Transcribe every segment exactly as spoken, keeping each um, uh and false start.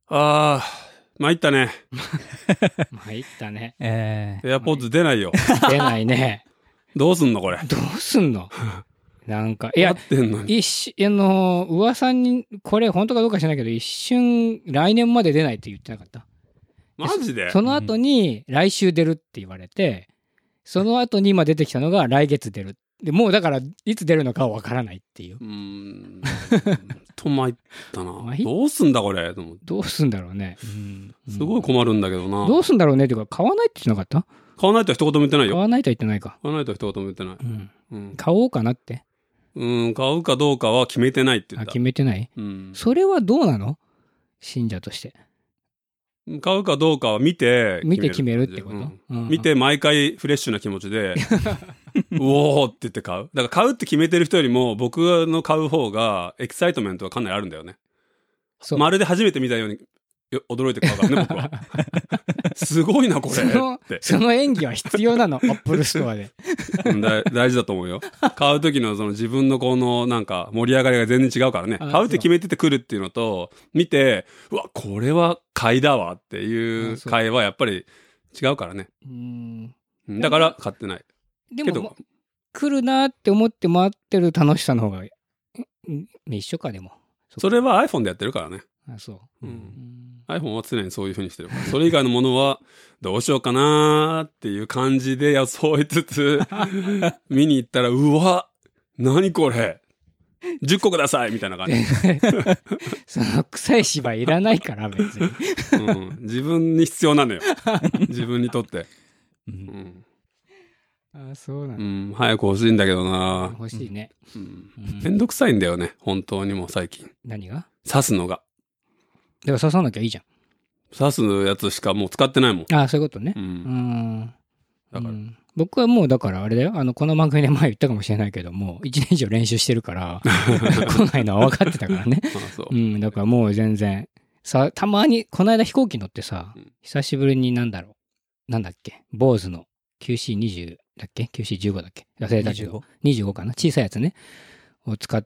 あー、参ったね。 参ったね。 えエアポッズ出ないよ。 出ないね。 どうすんのこれ。 どうすんのなんか、いや、 待ってんのに。 一瞬、あの、噂に、これ本当かどうか知らないけど、一瞬、来年まで出ないって言ってなかった。 マジでその後に、来週出るって言われて、その後に今出てきたのが来月出る。で、もうだから、いつ出るのかはわからないっていう。 うーん。と参ったな。 参っどうすんだこれと思って。 どうすんだろうね。うんすごい困るんだけどな。 どうすんだろうねっていうか、買わないって言ってなかった買わないとは一言も言ってないよ。 買わないとは言ってないか。 買わないとは一言も言ってない。 うん。 うん。 買おうかなって。 うん、買うかどうかは決めてないって言あ、 った。 決めてない。 うん。 それはどうなの信者として。 買うかどうかは見て見て決めるってこと、 うんうん見て毎回フレッシュな気持ちでうおーって言って買う。だから買うって決めてる人よりも僕の買う方がエキサイトメントはかなりあるんだよね。 そう。 まるで初めて見たようによ驚いて買うからね僕は。すごいなこれそのって。 その演技は必要なの、アップルストアで。 うんだ大事だと思うよ。買う時のその自分のこのなんか盛り上がりが全然違うからね。 あ買うって決めててくるっていうのと見てうわこれは買いだわっていう買いはやっぱり違うからね。 うんうんだから買ってない。けどでも、来るなって思って待ってる楽しさの方が、ん一緒か、でも。 それは iPhone でやってるからね。 あ、そうう。 んうん iPhone は常にそういう風にしてるから。それ以外のものはどうしようかなーっていう感じで装いつつ見に行ったらうわ何これじゅっこくださいみたいな感じ、 その臭い芝居いらないから別に、 うん、自分に必要なのよ自分にとって、 ううんんあ、そうなうの、 ん、早く欲しいんだけどな、 欲しいね、 うん、 うんめんどくさいんだよね本当にもう最近何が刺すのがだから刺さなきゃいいじゃん。 刺すやつしかもう使ってないもん、 あ、そういうことね。 う、 うんん。 だからうん僕はもうだからあれだよ。あの、この番組で前言ったかもしれないけども、いちねん以上練習してるから、来ないのは分かってたからね。 あそうう、ん、だからもう全然。さ、たまに、この間飛行機乗ってさ、 うん久しぶりになんだろう。なんだっけ、坊主の キューシーにじゅう だっけ ?キューシーじゅうご だっけ忘れたけど。にじゅうごかな小さいやつね。を使って、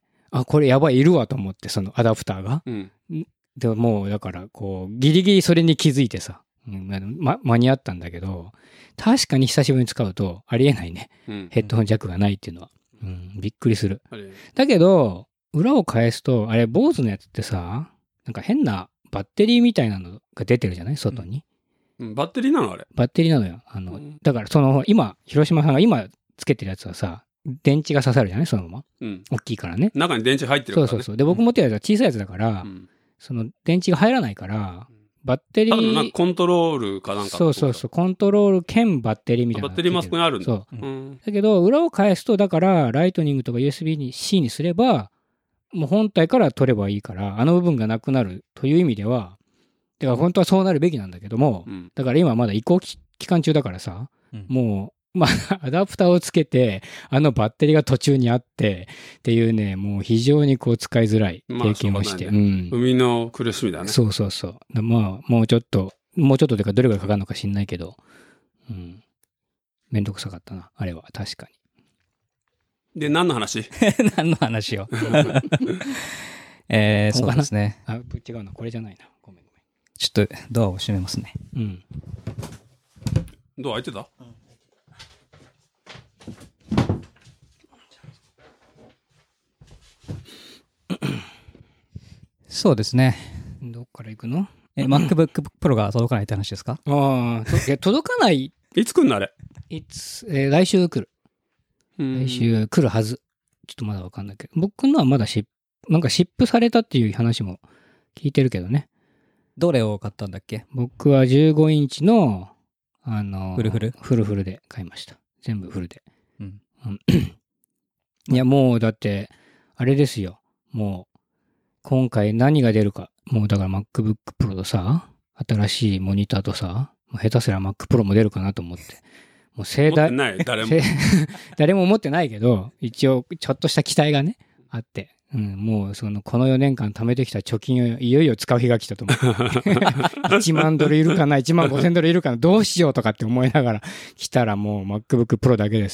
あ、これやばい、いるわと思って、そのアダプターが。 うんでももうだからこうギリギリそれに気づいてさ、うんま、間に合ったんだけど確かに久しぶりに使うとありえないね、 うんヘッドホンジャックがないっていうのは、うん、びっくりする。 あれだけど裏を返すとあれ坊主のやつってさなんか変なバッテリーみたいなのが出てるじゃない外に、 うんバッテリーなのあれバッテリーなのよあの、 うんだからその今広島さんが今つけてるやつはさ電池が刺さるじゃないそのままうん大きいからね。 中に電池入ってるからねそうそうそうで僕持ってるやつは小さいやつだから、 うんその電池が入らないからバッテリただのなんーかコントロールかなんかそうそうそうコントロール兼バッテリーみたいなバッテリーもあそこにあるんだそううんだけど裏を返すとだからライトニングとか ユーエスビー に C にすればもう本体から取ればいいからあの部分がなくなるという意味ではだから本当はそうなるべきなんだけども、 うんだから今まだ移行期間中だからさ、 うんもうまあアダプターをつけてあのバッテリーが途中にあってっていうねもう非常にこう使いづらい経験をして、 まあそうだねうん生みの苦しみだねそうそうそう。だまあ、もうちょっと、もうちょっとというか、どれぐらいかかるのか知んないけど、うん。めんどくさかったな、あれは、確かで何の話に。何の話を。 えー、そうですね。 あ、違うな、これじゃないな。ごめんごちょっとドアを閉めますね。 めん。うん。 ドア開いてたそうですね。 どっから行くのえ、MacBook Pro が届かないって話ですか？ ああ、といや届かない、 いつ来んのあれいつ、えー来週来る。来来週来るはず。ちょっとまだわかんないけど、僕のはまだシップ、なんかシップされたっていう話も聞いてるけどね。 どれを買ったんだっけ？ 僕はじゅうごインチの、あの、 フルフルフルフルで買いました。全部フルで。 うん。 いや、もうだって、あれですよ。もう、今回何が出るか。もうだから MacBook Pro とさ、新しいモニターとさ、もう下手すら Mac Pro も出るかなと思って。もう盛持って大、 ない誰もせ誰も思ってないけど、一応ちょっとした期待がね、あって。うん、もうそのこのよねんかん貯めてきた貯金をいよいよ使う日が来たと思う。いちまんドルいるかな、いちまんごせんドルいるかな、どうしようとかって思いながら来たらもう MacBook Pro だけですよ。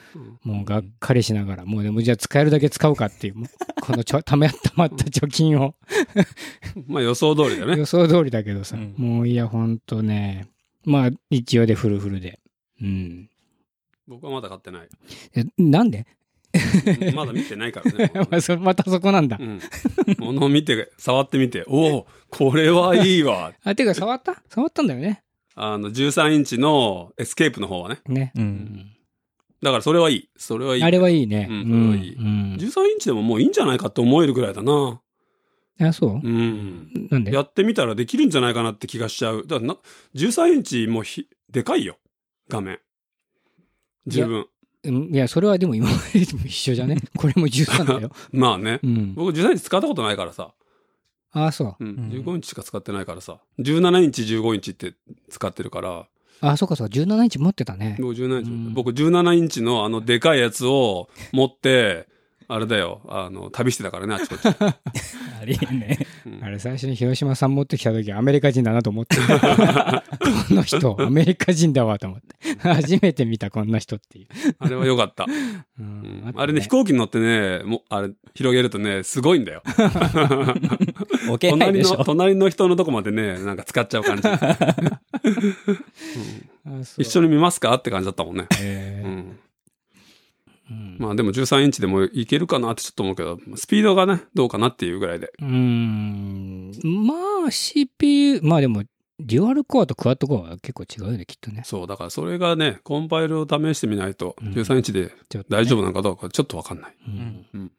もうがっかりしながら、もうでもじゃあ使えるだけ使うかっていう、もうこのちょためたまった貯金をまあ予想通りだよね。 予想通りだけどさ、 うんもういやほんとね、まあ一応でフルフルで。うん。 僕はまだ買ってない。 えなんでまだ見てないからね。 まあそまたそこなんだ。 うん。物を見て、触ってみて、おお、これはいいわ。 あ、てか触った触ったんだよね。 あの、じゅうさんインチのエスケープの方はね。 ね。 う。 うんんだからそれはいい。それはいい。 あれはいいね。 うんそれはいいうんじゅうさんインチでももういいんじゃないかって思えるぐらいだな。 あ、そううん。 なんでやってみたらできるんじゃないかなって気がしちゃう。だからな、じゅうさんインチもひ、でかいよ。画面。十分。 うんいや、それはでも今までとも一緒じゃねこれもじゅうさんだよ。 まあね。 うん。 僕じゅうさんインチ使ったことないからさ。 ああ、そう。 うんう。んじゅうごインチしか使ってないからさ。じゅうななインチ、じゅうごインチって使ってるから。 ああ、そうかそうか。じゅうななインチ持ってたね。 僕じゅうななインチ、 うん僕じゅうななインチのあのでかいやつを持って、あれだよ、あの、旅してたからね、あっちこっち。 ありえね。 うんあれ最初に広島さん持ってきた時アメリカ人だなと思って。この人、アメリカ人だわと思って。初めて見たこんな人っていう。 あれは良かった。 ううんんあれね、飛行機に乗ってね、もあれ、広げるとね、すごいんだよ。 置けない隣の、 でしょ。 隣の人のとこまでね、なんか使っちゃう感じ。 あそう一緒に見ますかって感じだったもんね。 えーうん。 うんまあでもじゅうさんインチでもいけるかなってちょっと思うけど、スピードがね、どうかなっていうぐらいで。 うーん。まあ シーピーユー、まあでも、デュアルコアとクワッドコアは結構違うよね、きっとね。 そう、だからそれがね、コンパイルを試してみないと、 うんじゅうさんインチでちょっとね大丈夫なのかどうかちょっとわかんない。 うんうん。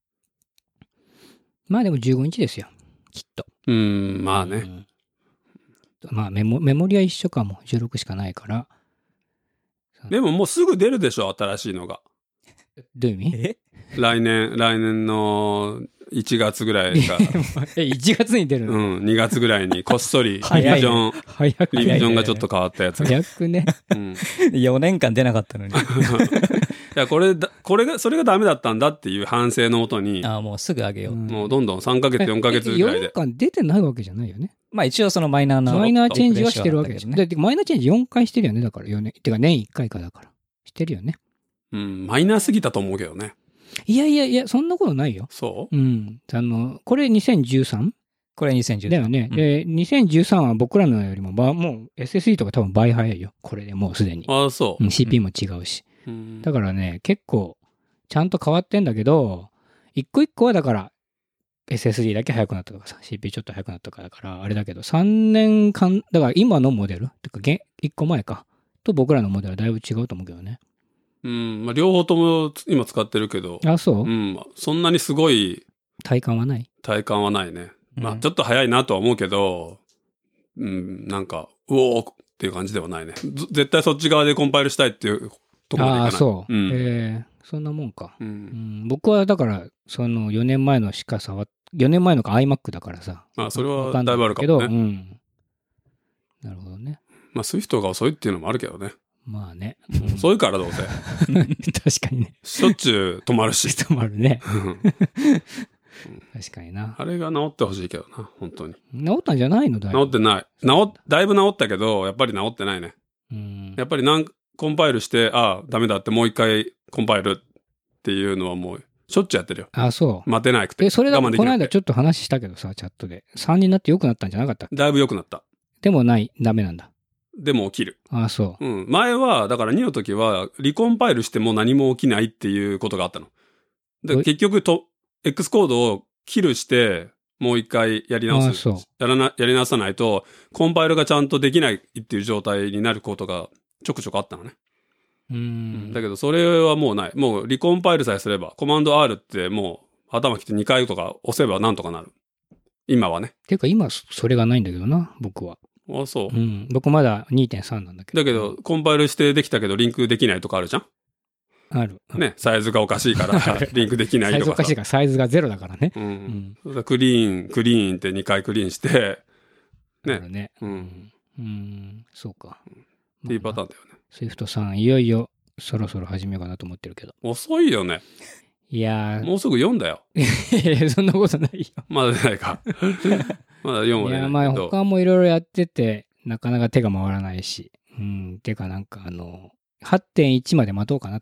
まあでもじゅうごインチですよ。きっと。 うん、まあね。 うんまあメモメモリは一緒かも。じゅうろくしかないから。 でももうすぐ出るでしょ、新しいのが。 どういう意味え来年、来年のいちがつぐらいか、 え、いちがつに出るうの、 ん、にがつぐらいにこっそり、リビジ早いねョン、 早くリビジョンがちょっと変わったやつが。 早くね。 うん。 よねんかん出なかったのに。 いや、これだ、これが、それがダメだったんだっていう反省のもとに、 ああ、もうすぐあげよう。 うんもうどんどんさんかげつ、よんかげつぐらいよねんで。 かん出てないわけじゃないよね。 まあ一応そのマイナーな。 マイナーチェンジはしてるわけでしょ。 ね。 だってマイナーチェンジよんかいしてるよね。だからよねん。てか年いっかいかだから。してるよね。 うん、マイナーすぎたと思うけどね。 いやいやいや、そんなことないよ。 そううん。あの、これにせんじゅうさんこれにせんじゅうだよね。 うんで、にせんじゅうさんは僕らのよりも、ばもう エスエスディー とか多分倍早いよ。これでもうすでに。 ああ、そうう。ん シーピーユー も違うし。 うんだからね、結構、ちゃんと変わってんだけど、一個一個はだから、エスエスディー だけ速くなったとかさ、シーピーユー ちょっと速くなったからだから、あれだけど、さんねんかん、だから今のモデル、てか、げいっこまえか、と僕らのモデルはだいぶ違うと思うけどね。 うん、まあ、両方とも今使ってるけど、 あ、そう、 うん、そんなにすごい体感はない体感はないね。まあ、 うんちょっと早いなとは思うけど、うん、なんか、うおーっていう感じではないね。ず絶対そっち側でコンパイルしたいっていうところまでいかない。 ああ、そう。 うん。 えー、そんなもんか。 う。 うんん、僕はだから、そのよねんまえのしか触っ、よねんまえのか iMac だからさ。 まあ、それわはだいぶあるかかんないけど、 もね。 うん。なるほどね。 まあ、スイフトが遅いっていうのもあるけどね。 まあね。うん遅いからどうせ。 確かにね。 しょっちゅう止まるし。 止まるね。 うん確かにな。 あれが治ってほしいけどな、本当に。 治ったんじゃないのだいぶ治ってない。治っ、だいぶ治ったけど、やっぱり治ってないね。 うんやっぱりなんコンパイルして、ああ、ダメだってもう一回コンパイルっていうのはもう、しょっちゅうやってるよ。 あ、そう。 待てなくて。 え、それだ、この我慢できなくて。 間ちょっと話したけどさ、チャットで。さんになって良くなったんじゃなかったっけだいぶ良くなった。 でもない、ダメなんだ。 でも起きる。 あ、そう。 うん。前は、だからにの時は、リコンパイルしても何も起きないっていうことがあったの。で、 どうい結局と、X コードをキルして、もう一回やり直す。 あそうやらな、やり直さないと、コンパイルがちゃんとできないっていう状態になることがちょくちょくあったのね。 うーん。 だけど、それはもうない。もう、リコンパイルさえすれば、コマンド R ってもう、頭切ってにかいとか押せばなんとかなる。今はね。 ていうか今、そそれがないんだけどな、僕は。 あ、そうう。ん。僕まだにてんさんなんだけど。 だけど、コンパイルしてできたけど、リンクできないとかあるじゃんある。 ね。サイズがおかしいから、リンクできないとかさサイズおかしい。から、サイズがゼロだからね。 う。 うんん。 それからクリーン、クリーンってにかいクリーンして、ね。 あるね。 う。 うんん。うん。そうか。 っていうパターンだよね。 スイフトさん、いよいよ、そろそろ始めようかなと思ってるけど。 遅いよね。 いやもうすぐよんだよ。 ー、そんなことないよ。 まだ出ないか。まだよんはい出や、 ないけど。 まあ他もいろいろやってて、なかなか手が回らないし。うん。てかなんかあの、はってんいちまで待とうかなと思って。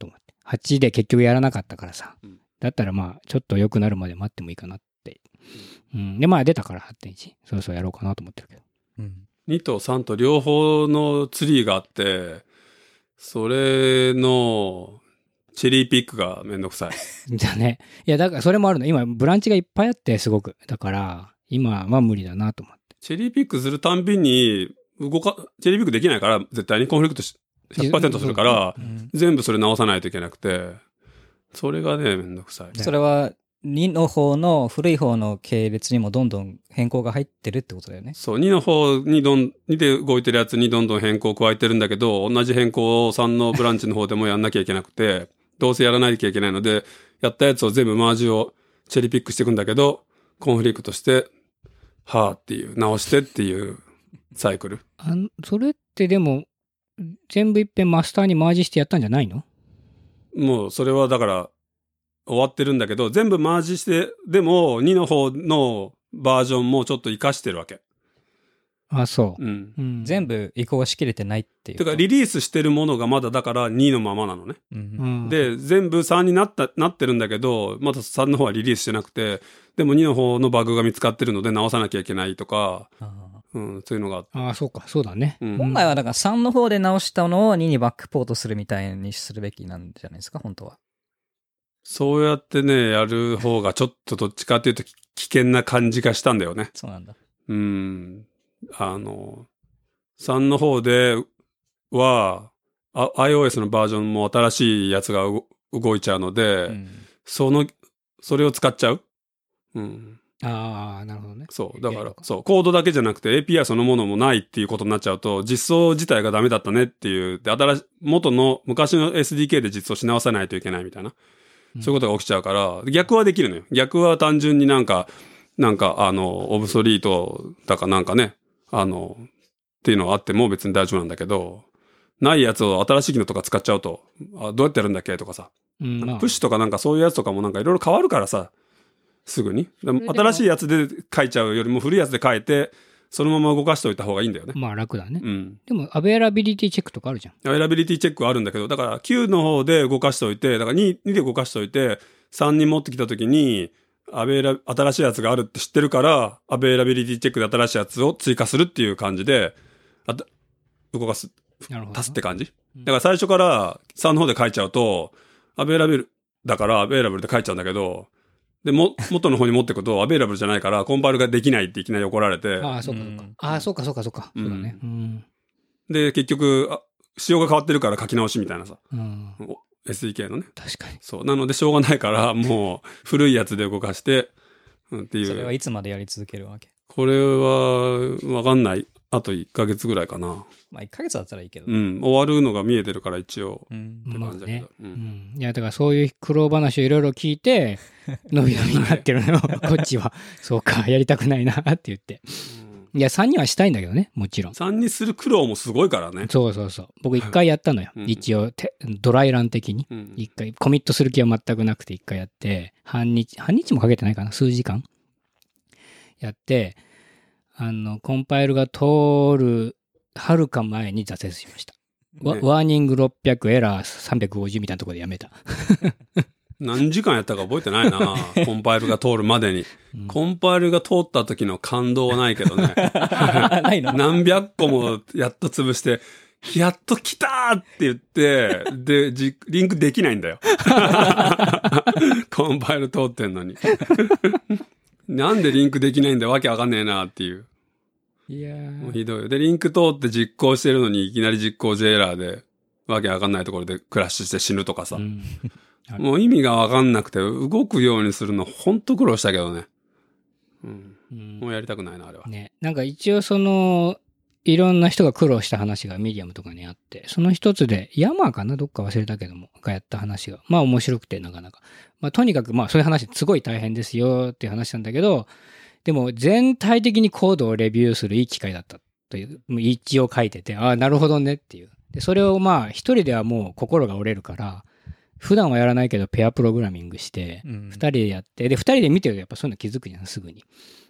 はちで結局やらなかったからさ。 うんだったらまあ、ちょっと良くなるまで待ってもいいかなって。うん。で、まあ出たから はちてんいち。そろそろやろうかなと思ってるけど。 うん。 にとさんと両方のツリーがあって、それのチェリーピックがめんどくさい。 だね。いや、だからそれもあるの。今、ブランチがいっぱいあって、すごく。だから、今は無理だなと思って。 チェリーピックするたんびに、動か、チェリーピックできないから、絶対にコンフリクトしひゃくパーセントするから、 うん全部それ直さないといけなくて、それがね、めんどくさい。 それはにの方の古い方の系列にもどんどん変更が入ってるってことだよね。 そう、にの方にどん、にで動いてるやつにどんどん変更を加えてるんだけど、同じ変更をさんのブランチの方でもやんなきゃいけなくて、どうせやらないといけないので、やったやつを全部マージをチェリーピックしていくんだけど、コンフリクトして、はぁっていう、直してっていうサイクル。 あんそれってでも、全部いっぺんマスターにマージしてやったんじゃないの？ もうそれはだから終わってるんだけど、全部マージして、でもにの方のバージョンもちょっと活かしてるわけ。 あ、そう。 うん。 うん、 全部移行しきれてないっていう。 てかリリースしてるものがまだだからにのままなのね。 う。 うんん、 で、全部さんになった、なってるんだけど、まださんの方はリリースしてなくて、でもにの方のバグが見つかってるので直さなきゃいけないとか、 あうん、そういうのがあって。 ああ、そうか、そうだね。 うんー本来はだからさんの方で直したのをににバックポートするみたいにするべきなんじゃないですか、本当は。 そうやってね、やる方がちょっとどっちかっていうと危険な感じがしたんだよね。 そうなんだ。 うん。あの、さんの方では、あ iOS のバージョンも新しいやつがう動いちゃうので、 うんその、それを使っちゃう。うん。 ああ、なるほどね。 そう。だからやるの、かそう。コードだけじゃなくて エーピーアイ そのものもないっていうことになっちゃうと、実装自体がダメだったねっていう、で、新し、元の昔の エスディーケー で実装し直さないといけないみたいな。そういうことが起きちゃうから、逆はできるのよ。逆は単純になんか、なんか、あの、オブソリートだかなんかね、あの、っていうのはあっても別に大丈夫なんだけど、ないやつを新しい機能とか使っちゃうと、あどうやってやるんだっけとかさ、 うん、まあ、 プッシュとかなんかそういうやつとかもなんかいろいろ変わるからさ、すぐに。でもでも新しいやつで書いちゃうよりも古いやつで書いて、そのまま動かしておいた方がいいんだよね。 まあ楽だね。 うん。 でも、アベラビリティチェックとかあるじゃん。 アベラビリティチェックはあるんだけど、だからきゅうの方で動かしておいて、だから に, にで動かしておいて、さんに持ってきたときに、アベラ、新しいやつがあるって知ってるから、アベラビリティチェックで新しいやつを追加するっていう感じで、あた動かす、 なるほど。 足すって感じ。 うんだから最初からさんの方で書いちゃうと、アベラビルだからアベラブルで書いちゃうんだけど、で、も、元の方に持ってくとアベラブルじゃないからコンパイルができないっていきなり怒られて、 ああ、そうか、そうか。ああ、そうか、そうか、そうか。 うんそうだね。うん。 で、結局、あ仕様が変わってるから書き直しみたいなさ、 うん。 お エスディーケー のね。 確かに。 そう。なのでしょうがないから、もう古いやつで動かして、うん、ってそれはいう。 いつまでやり続けるわけ？ これは、わかんない。あといっかげつぐらいかな。 まあいっかげつだったらいいけど。 うん。終わるのが見えてるから一応。 うん。 ってまあね感じだけど。。う。 うんん。いや、だからそういう苦労話をいろいろ聞いて、伸び伸びになってるのよ、こっちは。そうか、やりたくないなって言って。いや、さんにはしたいんだけどね、もちろん。 さんにする苦労もすごいからね。 そうそうそう。僕一回やったのよ。 うん一応て、ドライラン的に。 うん。 一回、コミットする気は全くなくて一回やって、半日、半日もかけてないかな、数時間やって、あの、コンパイルが通る、はるか前に挫折しました。わねワーニングろっぴゃく、エラーさんびゃくごじゅうみたいなところでやめた。 何時間やったか覚えてないな。コンパイルが通るまでに。 うんコンパイルが通った時の感動はないけどね。 ないの？ 何百個もやっと潰して、やっと来たーって言って、で、じリンクできないんだよ。コンパイル通ってんのに。なんでリンクできないんだわけわかんねえなっていう。 いやもうー。 ひどいよ。で、リンク通って実行してるのにいきなり実行時エラーで、わけわかんないところでクラッシュして死ぬとかさ。 うんもう意味がわかんなくて、動くようにするのほんと苦労したけどね。うん。 うんもうやりたくないな、あれは。 ね、なんか一応その、いろんな人が苦労した話がミディアムとかにあって、その一つで、ヤマーかなどっか忘れたけども、がやった話が、まあ面白くてなかなか。まあとにかくまあそういう話すごい大変ですよっていう話なんだけど、でも全体的にコードをレビューするいい機会だったという、一応書いてて、ああ、なるほどねっていう。で、それをまあ一人ではもう心が折れるから、普段はやらないけどペアプログラミングして、 うん二人でやって、で、二人で見てるとやっぱそういうの気づくじゃん、すぐに。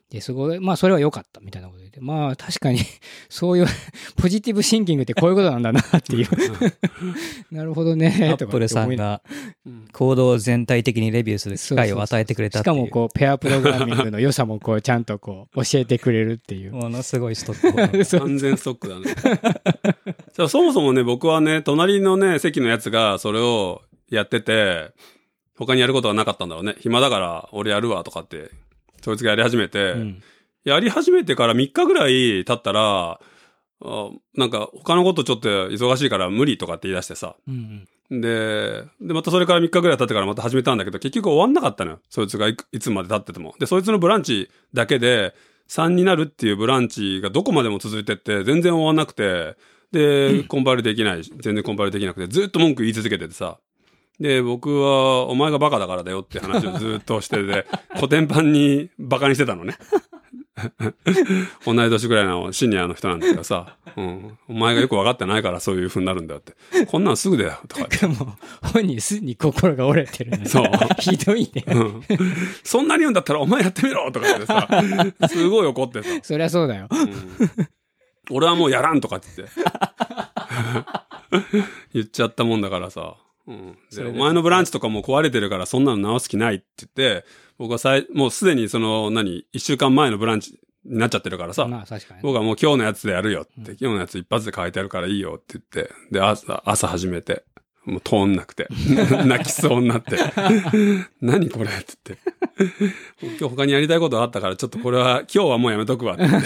で、すごい、まあそれは良かったみたいなこと言って、まあ確かにそういうポジティブシンキングってこういうことなんだなっていう。なるほどね。 アップルさんがコードを全体的にレビューする機会を与えてくれたっていう。 しかもこうペアプログラミングの良さもこうちゃんとこう教えてくれるっていう。 ものすごいストック。 完全ストックだね。じゃあそもそもね、僕はね、隣のね、席のやつがそれをやってて、他にやることはなかったんだろうね。暇だから俺やるわとかって、そいつがやり始めて、うん、やり始めてからみっかぐらい経ったら、あなんか他のことちょっと忙しいから無理とかって言い出してさ。うんうん、で、で、またそれからみっかぐらい経ってからまた始めたんだけど、結局終わんなかったのよ。そいつが い, いつまで経ってても。で、そいつのブランチだけでさんになるっていうブランチがどこまでも続いてって全然終わんなくて、で、コンパイルできない、全然コンパイルできなくて、ずっと文句言い続けててさ。で、僕は、お前がバカだからだよって話をずっとしてて、コテンパンにバカにしてたのね。同い年ぐらいのシニアの人なんだけどさ、うん、お前がよく分かってないからそういう風になるんだよって。こんなんすぐだよ、とかって。 でも、本人すでに心が折れてるね。 そう。 ひどいね、 うん。そんなに言うんだったらお前やってみろとかってさ、すごい怒ってさ。 そりゃそうだよ。うん、 俺はもうやらんとかって言って。言っちゃったもんだからさ。うん、でお前のブランチとかもう壊れてるからそんなの直す気ないって言って、僕はさいもうすでにその何、一週間前のブランチになっちゃってるからさ、 まあ確かにね、 僕はもう今日のやつでやるよって、うん、今日のやつ一発で変えてやるからいいよって言って、で、朝、朝始めて、もう通んなくて、泣きそうになって、何これって言って、今日他にやりたいことがあったからちょっとこれは今日はもうやめとくわって言って、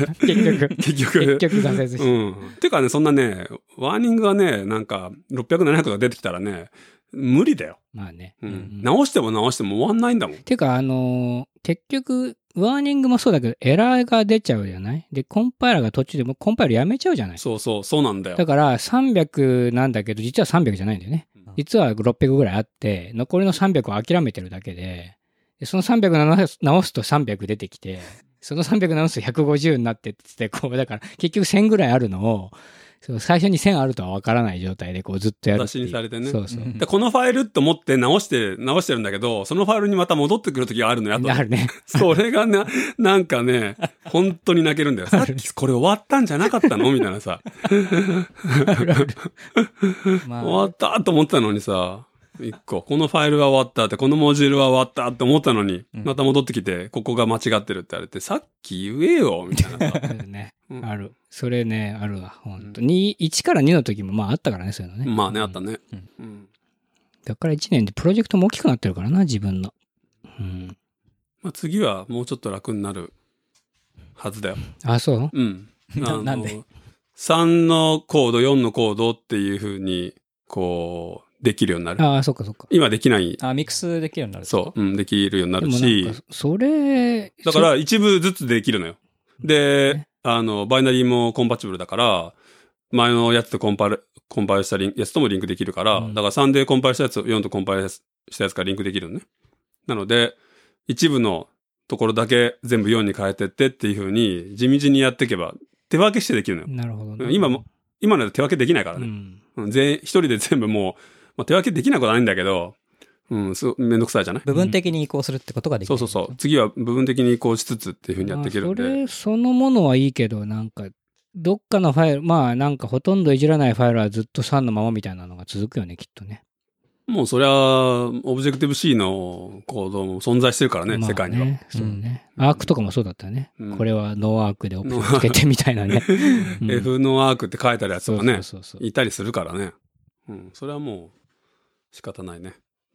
結局、 結局、 結局挫折して。 うん。てかね、そんなね、ワーニングがね、なんかろっぴゃく、ななひゃくが出てきたらね、無理だよ。 まあね。 うんうん、直しても直しても終わんないんだもん。 てか、あのー、結局、ワーニングもそうだけど、エラーが出ちゃうじゃないで、コンパイラーが途中でもうコンパイルやめちゃうじゃないそうそう、そうなんだよ。 だからさんびゃくなんだけど、実はさんびゃくじゃないんだよね。実はろっぴゃくぐらいあって、残りのさんびゃくを諦めてるだけで、でそのさんびゃく直す、直すとさんびゃく出てきて、そのさんびゃく直すとひゃくごじゅうになってって、こう、だから結局せんぐらいあるのを、そう最初にせんあるとは分からない状態でこうずっとやるっていう。 出しにされてね。 そうそう。 でこのファイルと思って直して、直してるんだけど、そのファイルにまた戻ってくる時があるのよ。 あるね。 それがな、なんかね、本当に泣けるんだよ。さっきこれ終わったんじゃなかったのみたいなさ。まあ、終わったと思ったのにさ、一個、このファイルは終わったって、このモジュールは終わったって思ったのに、うん、また戻ってきて、ここが間違ってるって言われて、さっき言えよみたいなさ。 ね、うん、ある。それね、あるわ、ほんと。に、いちからにの時もまああったからね、そういうのね。 まあね、あったね。 うんうん、だからいちねんでプロジェクトも大きくなってるからな、自分の。うん。 まあ次はもうちょっと楽になるはずだよ。 あ、そううん。 な, なんで ? さん のコード、よんのコードっていう風に、こう、できるようになる。 ああ、そっかそっか。 今できない。 あ、ミックスできるようになる。 そう、うん、できるようになるし。 でもそれ、 だから一部ずつできるのよ。で、ね、あの、バイナリーもコンパチブルだから、前のやつとコンパイル、コンパイルしたリンやつともリンクできるから、うん、だからさんでコンパイルしたやつをよんとコンパイルしたやつからリンクできるのね。なので、一部のところだけ全部よんに変えてってっていう風に地道にやっていけば手分けしてできるのよ。 なるほどね。 今も、今の手分けできないからね。うん、全一人で全部もう、まあ、手分けできなくはないんだけど、うん、すめんどくさいじゃない？ 部分的に移行するってことができる、 うん。そうそうそう。次は部分的に移行しつつっていう風にやっていけるんで。 まあ、それそのものはいいけど、なんか、どっかのファイル、まあなんかほとんどいじらないファイルはずっとさんのままみたいなのが続くよね、きっとね。 もうそりゃ、オブジェクティブ C のコードも存在してるからね、まあ、ね世界には。 そうね。うん、アークとかもそうだったよね。うん、これはノーアークでオプションつけてみたいなね。 うん、F ノーアークって書いてあるやつとかね、そうそうそうそういたりするからね。うん。それはもう仕方ないね。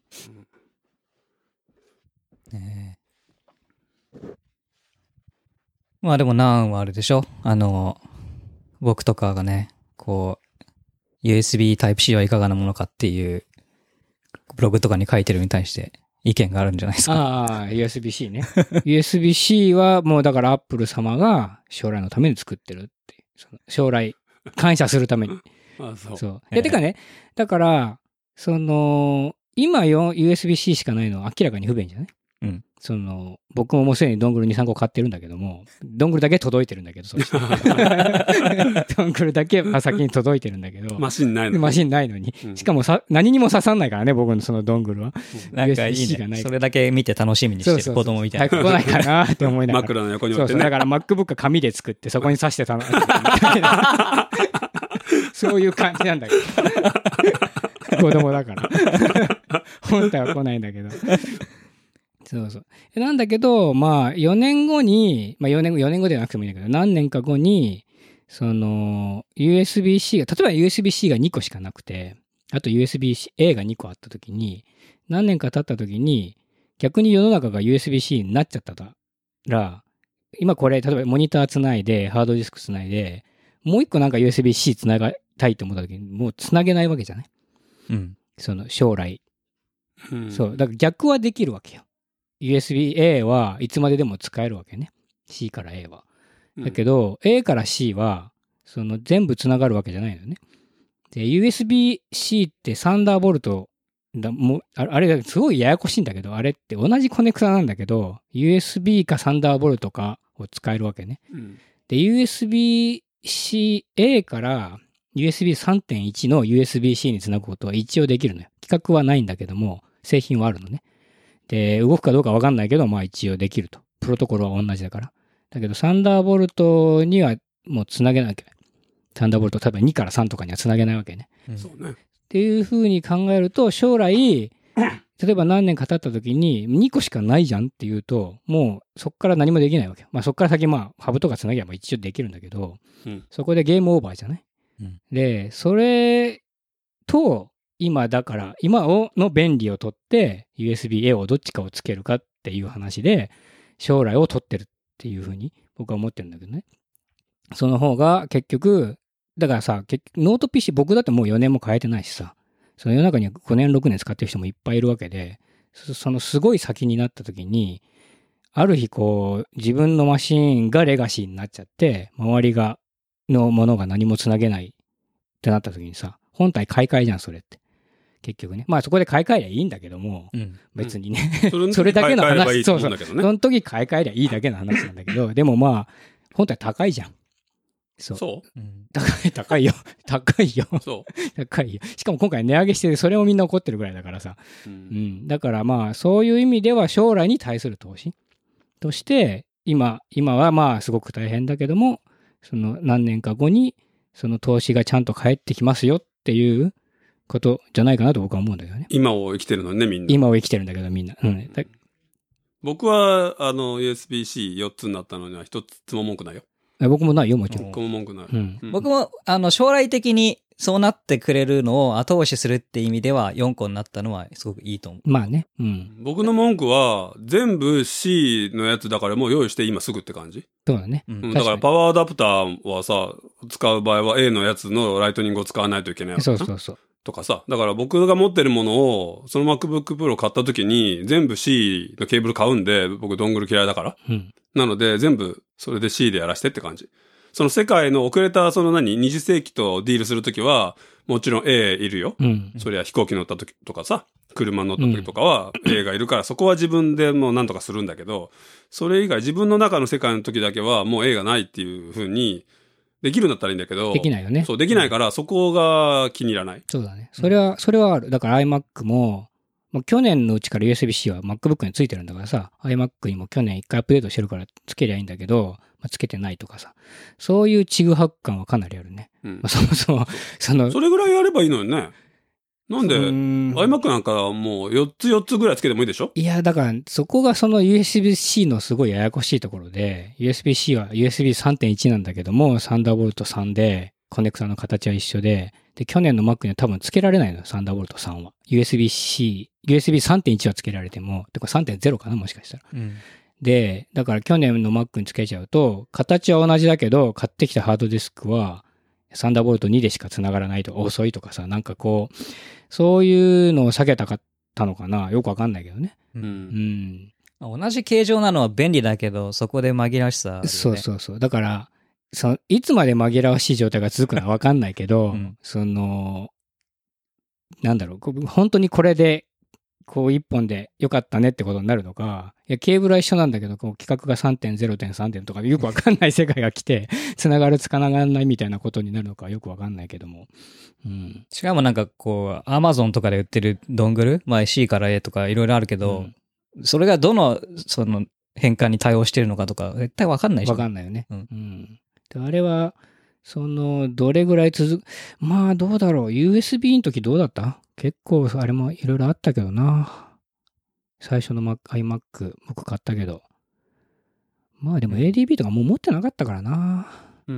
うん、ねえ。まあでもナンはあれでしょ？あの、僕とかがね、こう、ユーエスビー Type-C はいかがなものかっていう、ブログとかに書いてるに対して意見があるんじゃないですか。 ああ、ユーエスビーC ね。ユーエスビーC はもうだからアップル様が将来のために作ってるっていう。その将来感謝するために。 ああ、そう。 そう。で、てかね、だから、その、今よ ユーエスビーC しかないのは明らかに不便じゃない？ うん。 その、僕ももうすでにドングルに、さんこ買ってるんだけども、ドングルだけ届いてるんだけど、そしてドングルだけは先に届いてるんだけど、 マシンないの。 マシンないのに。 うんしかもさ、何にも刺さんないからね、僕のそのドングルは。 なんかいユーエスビー-C いね。 がないそれだけ見て楽しみにしてる子供みたいな。 早く来ないかなって思いながら。 枕の横にそうそう。 置いてね。 だから MacBook は紙で作って、そこに刺してたの。みたいなそういう感じなんだけど。子供だから。本体は来ないんだけど。そうそう。なんだけど、まあ、よねんごに、まあよねんご、よねんごではなくてもいいんだけど、何年か後に、その、ユーエスビー-C が、例えば ユーエスビー-C がにこしかなくて、あと ユーエスビー-A がにこあったときに、何年か経ったときに、逆に世の中が ユーエスビー-C になっちゃったら、今これ、例えばモニターつないで、ハードディスクつないで、もう一個なんか ユーエスビー-C つながたいと思ったときに、もうつなげないわけじゃない？ うん。 その将来。 うんそう。だから逆はできるわけよ。ユーエスビー-A はいつまででも使えるわけね。C から A は。だけど、A から C は、その全部つながるわけじゃないのよね。で、ユーエスビー-C ってサンダーボルトだ、もう、ああれ、すごいややこしいんだけど、あれって同じコネクタなんだけど、ユーエスビー かサンダーボルトかを使えるわけね。 うんで、ユーエスビー-C、A から ユーエスビーさんてんいち の ユーエスビー-C につなぐことは一応できるのよ。規格はないんだけども、製品はあるのね。で、動くかどうかわかんないけど、まあ一応できると。プロトコルは同じだから。だけど、サンダーボルトにはもうつなげなきゃ。サンダーボルト、例えばにからさんとかにはつなげないわけね。 そうね。 っていうふうに考えると、将来、例えば何年か経った時ににこしかないじゃんっていうと、もうそこから何もできないわけよ。まあそこから先、まあハブとかつなげば一応できるんだけど、 うんそこでゲームオーバーじゃない、 うん、 で、それと、今だから、今をの便利を取って、ユーエスビー-A をどっちかをつけるかっていう話で、将来を取ってるっていうふうに僕は思ってるんだけどね。その方が結局、だからさ、結ノート ピーシー、僕だってもうよねんも変えてないしさ、その世の中にはごねん、ろくねん使ってる人もいっぱいいるわけで、そそのすごい先になった時に、ある日こう、自分のマシーンがレガシーになっちゃって、周りが、のものが何もつなげないってなった時にさ、本体買い替えじゃん、それって。結局ね。まあそこで買い替えりゃいいんだけども、 うん。 別にね。 それそれだけの話買い替えればいいと思うんだけどね。 その時買い替えりゃいいだけの話なんだけど、でもまあ、本体高いじゃん。そう。 そうん。 高い、高いよ。高いよ。 うそ高いよ。しかも今回値上げして、それをみんな怒ってるぐらいだからさ。 う。ううんん。だからまあ、そういう意味では将来に対する投資として、今、今はまあ、すごく大変だけども、その何年か後に、その投資がちゃんと返ってきますよっていうことじゃないかなと僕は思うんだけどね。 今を生きてるのにね、みんな。 今を生きてるんだけど、みんな。うん。だ僕は、あの、ユーエスビー-Cよっつになったのには一つも文句ないよ。 僕もないよ、もちろん。 僕も文句ない。 うん。 うん僕も、あの、将来的にそうなってくれるのを後押しするって意味では、よんこになったのはすごくいいと思う。 まあね。うん。 僕の文句は、全部 C のやつだからもう用意して今すぐって感じ。 そうだね。 うんうん、 確かにだからパワーアダプターはさ、使う場合は A のやつのライトニングを使わないといけないわけそなうそうそう。 とかさ。だから僕が持ってるものを、その MacBook Pro 買った時に全部 C のケーブル買うんで、僕ドングル嫌いだから。 うん。 なので全部それで C でやらしてって感じ。その世界の遅れたその何、にじゅっ世紀とディールするときは、もちろん A いるよ。 うん。 そりゃ飛行機乗った時とかさ、車乗った時とかは A がいるから、そこは自分でもうなんとかするんだけど、それ以外自分の中の世界の時だけはもう A がないっていう風に、できるんだったらいいんだけど、 できないよね。 そう、できないから、そこが気に入らない。 そうだね。それは、それはある。だから iMac も、もう去年のうちから ユーエスビー-C は MacBook についてるんだからさ、iMac にも去年一回アップデートしてるからつけりゃいいんだけど、まあ、つけてないとかさ。そういうちぐはぐ感はかなりあるね。 うんまあ、そもそも、その、 それぐらいやればいいのにね。なんで、 うーん iMac なんかもうよっつよっつぐらいつけてもいいでしょ？ いや、だから、そこがその ユーエスビー-C のすごいややこしいところで、ユーエスビー-C は ユーエスビーさんてんいち なんだけども、サンダーボルトさんで、コネクタの形は一緒で、で、去年の Mac には多分つけられないのよ、サンダーボルトさんは。ユーエスビー-C、ユーエスビーさんてんいち はつけられても、てか さんてんゼロ かな、もしかしたら。 うん。 で、だから去年の Mac につけちゃうと、形は同じだけど、買ってきたハードディスクは、サンダーボルトにでしか繋がらないとか遅いとかさ、なんかこう、そういうのを避けたかったのかな、よくわかんないけどね。 う。 うんん。 うん。 同じ形状なのは便利だけど、そこで紛らわしさあるよね。 そうそうそう。だから、その、いつまで紛らわしい状態が続くのはわかんないけど、 うんその、なんだろう、こ本当にこれでこう一本でよかったねってことになるのか、いや、ケーブルは一緒なんだけど、こう規格が さんてんゼロてんさん 点とかでよくわかんない世界が来て、つながるつかながらないみたいなことになるのかよくわかんないけども。うん。 しかもなんかこう、アマゾンとかで売ってるドングル、まあ C から A とかいろいろあるけど、うん、それがどの、その変換に対応してるのかとか、絶対わかんないし。 わかんないよね。 うん。 うん、であれは、その、どれぐらい続く、まあどうだろう。ユーエスビー の時どうだった？結構、あれもいろいろあったけどな。最初の Mac iMac、僕買ったけど。まあでも エーディービー とかもう持ってなかったからな。 うん、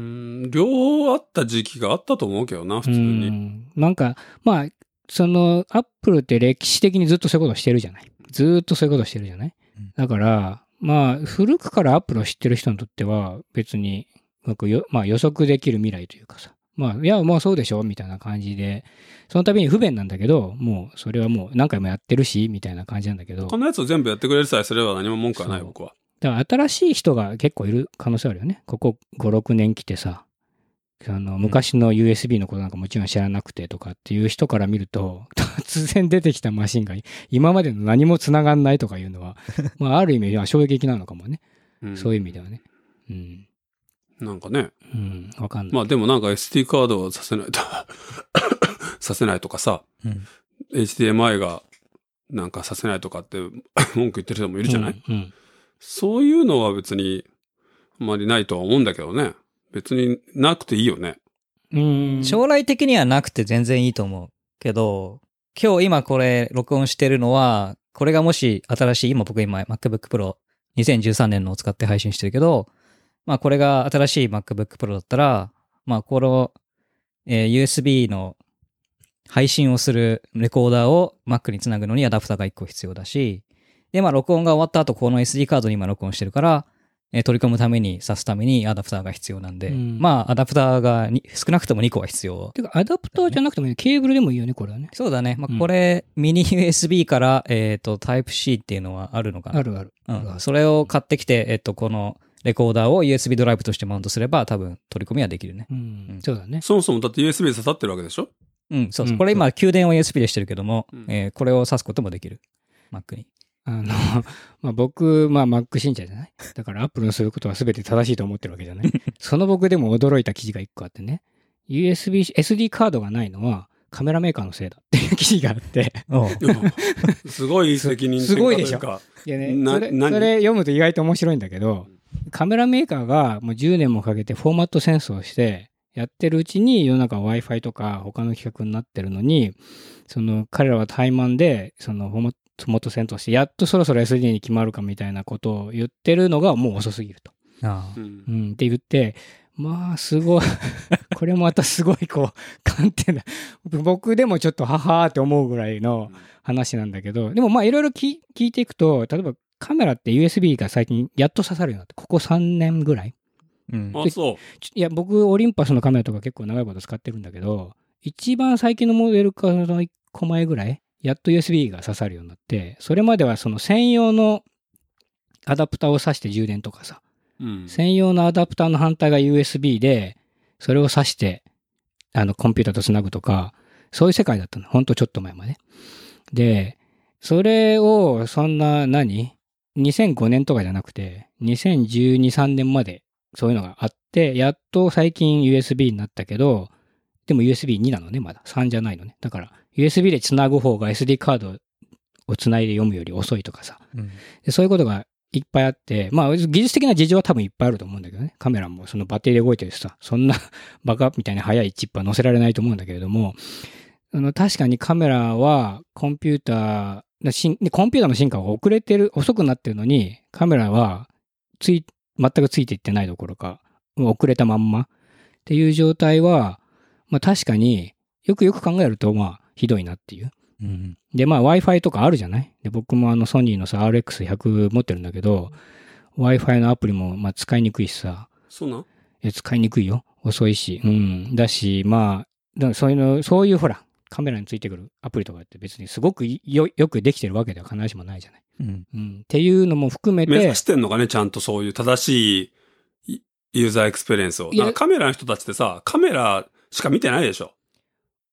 両方あった時期があったと思うけどな、普通に。 うん。なんか、まあ、その、Apple って歴史的にずっとそういうことしてるじゃない。ずっとそういうことしてるじゃない。だから、まあ、古くから Apple を知ってる人にとっては、別に、よまあ予測できる未来というかさ。まあ、いや、もうそうでしょみたいな感じで、その度に不便なんだけど、もう、それはもう何回もやってるし、みたいな感じなんだけど。 他のやつを全部やってくれるさえすれば何も文句はない、僕は。 だから新しい人が結構いる可能性あるよね。ここご、ろくねん来てさ、あの、昔の ユーエスビー のことなんかもちろん知らなくてとかっていう人から見ると、突然出てきたマシンが今までの何も繋がんないとかいうのは、まあ、ある意味では衝撃なのかもね。うん、そういう意味ではね。うん。 なんかね。 うん、わかんない。 まあでもなんか エスディー カードをさせないと、させないとかさ、うん、エイチディーエムアイ がなんかさせないとかって文句言ってる人もいるじゃない、うんうん、そういうのは別にあまりないとは思うんだけどね。別になくていいよね。 うん。将来的にはなくて全然いいと思うけど、今日今これ録音してるのは、これがもし新しい、今僕今 MacBook Pro にせんじゅうさんねんのを使って配信してるけど、まあこれが新しい MacBook Pro だったら、まあこの、えー、ユーエスビー の配信をするレコーダーを Mac につなぐのにアダプターがいっこ必要だし、でまあ録音が終わった後この エスディー カードに今録音してるから、えー、取り込むために挿すためにアダプターが必要なんで、うん、まあアダプターがに少なくともにこは必要。 てかアダプターじゃなくてもいい、ね、ケーブルでもいいよねこれはね。 そうだね。まあこれ、うん、ミニ ユーエスビー からえっ、ー、と Type-C っていうのはあるのかな。 あるある。 うん。それを買ってきてえっ、ー、とこのレコーダーを ユーエスビー ドライブとしてマウントすれば多分取り込みはできるね。 うん。うん、そうだね。 そもそもだって ユーエスビー 刺さってるわけでしょ？ うん、そうそう。これ今、給電を ユーエスビー でしてるけども、うんえー、これを挿すこともできる。Mac に。 あの、まあ、僕、まあ Mac 信者じゃないだから Apple のすることは全て正しいと思ってるわけじゃないその僕でも驚いた記事がいっこあってね。ユーエスビー、エスディー カードがないのはカメラメーカーのせいだっていう記事があって。 すごい責任すごいでしょ。いやね、それ、それ読むと意外と面白いんだけど、カメラメーカーがもうじゅうねんもかけてフォーマット戦争をして、やってるうちに世の中 Wi-Fi とか他の企画になってるのに、その彼らは怠慢で、そのフォーマット戦闘して、やっとそろそろ エスディー に決まるかみたいなことを言ってるのがもう遅すぎると。 ああうん、って言って、まあすごい、これもまたすごいこう、観点だ。僕でもちょっとははーって思うぐらいの話なんだけど、でもまあいろいろ聞いていくと、例えばカメラって ユーエスビー が最近やっと刺さるようになって、ここさんねんぐらい。 うん、あ、そう。 いや、僕、オリンパスのカメラとか結構長いこと使ってるんだけど、一番最近のモデルからのいっこまえぐらい、やっと ユーエスビー が刺さるようになって、それまではその専用のアダプターを挿して充電とかさ、うん、専用のアダプターの反対が ユーエスビー で、それを挿して、あの、コンピューターとつなぐとか、そういう世界だったの。ほんとちょっと前まで。で、それを、そんな何、にせんごねんとかじゃなくて、にせんじゅうに、さんねんまでそういうのがあって、やっと最近 ユーエスビー になったけど、でも ユーエスビーツー なのね、まだ。さんじゃないのね。だから、ユーエスビー で繋ぐ方が エスディー カードを繋いで読むより遅いとかさ。うん、でそういうことがいっぱいあって、まあ、技術的な事情は多分いっぱいあると思うんだけどね。カメラもそのバッテリーで動いてるしさ、そんなバカみたいに速いチップは載せられないと思うんだけれども、あの確かにカメラはコンピューター、コンピューターの進化が遅れてる、遅くなってるのに、カメラはつい、全くついていってないどころか、遅れたまんまっていう状態は、まあ確かによくよく考えるとまあひどいなっていう。うん、でまあ Wi-Fi とかあるじゃないで僕もあのソニーのさ アールエックスひゃく 持ってるんだけど、Wi-Fi のアプリもまあ使いにくいしさ。 そうなん？ いや使いにくいよ。遅いし。うん。だしまあ、だそういうの、そういうほら、カメラについてくるアプリとかって別にすごくよよくできてるわけでは必ずしもないじゃない。うんうん、っていうのも含めて。 目指してんのかね、ちゃんとそういう正しいユーザーエクスペリエンスを。なんかカメラの人たちってさ、カメラしか見てないでしょ。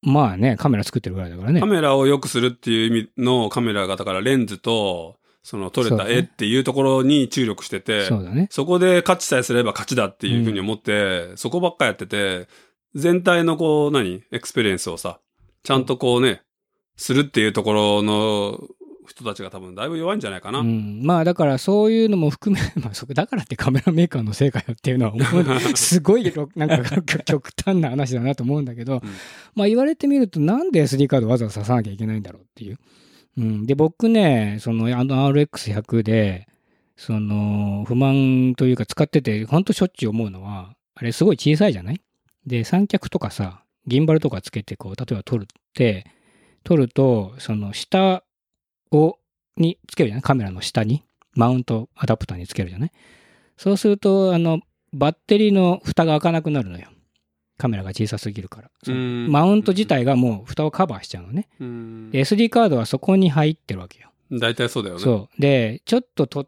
まあね、カメラ作ってるぐらいだからね。 カメラを良くするっていう意味のカメラが、だからレンズと、その撮れた絵っていうところに注力してて、 そうだね。 そこで勝ちさえすれば勝ちだっていうふうに思って、うん、そこばっかやってて、全体のこう何エクスペリエンスをさ、ちゃんとこうね、するっていうところの人たちが多分だいぶ弱いんじゃないかな。 うん、まあだからそういうのも含め、まあそこだからってカメラメーカーのせいかよっていうのは思う、すごいなんか極端な話だなと思うんだけど、うん、まあ言われてみるとなんで エスディー カードわざわざ刺さなきゃいけないんだろうっていう。うん、で、僕ね、そのあの アールエックスひゃく で、その不満というか使ってて、ほんとしょっちゅう思うのは、あれすごい小さいじゃない？で、三脚とかさ、ギンバルとかつけてこう、例えば撮るって、撮ると、その下を、につけるじゃない？カメラの下に、マウントアダプターにつけるじゃない？そうすると、あの、バッテリーの蓋が開かなくなるのよ。カメラが小さすぎるから。マウント自体がもう蓋をカバーしちゃうのね。で エスディー カードはそこに入ってるわけよ。 大体そうだよね。 そう。で、ちょっと撮って、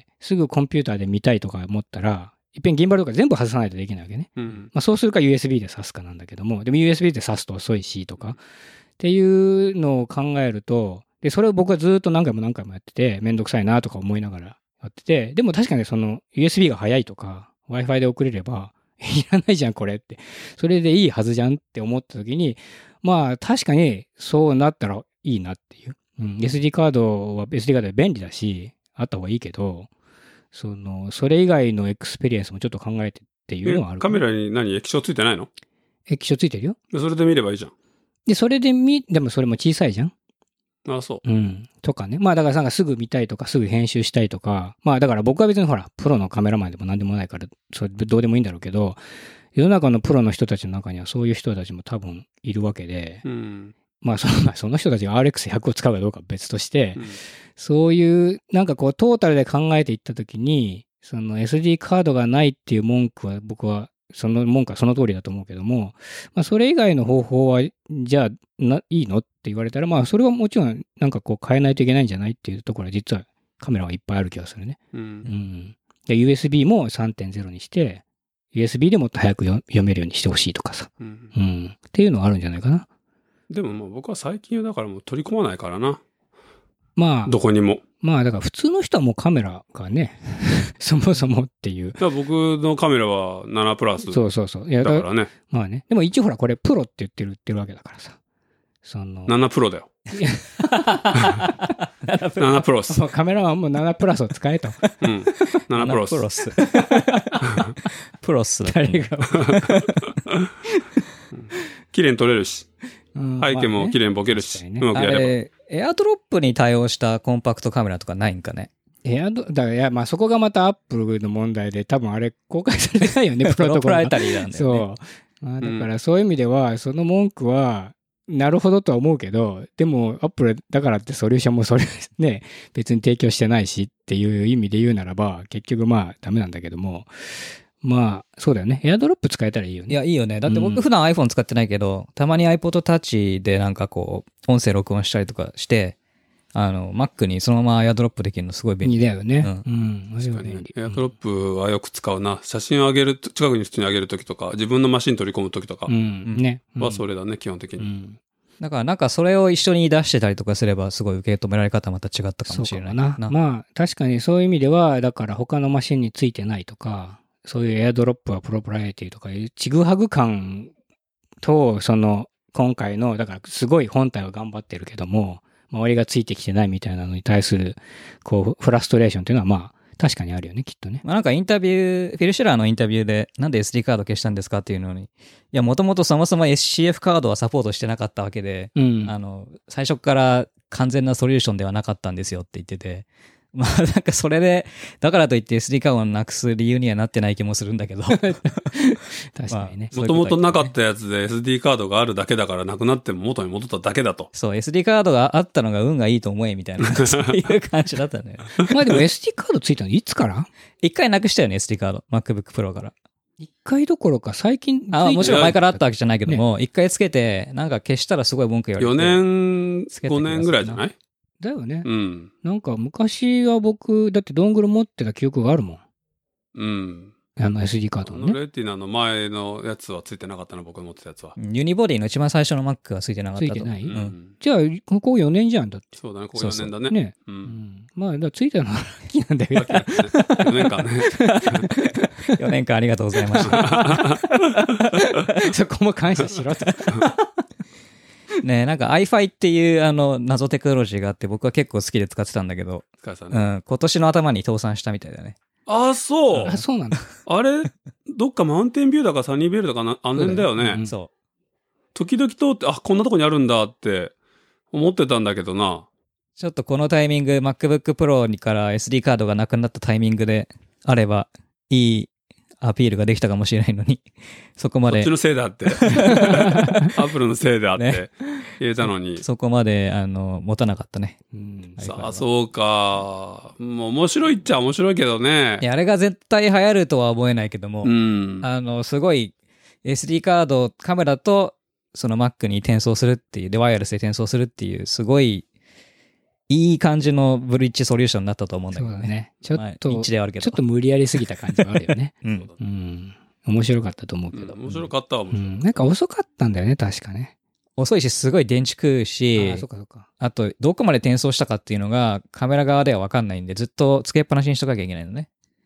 すぐコンピューターで見たいとか思ったら、いっぺんギンバルとか全部外さないとできないわけね。うん、まあそうするか ユーエスビー で挿すかなんだけども、でも ユーエスビー で挿すと遅いしとか、っていうのを考えると、で、それを僕はずっと何回も何回もやってて、めんどくさいなとか思いながらやってて、でも確かにその ユーエスビー が速いとか、Wi-Fi で送れれば、いらないじゃん、これって。それでいいはずじゃんって思った時に、まあ確かにそうなったらいいなっていう。うん、エスディー カードは エスディー カードで便利だし、あった方がいいけど、その、それ以外のエクスペリエンスもちょっと考えてっていうのはあるかカメラに何液晶ついてないの？ 液晶ついてるよ。 それで見ればいいじゃん。 で、それで見、でもそれも小さいじゃん。 ああ、そう。 うん。とかね。まあだからなんかすぐ見たいとか、すぐ編集したいとか、まあだから僕は別にほら、プロのカメラマンでも何でもないから、それどうでもいいんだろうけど、世の中のプロの人たちの中にはそういう人たちも多分いるわけで、うん、まあその、その人たちが アールエックスひゃく を使うかどうかは別として、うん、そういう、なんかこうトータルで考えていったときに、その エスディー カードがないっていう文句は僕は、その文句はその通りだと思うけども、まあそれ以外の方法は、じゃあないいのって言われたら、まあそれはもちろんなんかこう変えないといけないんじゃないっていうところは実はカメラはいっぱいある気がするね。うん。うん、で ユーエスビー も さんてんゼロ にして、ユーエスビー でもっと早く読めるようにしてほしいとかさ、うん。うん。っていうのはあるんじゃないかな。 でもまあ僕は最近はだからもう取り込まないからな。 まあ。 どこにも。 まあだから普通の人はもうカメラがね、そもそもっていう。 だから僕のカメラはななプラス。 そうそうそう。いやだからね。 まあね。でも一応ほらこれプロって言ってる言ってるわけだからさ。その。 ななプロだよ。ななプロス。 カメラはもうななプラスを使えと。 うん。ななプロス。 プロス。プロスだ。 誰が。 綺麗に撮れるし。背景も綺麗にボケるし。うまくやれば。 エアドロップに対応したコンパクトカメラとかないんかね。 エアド、だから、いや、まあそこがまたアップルの問題で、多分あれ公開されてないよね、プロトコル。 プロプライタリーなんだよね。そう。まあだからそういう意味では、その文句は、なるほどとは思うけど、でもアップルだからってソリューションもそれね、別に提供してないしっていう意味で言うならば、結局まあダメなんだけども、まあ、そうだよね。エアドロップ使えたらいいよね。 いや、いいよね。だって僕普段 iPhone 使ってないけど、うん、たまに iPod Touch でなんかこう、音声録音したりとかして、あの、Mac にそのままエアドロップできるのすごい便利。 いいだよね。 うん。 うん。確かに。 エアドロップはよく使うな。写真を上げる、近くに普通に上げるときとか、自分のマシン取り込むときとか。 うん。ね。 はそれだね、基本的に。うん。 だからなんかそれを一緒に出してたりとかすればすごい受け止められ方また違ったかもしれないな。 な。まあ、確かにそういう意味では、だから他のマシンについてないとか、そういうエアドロップはプロプライティとかいうちぐはぐ感と、その、今回の、だからすごい本体は頑張ってるけども、周りがついてきてないみたいなのに対する、こう、フラストレーションっていうのはまあ、確かにあるよね、きっとね。 まあなんかインタビュー、フィル・シュラーのインタビューで、なんで エスディー カード消したんですかっていうのに、いや、もともとそもそも エスシーエフ カードはサポートしてなかったわけで、うん、あの、最初から完全なソリューションではなかったんですよって言ってて、まあなんかそれで、だからといって エスディー カードをなくす理由にはなってない気もするんだけど。確かにね。 もともとなかったやつで エスディー カードがあるだけだからなくなっても元に戻っただけだと。 そう、エスディー カードがあったのが運がいいと思えみたいな、そういう感じだったね。 まあでも エスディー カードついたのいつから一回なくしたよね、エスディー カード。MacBook Pro から。 一回どころか最近あ、もちろん前からあったわけじゃないけども、一、ね、回つけて、なんか消したらすごい文句言われて。 よねん、ごねんぐらいじゃない？ だよね。 うん。 なんか昔は僕、だってドングル持ってた記憶があるもん。 うん。 あの エスディー カードあのね。 のレティナの前のやつはついてなかったな、僕が持ってたやつは。 ユニボディの一番最初の Mac はついてなかったと。 ついてない、 ううんん。 じゃあ、ここよねんじゃんだって。 そうだね、ここそうそうよねんだね。 ね。 う。 うんん。まあ、だからついたのはラッキーなんだけど。 よねんかんね。 よねんかんありがとうございました。 そこも感謝しろと。 ねなんか iFi っていうあの謎テクノロジーがあって僕は結構好きで使ってたんだけど、 お疲れさんね。 うん、今年の頭に倒産したみたいだね。 あ、そう。 あ、そうなんだ。 あれ、どっかマウンテンビューだかサニーベルだかな、あの辺だよね。 うんそ時々通って、あ、こんなとこにあるんだって思ってたんだけどな。 う。ちょっとこのタイミング MacBook Pro にから エスディー カードがなくなったタイミングであればいいアピールができたかもしれないのに、そこまでこっち、のせいだって。アップルのせいであってね言えたのに。 そこまであの持たなかったね。 うん。 はいさあ、そうか。もう面白いっちゃ面白いけどねい。やあれが絶対流行るとは思えないけども、 うん。 あの、すごい エスディー カード、カメラとその Mac に転送するっていう、で、ワイヤレスで転送するっていう、すごいいい感じのブリッジソリューションになったと思うんだけどね。 そうだね。ちょまあっと、 一ちではあるけど。 ょっと無理やりすぎた感じはあるよね。 うん。 うん。面白かったと思うけど。 うん面白かったわ、面白い。 うん。なんか遅かったんだよね、確かね。 遅いし、すごい電池食うあしあ、そっかそっか。 あと、どこまで転送したかっていうのがカメラ側では分かんないんで、ずっとつけっぱなしにしとかなきゃいけないのね。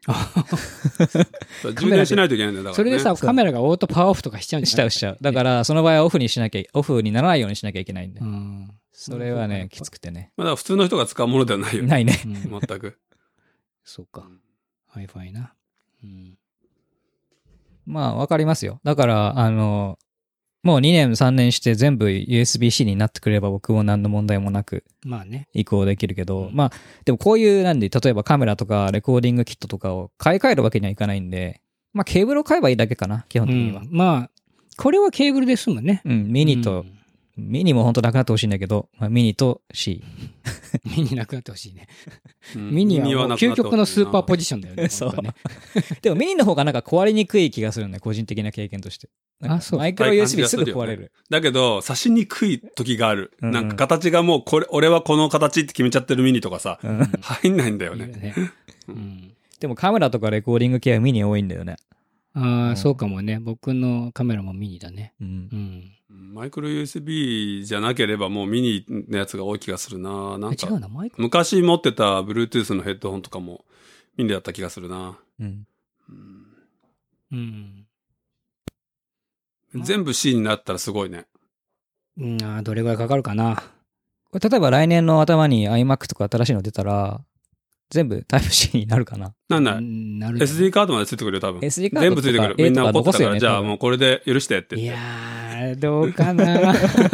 充電しないといけないんだよ、だから、ね。 それでさ、 そうカメラがオートパワーオフとかしちゃうんじゃないしちゃうしちゃう。だから、その場合はオフにしなきゃ、オフにならないようにしなきゃいけないんでう。ん。 それはね、 うんきつくてね。 まあだから普通の人が使うものではないよね。 ないね。 うん全く。 そうか。Wi-Fi な。うん。 まあ、わかりますよ。だから、あの、もうにねんさんねんして全部 ユーエスビー-C になってくれれば僕も何の問題もなくまあね。 移行できるけど、 うんまあ、でもこういう、なんで、例えばカメラとかレコーディングキットとかを買い替えるわけにはいかないんで、まあ、ケーブルを買えばいいだけかな、基本う的には。 ん。まあ、これはケーブルで済むね。 うん、ミニと、 うんミニも本当なくなってほしいんだけど、まあ、ミニと C。 ミニなくなってほしいね。 うんミニはもうなくなってほしいな究極のスーパーポジションだよね。 そう本当ね。 でもミニの方がなんか壊れにくい気がするね、個人的な経験として。なんかあそうマイクロ ユーエスビー すぐ壊れる。 だけど、刺しにくい時がある。 うんうんなんか形がもう、これ、俺はこの形って決めちゃってるミニとかさ、 うん入んないんだよね。 いいよね。うん。 でもカメラとかレコーディング系はミニ多いんだよね。 ああ、 うんそうかもね。僕のカメラもミニだね。 うんう。ん。 マイクロ ユーエスビー じゃなければもうミニのやつが多い気がするな。なんか違う、な、マイク昔持ってた Bluetooth のヘッドホンとかもミニだった気がするな。 うん。 うん。 全部 C になったらすごいね。 うん、あーどれぐらいかかるかな。 これ例えば来年の頭に iMac とか新しいの出たら、全部 タイプシー になるかな。 なんだう、んなるエスディー カードまでついてくるよ、多分。 エスディー カードとか全部ついてくる。 A みんな怒ってたから、 とか残すよね多分じゃあもうこれで許してってい言って。 やー、どうかな。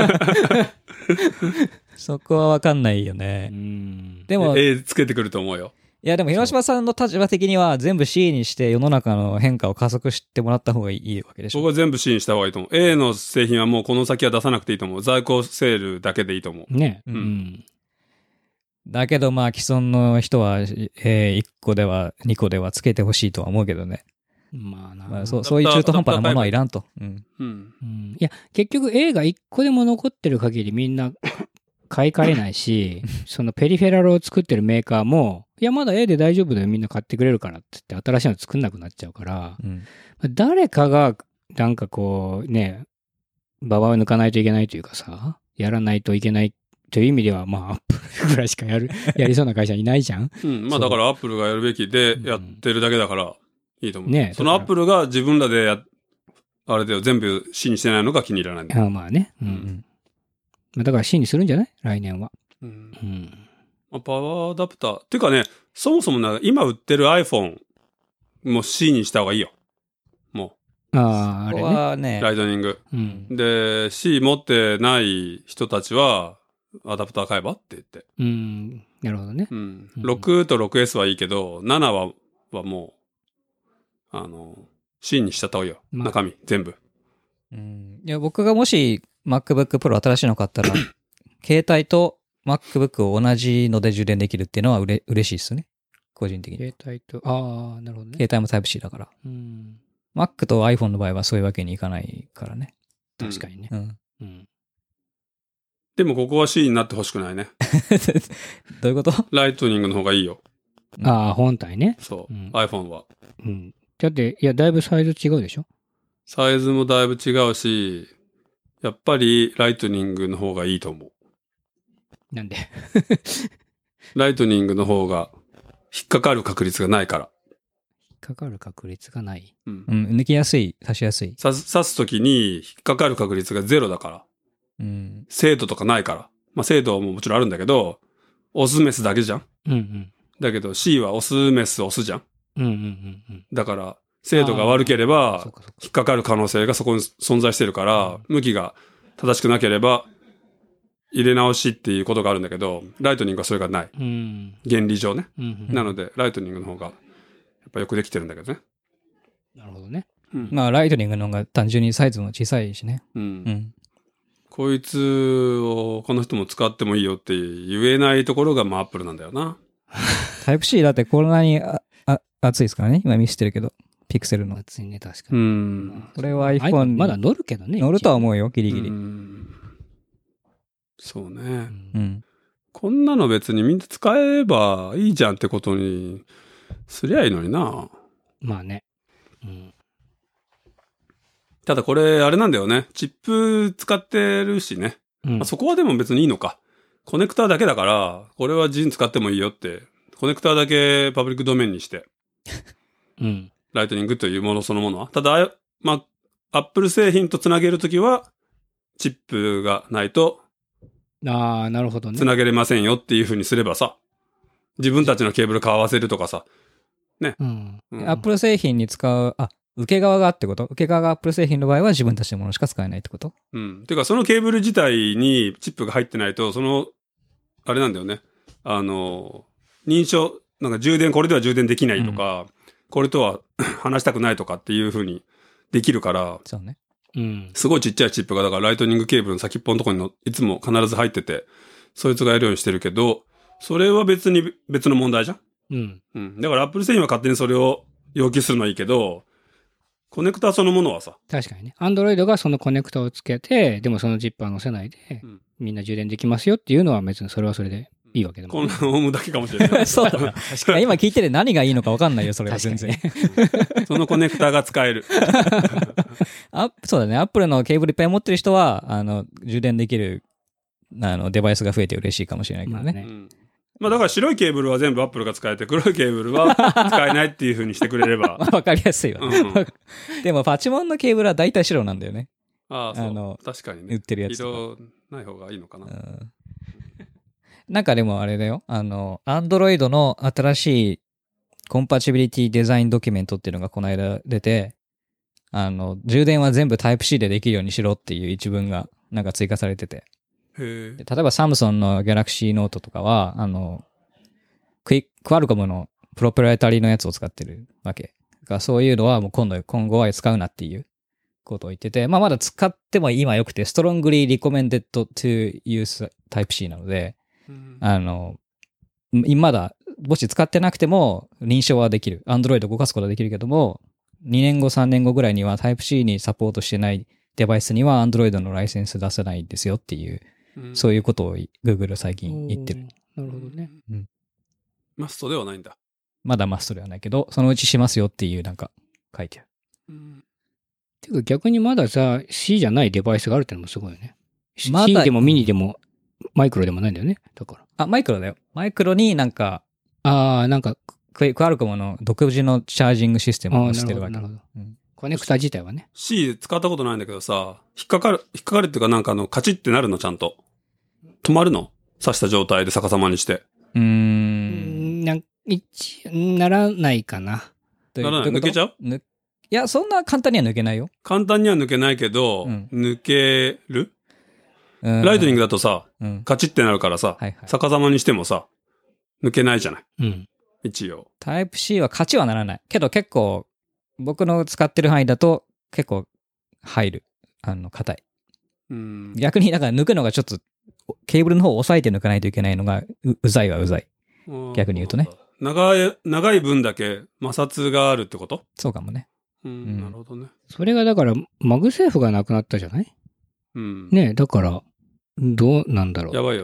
そこはわかんないようね。 ん。 でも、い A つけてくると思うよ。 やでも広島さんの立場的には全部 C にして世の中の変化を加速してもらった方がいいわけでしょ。 僕は全部 C にした方がいいと思う。A の製品はもうこの先は出さなくていいと思う。在庫セールだけでいいと思う。 ね。 ううんん。 だけどまあ既存の人は、えー、いっこではにこではつけてほしいとは思うけどね。 まあな。 まあそう、そういう中途半端なものはいらんと。うん。 うん。 うん。いや、結局 A がいっこでも残ってる限りみんな買い替えないし、そのペリフェラルを作ってるメーカーも、いや、まだ A で大丈夫だよ、みんな買ってくれるからって言って新しいの作んなくなっちゃうから、 うん。 誰かが、なんかこう、ね、ババを抜かないといけないというかさ、やらないといけないという意味では、まあ、アップルぐらいしかやる、やりそうな会社いないじゃん。 うん。まそうあだからアップルがやるべきでやってるだけだからいいと思う。 ねそのアップルが自分らでや、あれだよ、全部 C にしてないのが気に入らないんだよ。 あまあね。う。 うんん。 まあだから C にするんじゃない来年は。 うんうん。 まあパワーアダプター。てかね、そもそもな、今売ってる iPhone も C にした方がいいよ。もああ、あここれね。 う、 はね、 ライトニング。 うん。 で、C 持ってない人たちは、アダプター買えばって言って。 うん。なるほどね。 うん。 うんろくと ろくエス はいいけど、ななは、はもう、あの、C にしちゃった方がいいよ。 まあ中身、全部。 うん。いや、僕がもし MacBook Pro 新しいの買ったら、携帯と MacBook を同じので充電できるっていうのはうれ嬉しいですね。個人的に。 携帯と、ああ、なるほどね。 携帯も タイプシー だから。 うん。 Mac と iPhone の場合はそういうわけにいかないからね。 確かにね。 うん。 うん。 でもここは C になってほしくないね。 どういうことライトニングの方がいいよ。 ああ、本体ね。 そう。 うん iPhone は。 うん。 だって、いや、だいぶサイズ違うでしょ？ サイズもだいぶ違うし、やっぱりライトニングの方がいいと思う。 なんでライトニングの方が引っかかる確率がないから。 引っかかる確率がない。 うんうん、抜きやすい、刺しやすい。 刺す、刺すときに引っかかる確率がゼロだから。 うん。 精度とかないから。まあ精度ももちろんあるんだけど、オスメスだけじゃん。 うんうん。 だけど C はオスメスオスじゃん。 うんうんうんうん。 だから精度が悪ければそうかそうか引っかかる可能性がそこに存在してるから、向きが正しくなければ入れ直しっていうことがあるんだけど、ライトニングはそれがない。 うん。 原理上ね。 うんうん。 なのでライトニングの方がやっぱよくできてるんだけどね。 なるほどね。 うん。 まあ、ライトニングの方が単純にサイズも小さいしね。 うんうん。 こいつをこの人も使ってもいいよって言えないところがまあアップルなんだよな。 タイプ C だってこんなにああ熱いですからね。今見せてるけど。ピクセルの。 熱いね、確かうに。 ん。 これは iPhone iPhone まだ乗るけどね。 乗るとは思うよ、ギリギうリ。 んそうね、 うんう。ん。 こんなの別にみんな使えばいいじゃんってことにすりゃいいのにな。 まあね。うん。 ただこれあれなんだよね。チップ使ってるしね。 うんまあ、そこはでも別にいいのか。コネクターだけだから、これは自由に使ってもいいよって。コネクターだけパブリックドメインにして。 うん。 ライトニングというものそのものは。ただ、あまあ、アップル製品とつなげるときは、チップがないとああ、なるほどね。 つなげれませんよっていう風にすればさ、自分たちのケーブル買わせるとかさ。 うん。 うんアップル製品に使う、あ、受け側がってこと受け側がアップル製品の場合は自分たちのものしか使えないってこと？ うん。てか、そのケーブル自体にチップが入ってないと、その、あれなんだよね。あの、認証、なんか充電、これでは充電できないとか、これとは話したくないとかっていう風にできるから、 そうね。 うん。 すごいちっちゃいチップが、だからライトニングケーブルの先っぽのところにのいつも必ず入ってて、そいつがやるようにしてるけど、それは別に別の問題じゃん。 うん。 うん。だから Apple 製品は勝手にそれを要求するのはいいけど、コネクタそのものはさ、 確かにね。Android がそのコネクタをつけて、でもそのジッパー載せないで、 うんみんな充電できますよっていうのは別にそれはそれでいいわけでもこんなオウムだけかもしれない。 そうだな。いや今聞いてて何がいいのか分かんないよ、それは全然。 そのコネクタが使える。 あそうだね。アップルのケーブルいっぱい持ってる人は、あの、充電できる、あの、デバイスが増えて嬉しいかもしれないけどね。 まあねうんまあだから白いケーブルは全部 Apple が使えて、黒いケーブルは使えないっていう風にしてくれれば。 まあ、分かりやすいわ、ねうんでも、パチモンのケーブルは大体白なんだよね。 ああ、そう。 あの確かに売っね。 てるやつと色ない方がいいのかな。 か。うんなんかでもあれだよ。あの、Android の新しいコンパチビリティデザインドキュメントっていうのがこの間出て、あの、充電は全部 タイプ シー でできるようにしろっていう一文がなんか追加されてて。 へえ。 で例えばサムソンの Galaxy Note とかは、あの、クイクアルコムのプロプライタリーのやつを使ってるわけ。だからそういうのはもう今度、今後は使うなっていうことを言ってて、まあまだ使っても今良くて、strongly recommended to use Type C なので、 うんあの、まだ、もし使ってなくても認証はできる。Android 動かすことはできるけども、にねんご、さんねんごぐらいには Type C にサポートしてないデバイスには Android のライセンス出せないんですよっていう、 うんそういうことを Google 最近言ってる。 おー。なるほどね。 マストではないんだ。 まだマストではないけど、そのうちしますよっていうなんか書いてある。 うんていうか逆にまださ、C じゃないデバイスがあるってのもすごいよね。 まだ C でもミニでもマイクロでもないんだよね。だから。 あ、マイクロだよ。マイクロになんか、 ああ、なんか、 ククアルコムの独自のチャージングシステムをああ、なるほど、 してるわけ。 なるほど。 うんコネクタ自体はね。 C 使ったことないんだけどさ、引っかかる、引っかかるっていうかなんかあの、カチッってなるのちゃんと。止まるの刺した状態で逆さまにして。 うー。 うんん、なん一ならないかな。 どういうならないどういうこと抜けちゃうぬいや、そんな簡単には抜けないよ。 簡単には抜けないけど、 うん抜けるうんライトニングだとさ、 うん。 カチッってなるからさ、 はいはい。 逆さまにしてもさ、抜けないじゃないうん。 一応。 タイプ C は勝ちはならない。けど結構、僕の使ってる範囲だと結構入る。あの、硬い。 うん。 逆に、だから抜くのがちょっと、ケーブルの方を押さえて抜かないといけないのが、ううざいはうざい。逆に言うとね。 長い、長い分だけ摩擦があるってことそうかもね。 うん、 うんなるほどね。 それがだから、マグセーフがなくなったじゃないうん。 ねえ、だから、どうなんだろう。 やばいよね。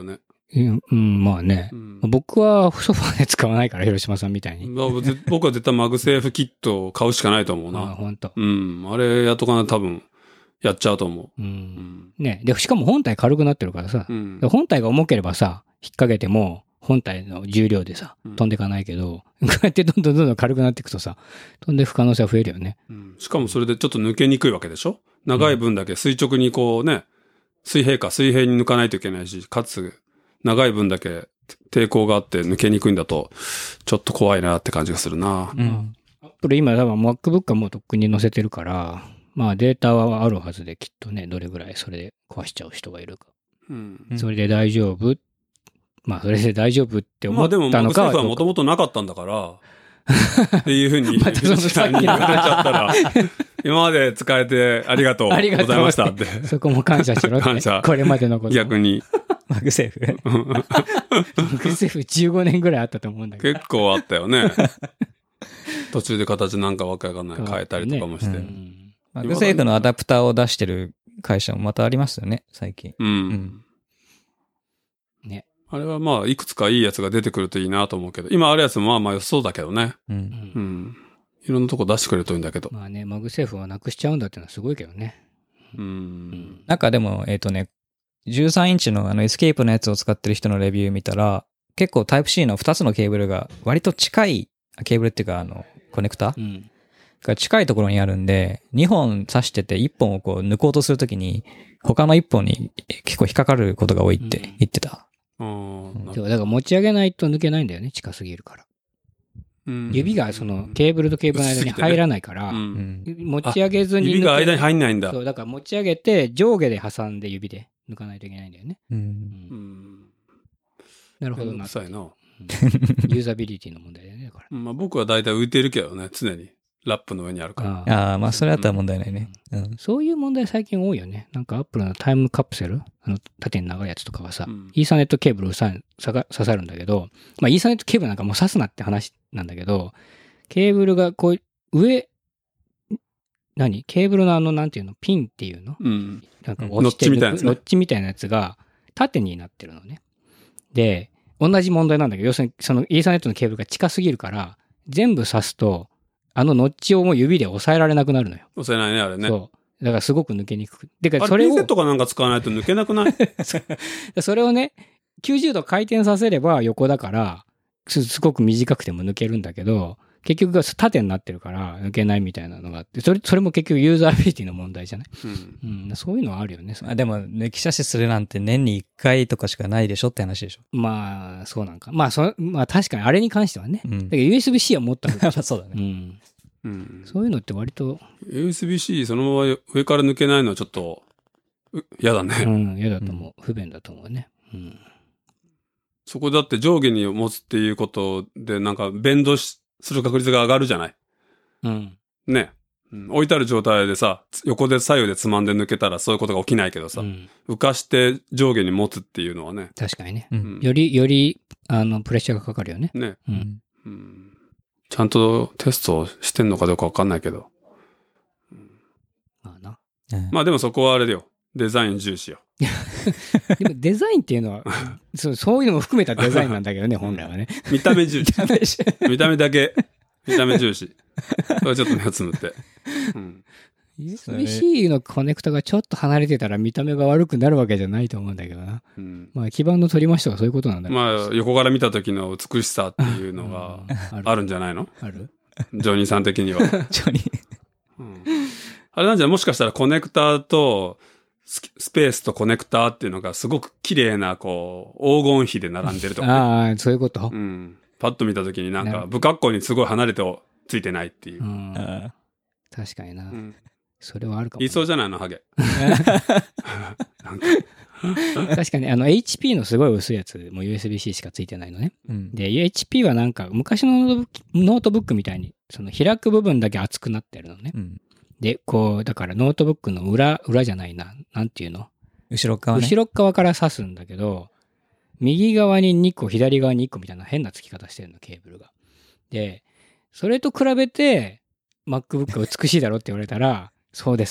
うん、うんまあね。 うん僕はソファで使わないから、広島さんみたいに。 まあぜ僕は絶対マグセーフキットを買うしかないと思うああ、 な。 ほんと。 うん。あれやっとかな多分、やっちゃうと思う。 う。うんん。 ね。で、しかも本体軽くなってるからさ。 うんで。本体が重ければさ、引っ掛けても、本体の重量でさ、 うん飛んでいかないけど、こうやってどんどんどんどん軽くなっていくとさ、飛んでいく可能性は増えるよね。 うんしかもそれでちょっと抜けにくいわけでしょ？長い分だけ垂直にこうね、水平か水平に抜かないといけないし、かつ、長い分だけ抵抗があって抜けにくいんだと、ちょっと怖いなって感じがするな。 うん。 アップル今多分 MacBook はもうとっくに載せてるから、まあデータはあるはずできっとね、どれぐらいそれで壊しちゃう人がいるか。 うん。 うんそれで大丈夫まあそれで大丈夫って思っまあでも、 たのかマグセーフはどうかもともとなかったんだから、っていうふうに、 またそのさんに言われちゃったら、今まで使えてありがとうありがとうございましたって、 そこも感謝しろって。 感謝これまでのこと。 逆に。 マグセーフ。 マグセーフじゅうごねんぐらいあったと思うんだけど。 結構あったよね。途中で形なんかわかんない変えたりとかもして。 ううんんマグセーフのアダプターを出してる会社もまたありますよね、最近。 うん。 うんね。 あれはまあ、いくつかいいやつが出てくるといいなと思うけど、今あるやつもまあまあ良さそうだけどね。 う。 うんんうん。いろんなとこ出してくれるといいんだけど。 まあね、マグセーフはなくしちゃうんだっていうのはすごいけどね。 う。 うんんなんかでも、えっとね、じゅうさんインチのあのエスケープのやつを使ってる人のレビュー見たら、結構 タイプシー のふたつのケーブルが割と近い、ケーブルっていうかあの、コネクタうん。 が近いところにあるんで、にほん挿してていっぽんをこう抜こうとするときに、他のいっぽんに結構引っかかることが多いって言ってた。 あーなるそうだから持ち上げないと抜けないんだよね、近すぎるから。 うん指がそのケーブルとケーブルの間に入らないから、 う。 うんん。 持ち上げずに抜け指が間に入んないんだ。 そう、だから持ち上げて上下で挟んで指で抜かないといけないんだよね。 う。 うんうんん。 なるほどな。 臭いな。 うんユーザビリティの問題だよね、だから。 まあ僕は大体浮いてるけどね、常に。ラップの上にあるから。 ああああ、まあそれだったら問題ないね。うん。 そういう問題最近多いよね。なんかアップルのタイムカプセル、あの縦に長いやつとかはさ、 うんイーサネットケーブルをささが刺さるんだけど、まあイーサネットケーブルなんかもう刺すなって話なんだけど、ケーブルがこう、上、何ケーブルのあの、なんていうのピンっていうのうん。 なんかうん落ちてるノッチみたいなやつねノッチみたいなやつが縦になってるのね。で、同じ問題なんだけど、要するにそのイーサネットのケーブルが近すぎるから、全部刺すと、あのノッチをもう指で押さえられなくなるのよ。 押せないね、あれね。 そう。だからすごく抜けにくく。てか、 あれ、 それをピンセッ、トかなんか使わないと抜けなくない？ それをね、きゅうじゅうど回転させれば横だから、すすごく短くても抜けるんだけど、結局が縦になってるから抜けないみたいなのがあって、それ、それも結局ユーザービリティの問題じゃない？ うん。 うん、そういうのはあるよね。 まあでも、抜き差しするなんて年にいっかいとかしかないでしょって話でしょ。 まあ、そうなんか。まあ、そまあ確かにあれに関してはね。 うんだけど ユーエスビー-C は持った方がそうだね。 うん。 うん。 そういうのって割と、 ユーエスビー-C そのまま上から抜けないのはちょっと、う嫌だうね。 ん、嫌だと思う。不便だと思うね。うん。 そこだって上下に持つっていうことで、なんか、ベンドしする確率が上がるじゃない。 うん。 ね。うん置いてある状態でさ、つ横で左右でつまんで抜けたらそういうことが起きないけどさ、 うん浮かして上下に持つっていうのはね。 確かにね。 う。 うんんより、より、あの、プレッシャーがかかるよね。 ね。 う。 うんん。 うんちゃんとテストをしてんのかどうかわかんないけど。 まあな。 うんまあでもそこはあれだよ。デザイン重視よ。 でもデザインっていうのは、そう、そういうのも含めたデザインなんだけどね、本来はね。 見た目重視。見た目だけ。見た目重視。それはちょっと目をつむって。うん。 ユーエスビー-C のコネクタがちょっと離れてたら見た目が悪くなるわけじゃないと思うんだけどな。 うん、 まあ、基盤の取り回しとかそういうことなんだけど。 まあ、横から見た時の美しさっていうのがうんあるんじゃないの？ あるジョニーさん的には。 ジョニー。 うんあれなんじゃもしかしたらコネクタとススペースとコネクタっていうのがすごく綺麗なこう黄金比で並んでるとか、ねああ、そういうことう。ん、パッと見た時になんなるか不格好にすごい離れてついてないっていうう、 ん。 あ確かになう。ん、 それはあるかも。 言いそうじゃないのハゲなんか確かに、あの、エイチピー のすごい薄いやつも ユーエスビー-C しかついてないのね。 ーうん。 で、エイチピー はなんか昔のノートブックノートブックみたいに、その開く部分だけ厚くなってるのね。 うん。 で、こう、だからノートブックの裏、裏じゃないな。なんていうの、 後ろ側ね。 後ろ側から刺すんだけど、右側ににこ、左側にいっこみたいな変な付き方してるの、ケーブルが。で、それと比べて、MacBook が美しいだろって言われたら、そうですねっ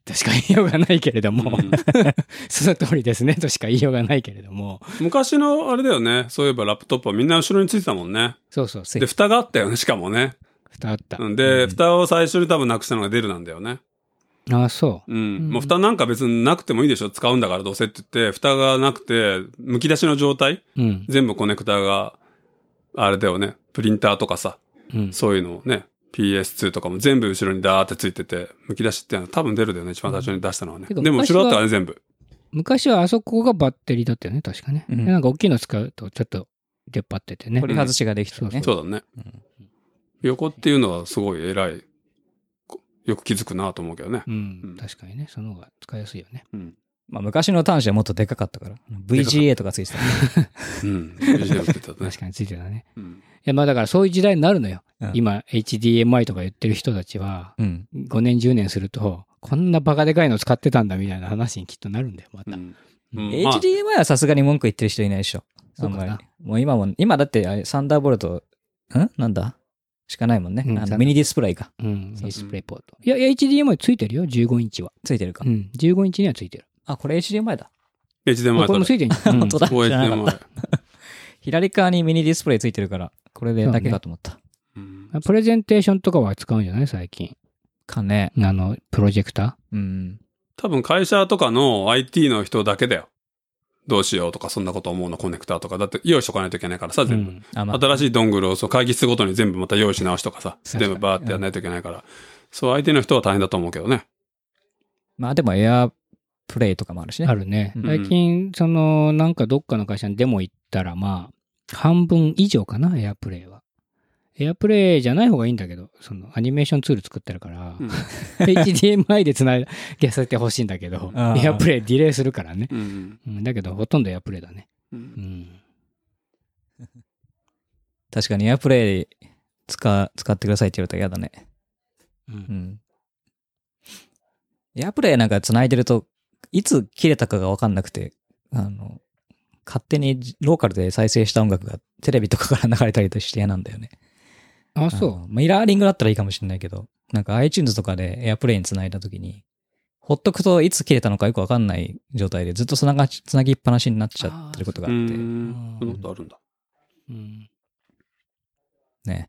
としか言いようがないけれども、 うん、 その通りですねとしか言いようがないけれども。 昔のあれだよね。そういえばラップトップはみんな後ろについてたもんね。 そうそうそう。 で、蓋があったよね、しかもね。 蓋あった。 で、うん、蓋を最初に多分なくしたのがデルなんだよね。 ああ、そう。 うん。うん、もう蓋なんか別になくてもいいでしょ、使うんだからどうせって言って、蓋がなくて、剥き出しの状態、うん、全部コネクタが、あれだよね、プリンターとかさ、うん、そういうのをね、ピーエスツー とかも全部後ろにダーってついてて、剥き出しっていうのは多分出るだよね、一番最初に出したのはね。うん、でも後ろだったらね、全部。 昔はあそこがバッテリーだったよね、確かね。うん、なんか大きいの使うとちょっと出っ張っててね。 取り外しができたね。 そうだね。うん、横っていうのはすごい偉い。よく気づくなと思うけどね。 うん。うん、確かにね。その方が使いやすいよね。 うん。まあ昔の端子はもっとでかかったから。ブイジーエー とかついてた、ね。 うん。ブイジーエー ついてたね。 確かについてたね。うん。いやまあだからそういう時代になるのよ。うん、今 エイチディーエムアイ とか言ってる人たちは、うん、ごねんじゅうねんすると、こんなバカでかいの使ってたんだみたいな話にきっとなるんだよ、また。うんうん、エイチディーエムアイ はさすがに文句言ってる人いないでしょ。あんまり。もう今も、今だってあれサンダーボルト、んなんだしかないもんね。うん、あのミニディスプレイか。 うん。ディスプレイポート。いや、エイチディーエムアイ ついてるよ、じゅうごインチは。 ついてるか。 うん。じゅうごインチにはついてる。 あ、これ エイチディーエムアイ だ。 エイチディーエムアイ だ。 これもついてるんじゃん。 本当だ。 エイチディーエムアイ。 左側にミニディスプレイついてるから、これでだけかと思った。 うん、プレゼンテーションとかは使うんじゃない最近。 かね。 あの、プロジェクター。 うん。 多分会社とかの アイティー の人だけだよ。どうしようとかそんなこと思うのコネクターとか。だって用意しとかないといけないからさ、全部。うんあまあ、新しいドングルをそう会議室ごとに全部また用意し直しとかさ、全部バーってやらないといけないから。うん、そう アイティー の人は大変だと思うけどね。 まあでもエアプレイとかもあるしね。 あるね。うん、最近、その、なんかどっかの会社にデモ行ったら、まあ、半分以上かな、エアプレイは。エアプレイじゃない方がいいんだけど、そのアニメーションツール作ってるから、うん、エイチディーエムアイ でつないでさせてほしいんだけど、エアプレイディレイするからね。うんうん、だけど、ほとんどエアプレイだね。うんうん、確かにエアプレイ使、使ってくださいって言われたら嫌だね。うんうん、エアプレイなんか繋いでると、いつ切れたかがわかんなくて、あの、勝手にローカルで再生した音楽がテレビとかから流れたりとして嫌なんだよね。 あ、そう。 ミラーリングだったらいいかもしれないけど、なんか iTunes とかで AirPlay に繋いだときに、ほっとくといつ切れたのかよくわかんない状態でずっとつなが、つなぎっぱなしになっちゃってることがあって。 うん。そんなことあるんだ。うん。 ね。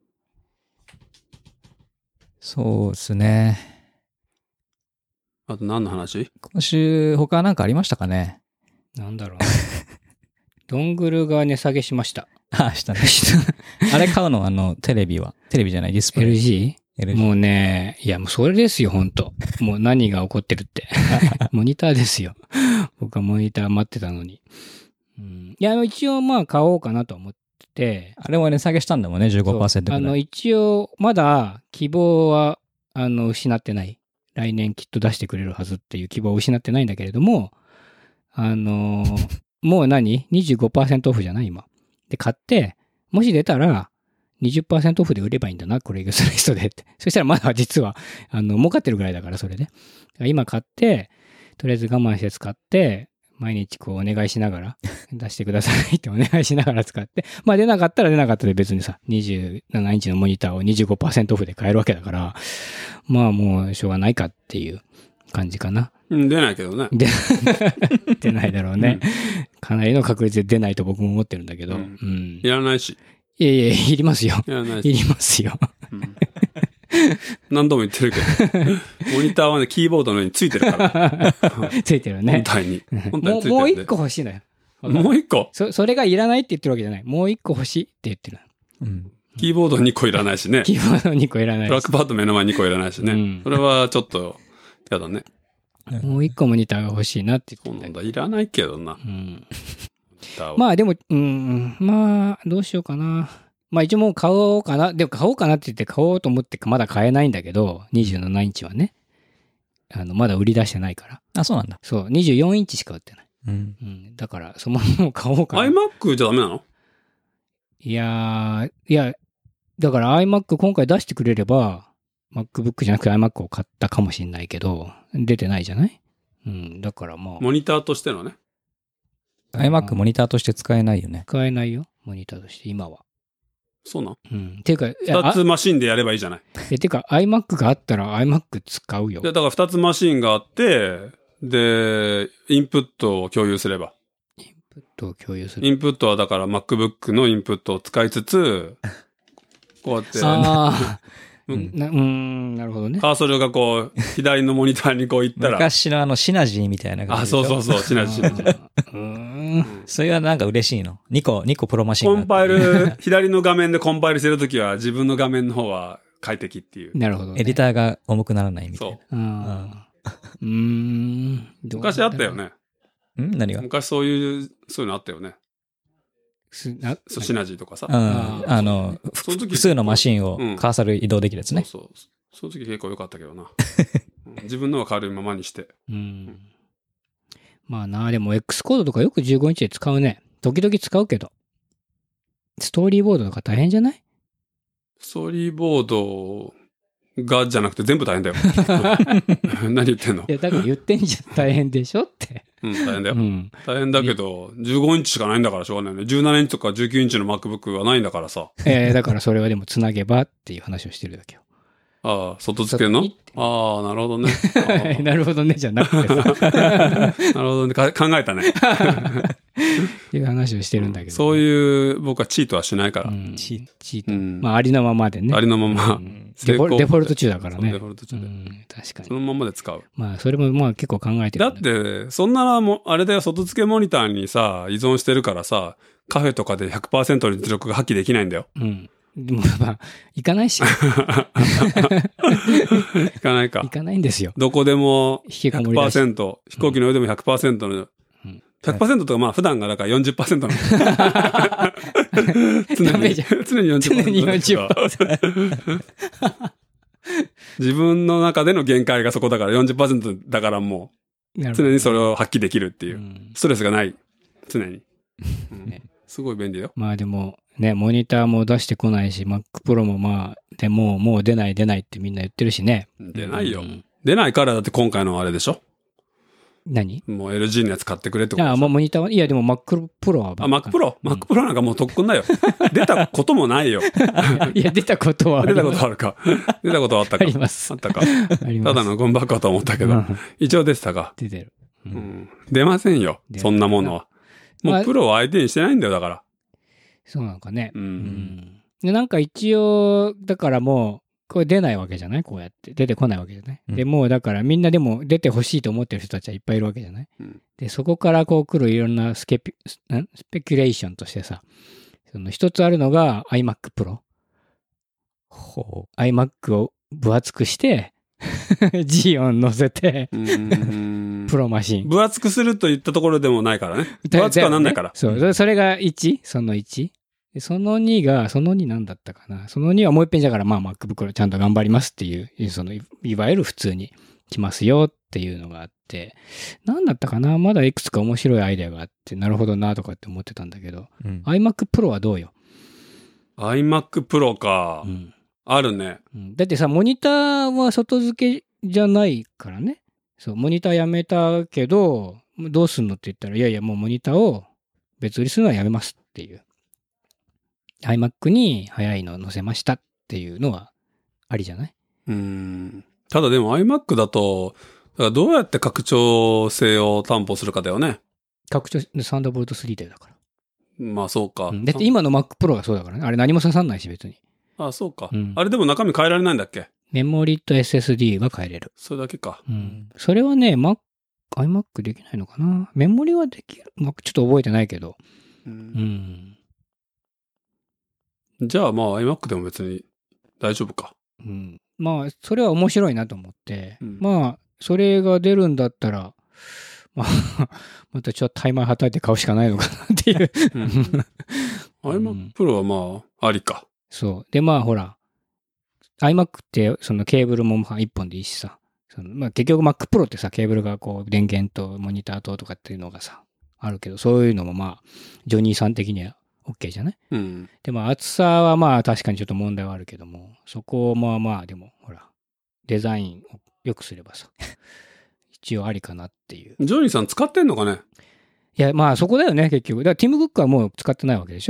そうですね。 あと何の話？ 今週他なんかありましたかね？ なんだろう。ドングルが値下げしました。 あ、したね。あれ買うのあの、テレビは。テレビじゃない、ディスプレイ。 エルジー？ エルジー？ もうね、いやもうそれですよ、ほんと。もう何が起こってるって。モニターですよ。僕はモニター待ってたのに。うん、いや、一応まあ買おうかなと思ってて。 あれも値下げしたんだもんね、じゅうごパーセント ぐらい。 あの、一応、まだ希望は、あの、失ってない。来年きっと出してくれるはずっていう希望を失ってないんだけれども、あのー、もう何 ?にじゅうごパーセント オフじゃない今。で、買って、もし出たら、にじゅっパーセント オフで売ればいいんだな、これユースリストでって。そしたらまだ実は、あの、儲かってるぐらいだから、それで。今買って、とりあえず我慢して使って、毎日こうお願いしながら、出してくださいってお願いしながら使って、まあ出なかったら出なかったで別にさ、にじゅうななインチのモニターを にじゅうごパーセント オフで買えるわけだから、まあもうしょうがないかっていう感じかな。 うん、出ないけどね。 出ないだろうね、うん。かなりの確率で出ないと僕も思ってるんだけど。うん。うん、 いらないし。 いやいや、いりますよ。 いらないし。 いりますよ。うん何度も言ってるけど、モニターはね、キーボードの上についてるから。 ついてるね。 本体に。 本体についてるもう一個欲しいのよ。 もう一個そ、それがいらないって言ってるわけじゃない。もう一個欲しいって言ってる。 うん。キーボードにこいらないしね。 キーボードにこいらないし。 トラックパッド目の前にこいらないしね。うん、それはちょっと、やだね。 もう一個モニターが欲しいなって言ってそうなんだ。いらないけどな。うん。 まあでも、うん、まあ、どうしようかな。まあ一応もう買おうかな。でも買おうかなって言って買おうと思ってまだ買えないんだけど、にじゅうななインチはね。あの、まだ売り出してないから。 あ、そうなんだ。 そう、にじゅうよんインチしか売ってない。 うん。 うん、だから、そのまま買おうかな。 iMac じゃダメなの？ いやー、いや、だから iMac 今回出してくれれば、MacBook じゃなくて iMac を買ったかもしれないけど、出てないじゃない？うん、だからまあ。 モニターとしてのね。 iMac モニターとして使えないよね。 使えないよ、モニターとして、今は。 そうなんうん。っていうか、いや二つマシンでやればいいじゃない。 え、てか iMac があったら iMac 使うよで。だから二つマシンがあって、で、インプットを共有すれば。 インプットを共有する。 インプットはだから MacBook のインプットを使いつつ、こうやって、 ああ、 ううんん、なうーん、なるほどね。 カーソルがこう、左のモニターにこう行ったら。 昔のあのシナジーみたいな感じあ、 でしょ。 そうそうそう、シナジー。 あーうーん。 それはなんか嬉しいの。にこ、にこプロマシンがあってコンパイル、左の画面でコンパイルしてるときは自分の画面の方は快適っていう。 なるほど、ね。 エディターが重くならないみたいな。 そう。 あーうーん。どうなんだろう昔あったよ。ね。 ん何が昔そういう、そういうのあったよね。 すなそうシナジーとかさ。 うん。 あーあの、 その時複数のマシンをうんカーソル移動できるやつね。 そうそう。その時結構良かったけどな。うん自分のは軽いままにして。 うん。まあな、でも X コードとかよくじゅうごインチで使うね。時々使うけど。ストーリーボードとか大変じゃないストーリーボードがじゃなくて全部大変だよ。何言ってんのいや、だから言ってんじゃん。大変でしょって。 うん、大変だよ。 うん。 大変だけど、じゅうごインチしかないんだからしょうがないよね。じゅうななインチとかじゅうきゅうインチの MacBook はないんだからさ。 えー、だからそれはでもつなげばっていう話をしてるだけよ。 ああ、外付けの外にってああ、なるほどね。あーなるほどね、じゃなくてさ。 なるほどね。か考えたね。 っていう話をしてるんだけど。 そういう、僕はチートはしないから。 うん、 チチート。 うんまあ、ありのままでね。 ありのまま、 うん成功デフォデフォルト中だからね。 そうデフォルト中でうん、確かに。 そのままで使う。 まあ、それもまあ結構考えてるだっんだけど。 て、そんなも、あれだよ、外付けモニターにさ、依存してるからさ、カフェとかで ひゃくパーセント の実力が発揮できないんだよ。 うん。でもまあ、行かないし。 いかないか行。かないんですよ。 どこでも引きこもりだし。 ひゃくパーセント、飛行機の上でも ひゃくパーセント の、 うんひゃくパーセント とかまあ普段がだから よんじゅっパーセント なの。常に、 ダメじゃん常によんじゅっパーセント。 常によんじゅっパーセント。 自分の中での限界がそこだから よんじゅっパーセント だからもう常にそれを発揮できるっていうう。 んストレスがない。常に。うんねすごい便利よ。 まあでも、ね、モニターも出してこないし、Mac Pro もまあ、でもう、もう出ない出ないってみんな言ってるしね。 出ないよ。 うん出ないからだって今回のあれでしょ何もう エルジー のやつ買ってくれってことああ、 でしょもうモニターは、いやでも Mac Pro は。 あ、Mac Pro?Mac うん Pro なんかもう特訓だよ。出たこともないよ。 いや、出たことはあ出たります。 ことあるか。出たことはあったか。 ありますあったか。 あります。 ただのゴンバックかと思ったけど、 うん一応出てたか。 出てる。ううんん。出ませんよ。 出ないそんなものは。もまあうプロを相手にしてないんだよ、だから。 そうなのかね。 う。 うんん。で、なんか一応、だからもう、これ出ないわけじゃないこうやって。出てこないわけじゃない、 うんで、もうだからみんなでも出てほしいと思ってる人たちはいっぱいいるわけじゃない、 うんで、そこからこう来るいろんなスケピ、んスペキュレーションとしてさ、その一つあるのが iMac Pro。 ほ iMac を分厚くして、ジーオン乗せて、 うんプロマシン。 分厚くするといったところでもないからね。分厚くはなんないから。 そう。そそれがいち、そのいち。でそのにが、そのになんだったかな。そのにはもう一遍だから、まあ MacBook Pro ちゃんと頑張りますっていう、そのい、いわゆる普通に来ますよっていうのがあって、なんだったかなまだいくつか面白いアイデアがあって、なるほどなとかって思ってたんだけど、 う。うん。 iMac Pro はどうよ、 iMac Pro かう。んあるね。 うんだってさ、モニターは外付けじゃないからね。そう、モニターやめたけど、どうすんのって言ったら、いやいや、もうモニターを別売りするのはやめますっていう。iMac に早いの載せましたっていうのはありじゃない？ うん。ただでも iMac だと、だからどうやって拡張性を担保するかだよね。 拡張、サンダーボルトスリーだよだから。 まあそうか。 うんだって今の Mac Pro がそうだからね。あれ何も刺さんないし別に。 あ、そうか、 うんあれでも中身変えられないんだっけ？ メモリと エスエスディー は変えれる。 それだけか。 うん。それはね、Mac、iMac できないのかな？メモリはできる。まあちょっと覚えてないけど。 う、 うんん。 じゃあまあ iMac でも別に大丈夫か。 うん。まあ、それは面白いなと思って。 うんまあ、それが出るんだったら、まあ、またちょっとタイマーはたいて買うしかないのかなっていう。 うん iMac Pro はまあ、ありか。 そう。で、まあほら、iMac ってそのケーブルもまあ一本でいいしさ。そのまあ結局 Mac Pro ってさ、ケーブルがこう電源とモニターととかっていうのがさ、あるけど、そういうのもまあ、ジョニーさん的には OK じゃない？ うん。 で、まあ厚さはまあ確かにちょっと問題はあるけども、そこをまあまあでも、ほら、デザインを良くすればさ、一応ありかなっていう。 ジョニーさん使ってんのかね？ いや、まあそこだよね、結局。だからティム・クックはもう使ってないわけでしょ？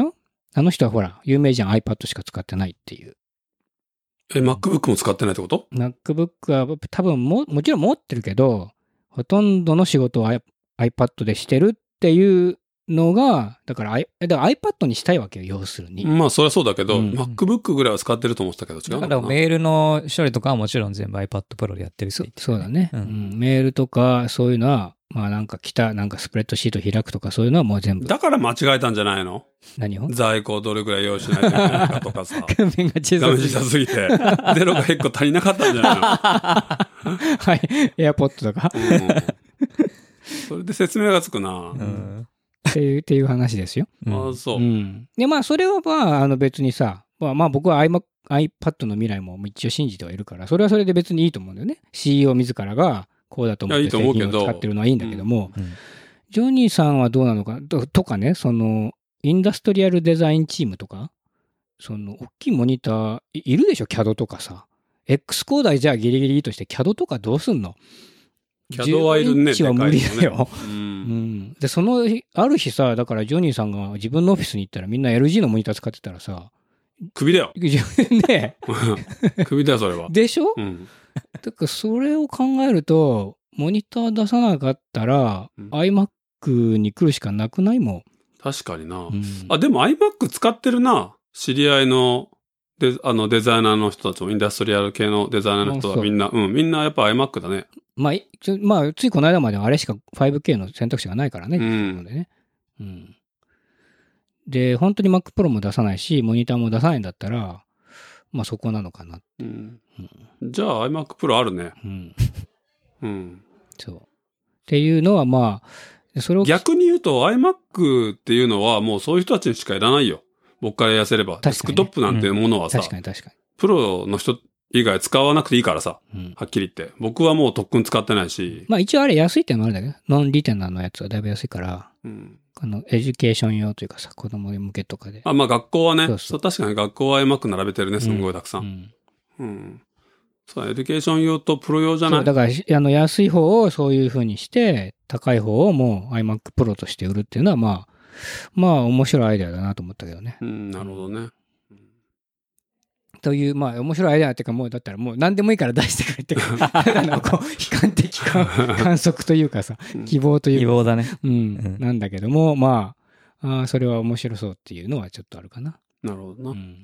あの人はほら、有名じゃん iPad しか使ってないっていう。 え、MacBook も使ってないってこと？ MacBook は多分も、もちろん持ってるけど、ほとんどの仕事を iPad でしてるっていうのが、だから、I、だから iPad にしたいわけよ、要するに。 まあ、そりゃそうだけど、 うん MacBook ぐらいは使ってると思ってたけど、違うのかな。 だからメールの処理とかはもちろん全部 iPad Pro でやってるってそ言ってたそうだね、 ううんん。メールとか、そういうのは、まあなんか来た、なんかスプレッドシート開くとか、そういうのはもう全部。 だから間違えたんじじゃないの？ 何を在庫をどれくらい用意しないといけないかとかさ。 画面が小画面さすぎ小さすぎて、ゼロがいっこ足りなかったんじゃないの？ はい。AirPod とかうん、それで説明がつくな。 うんっていう、っていう話ですよ。 ああ、そうう。 ん。で、まあ、それはまあ、あの別にさ、まあ、まあ僕は iMac iPad の未来も一応信じてはいるから、それはそれで別にいいと思うんだよね。シーイーオー 自らがこうだと思っいやいて製いと思うけど品を使ってるのはいいんだけども、 うんジョニーさんはどうなのかととかね、その、インダストリアルデザインチームとか、その、大きいモニターい、いるでしょ キャド とかさ。X コーダイじゃあギリギリいいとして キャド とかどうすんの？ キャド はいるね。 じゅうインチは無理だよ。 う。 うんん。で、その、ある日さ、だからジョニーさんが自分のオフィスに行ったらみんな エルジー のモニター使ってたらさ、 首だよ。 自分ね、 首だよ、それは。 でしょ？ うん。 だからそれを考えると、モニター出さなかったら、 うん iMac に来るしかなくないもん。 確かにな。 うんあ、でも iMac 使ってるな。知り合いのデあのデザイナーの人たちも、インダストリアル系のデザイナーの人あそうはみんな、うん、みんなやっぱ iMac だね。 まあ、いちょまあ、ついこの間まではあれしか ファイブケー の選択肢がないからね。 うんなのでね。うん。で、本当に Mac Pro も出さないし、モニターも出さないんだったら、まあそこなのかな。 うん。じゃあ iMac Pro あるね。 うん。 うん。 そう。っていうのはまあ、それを逆に言うと iMac っていうのはもうそういう人たちにしかいらないよ。僕から言わせれば。 かにねデスクトップなんていうものはさ、 確かに確かプロの人以外使わなくていいからさ、 に。うん。 はっきり言って。僕はもう特訓使ってないし、 まあ一応あれ安いってのもあるんだけど、ノンリテナーのやつはだいぶ安いから、 うん、 あの、エデュケーション用というかさ、子供向けとかで。 あ、まあ学校はね、 そうそうそう確かに学校は iMac 並べてるね、すんごいたくさ。 うんん。 うん。そう、エデュケーション用とプロ用じゃそう、 ない？ だから、あの、安い方をそういう風にして、高い方をもう iMac Pro として売るっていうのは、まあ、まあ、面白いアイデアだなと思ったけどね。 うん、なるほどね。 という、まあ、面白いアイデアっていうか、もう、だったらもう何でもいいから出してくれっていうか、あの、こう、悲観的観観測というかさ、希望というか、 希望だね。 うん、 うんなんだけども、まあ、あーそれは面白そうっていうのはちょっとあるかな。 なるほどな。 うん。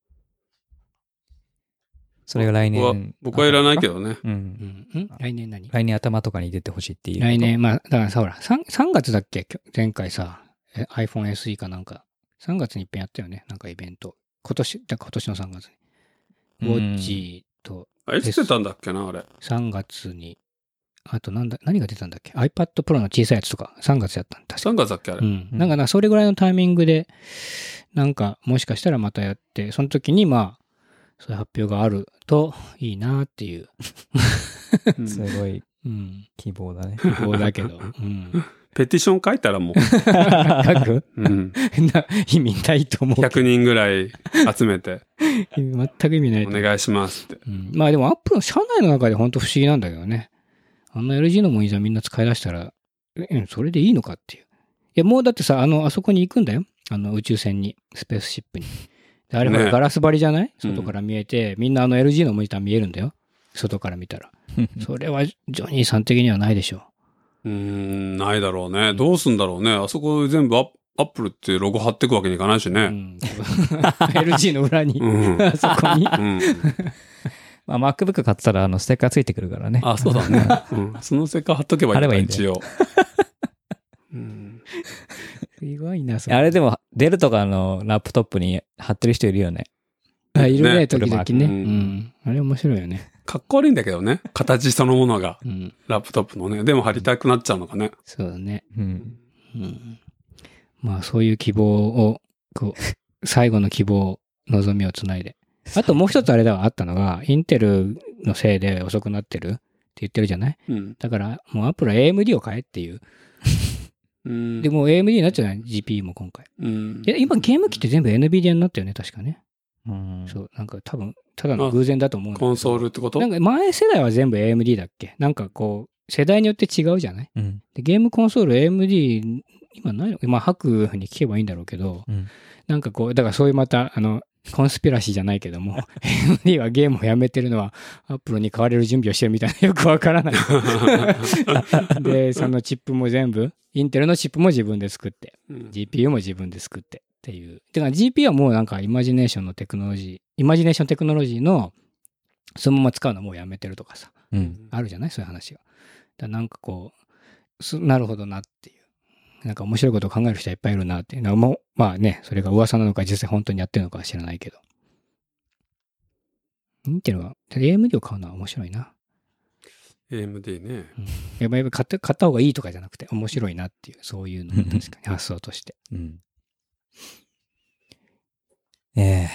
それが来僕は年。 僕はいらないけどね。 う。 うんん。ん来年何来年頭とかに出てほしいっていう。 来。年、まあ、だからさ、ほら、3, 3月だっけきょ前回さ、え iPhone エスイー かなんか、さんがつに一遍やったよね、なんかイベント。今年、だから今年のさんがつに。ウォッチとあ、いつ出たんだっけな、あれ。 さんがつに、あとなんだ、何が出たんだっけ ?iPad Pro の小さいやつとか、さんがつやったんだ。確かさんがつだっけ、あれ。 うん。なんかな、それぐらいのタイミングで、なんか、もしかしたらまたやって、その時に、まあ、そういう発表があるといいなっていう。 うんすごいうん。 希望だね。 希望だけど。うん。 ペティション書いたらもう、 書くうん、 な意味ないと思うけひゃくにんぐらい集めて、 ど。全く意味ないと思う。 お願いしますって。 うん、まあでも、アップルの社内の中で本当不思議なんだけどね。あんな エルジー のモニターみんな使い出したら、え、それでいいのかっていう。いや、もうだってさ、あの、あそこに行くんだよ。あの、宇宙船に、スペースシップに。であれほら、 ねガラス張りじゃないうん外から見えて、みんなあの エルジー のモニター見えるんだよ。外から見たら。それは、ジョニーさん的にはないでしょうーん、ないだろうね。どうすんだろうね。あそこ全部アッアップルってロゴ貼ってくわけにいかないしう。うね。 ん、エルジー の裏に、 うん。 あそこに。 うん。 まあ、MacBook 買ったら、あの、ステッカーついてくるからね。 あ、そうだね。うん。そのせっか貼っとけばいいんだ貼ればいいんだ一応。うん。 すごいな、それ。 あれでも、デルとかのラップトップに貼ってる人いるよね。 あ、いるね、 ね時々ね。ううんん。あれ面白いよね。 かっこ悪いんだけどね。形そのものが。 うん。 ラップトップのね。でも貼りたくなっちゃうのかね。 そうだね。 うん。 うん。まあ、そういう希望を、こう、最後の希望、望みをつないで。あともう一つあれだわ、あったのが、インテルのせいで遅くなってるって言ってるじゃないうん。 だから、もうアップルは エーエムディー を買えっていう。 うん。 で、もう エーエムディー になっちゃうない ジーピーユー も今回。 うん。 いや、今ゲーム機って全部 エヌビディア になったよね、確かね。 うん。 そう、なんか多分、ただの偶然だと思うんだけど。 コンソールってことなんか前世代は全部 エーエムディー だっけなんかこう、世代によって違うじゃないうん。 でゲームコンソール エーエムディー今ないのまあ、ハクに聞けばいいんだろうけど、 うん。 なんかこう、だからそういうまた、あの、コンスピラシーじゃないけども、エムディー はゲームをやめてるのは、アップルに買われる準備をしてるみたいな、よくわからない。で、そのチップも全部、インテルのチップも自分で作って、 うんジーピーユー も自分で作ってっていう。てか ジーピーユー はもうなんかイマジネーションのテクノロジー、イマジネーションテクノロジーの、そのまま使うのはもうやめてるとかさ、 うん。 あるじゃないそういう話が。だからなんかこう、すなるほどなっていう。なんか面白いことを考える人はいっぱいいるなっていうのは、もう、まあね、それが噂なのか実際本当にやってるのかは知らないけど。インテルは、エーエムディー を買うのは面白いな。 エーエムディー ね。 うん、やっぱり買って買った方がいいとかじゃなくて面白いなっていう、そういうのも確かに発想として。 うん。ええ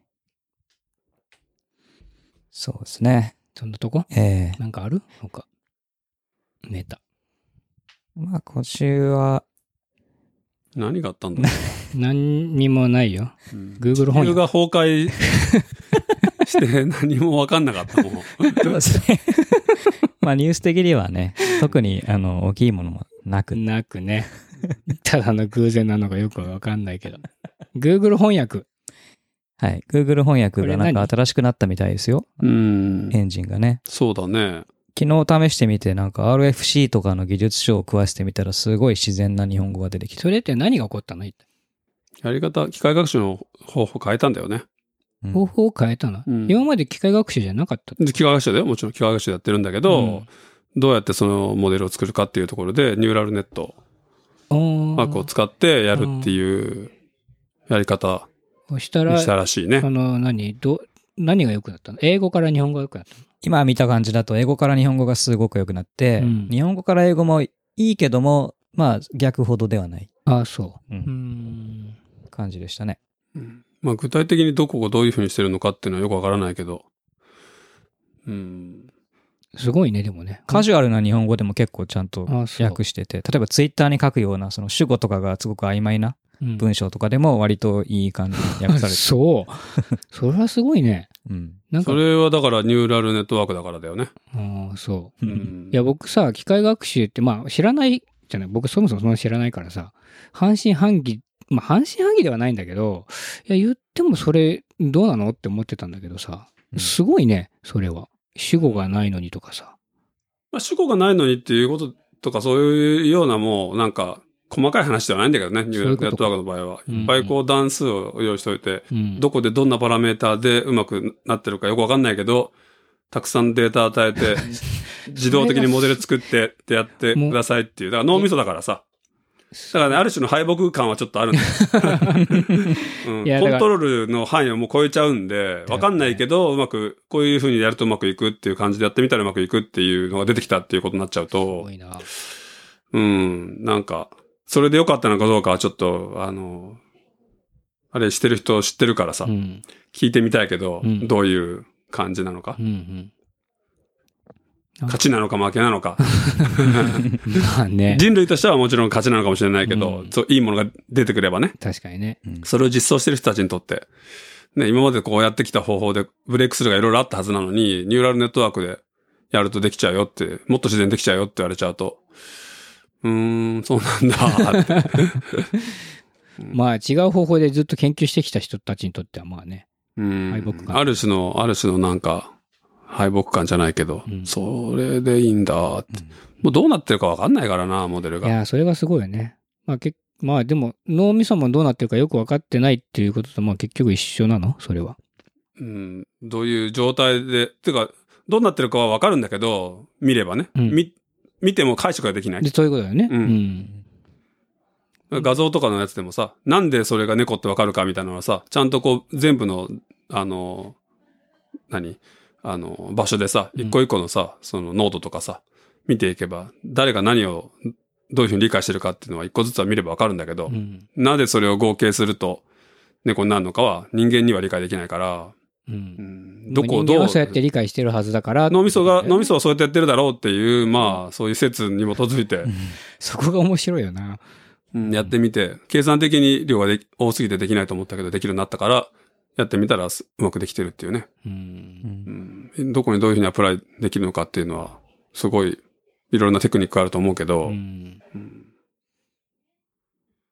そうですね。 そんなとこええなんかある他。ネタ。 まあ今週は、 何があったんだろ何にもないよ。 う。うん Google 地翻訳。 球が崩壊して何も分かんなかったもん。 そうですね。まあニュース的にはね、特にあの大きいものもなく、 なくね。ただの偶然なのかよくわかんないけど。Google 翻訳。 はい。Google 翻訳これ何がなんか新しくなったみたいですよ。 うん。 エンジンがね。 そうだね。 昨日試してみて、なんか アールエフシー とかの技術書を食わせてみたら、すごい自然な日本語が出てきて。 それって何が起こったのやり方、機械学習の方法変えたんだよね。 うん方法を変えたの、 うん今まで機械学習じゃなかったってで機械学習だよ。もちろん機械学習やってるんだけど、 うんどうやってそのモデルを作るかっていうところで、ニューラルネットおワークを使ってやるっていうやり方そしたら、 にしたらしいねそ。の何、ど、何が良くなったの英語から日本語が良くなったの今見た感じだと、英語から日本語がすごく良くなって、 うん日本語から英語もいいけども、まあ逆ほどではないああ、そう。 うんうーん。 感じでしたね。 うんまあ具体的にどこをどういうふうにしてるのかっていうのはよくわからないけど。うん。 すごいね、でもね。 カジュアルな日本語でも結構ちゃんとあそう訳してて、例えばツイッターに書くようなその主語とかがすごく曖昧なうん文章とかでも割といい感じに訳されてる。 そう。それはすごいね。 うん。 なんかそ、れはだからニューラルネットワークだからだよね。 ああ、そう。 うんいや、僕さ、機械学習って、まあ、知らないじゃない。僕そもそもそんな知らないからさ、半信半疑、まあ、半信半疑ではないんだけど、いや、言ってもそれ、どうなのって思ってたんだけどさ、 うんすごいね、それは。主語がないのにとかさ。 まあ主語がないのにっていうこととかそういうようなもうなんか細かい話ではないんだけどね。ニューラルネットワークの場合は。 うんいっぱいこう段数を用意しておいて、 うん。 どこでどんなパラメーターでうまくなってるかよくわかんないけど、たくさんデータ与えて、自動的にモデル作ってってやってくださいっていう。だから脳みそだからさ。だからね、ある種の敗北感はちょっとあるんだよ、うんいやだからコントロールの範囲をもう超えちゃうんで、わかんないけど、うまく、こういう風にやるとうまくいくっていう感じでやってみたらうまくいくっていうのが出てきたっていうことになっちゃうすとご、いな。 うん、なんか、それで良かったのかどうかはちょっと、あの、あれしてる人知ってるからさ、 うん。 聞いてみたいけど、 うんどういう感じなのかう、んうん。 勝ちなのか負けなのか。 まあね。 人類としてはもちろん勝ちなのかもしれないけど、 うんそういいものが出てくればね。 確かにね。 それを実装してる人たちにとって、ね、今までこうやってきた方法でブレイクスルーがいろいろあったはずなのに、ニューラルネットワークでやるとできちゃうよって、もっと自然できちゃうよって言われちゃうと、うーん、そうなんだって。 まあ違う方法でずっと研究してきた人たちにとってはまあね。 うん敗北感ある種の、ある種のなんか、敗北感じゃないけど、 うんそれでいいんだって。もうどうなってるかわかんないからな、モデルが。 いや、それがすごいよね。まあけ、まあでも脳みそもどうなってるかよく分かってないっていうこととまあ結局一緒なのそれは。 うん、どういう状態で、てか、どうなってるかはわかるんだけど、見ればね。 うんみ見ても解釈ができないで、。そういうことだよね。 うんうん。 画像とかのやつでもさ、なんでそれが猫ってわかるかみたいなのはさ、ちゃんとこう、全部の、あの、何あの、場所でさ、 うん一個一個のさ、そのノートとかさ、見ていけば、誰が何を、どういうふうに理解してるかっていうのは一個ずつは見ればわかるんだけど、 うん。 なぜそれを合計すると猫になるのかは人間には理解できないから、 う。 うんん、どこをどう人間は、そうやって理解してるはずだから。 脳みそが、脳みそ。 そはそうやってやってるだろうっていう、まあ、そういう説に基づいて、 そこが面白いよな。 うんやってみて、計算的に量ができ多すぎてできないと思ったけど、できるようになったから、やってみたらすうまくできてるっていうね。 う。 うんんうん、どこにどういうふうにアプライできるのかっていうのは、すごい、いろんなテクニックあると思うけど、 うん。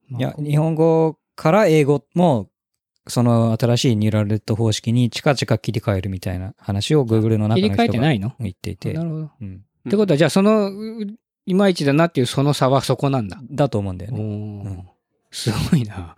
いや、日本語から英語も、その新しいニューラルネット方式に近々切り替えるみたいな話を Google の中の人が切り替えてないの言っていて。 なるほど。 うん。 ってことは、じゃあその、ういまいちだなっていうその差はそこなんだ。 だと思うんだよおね。 ーうんすごいな。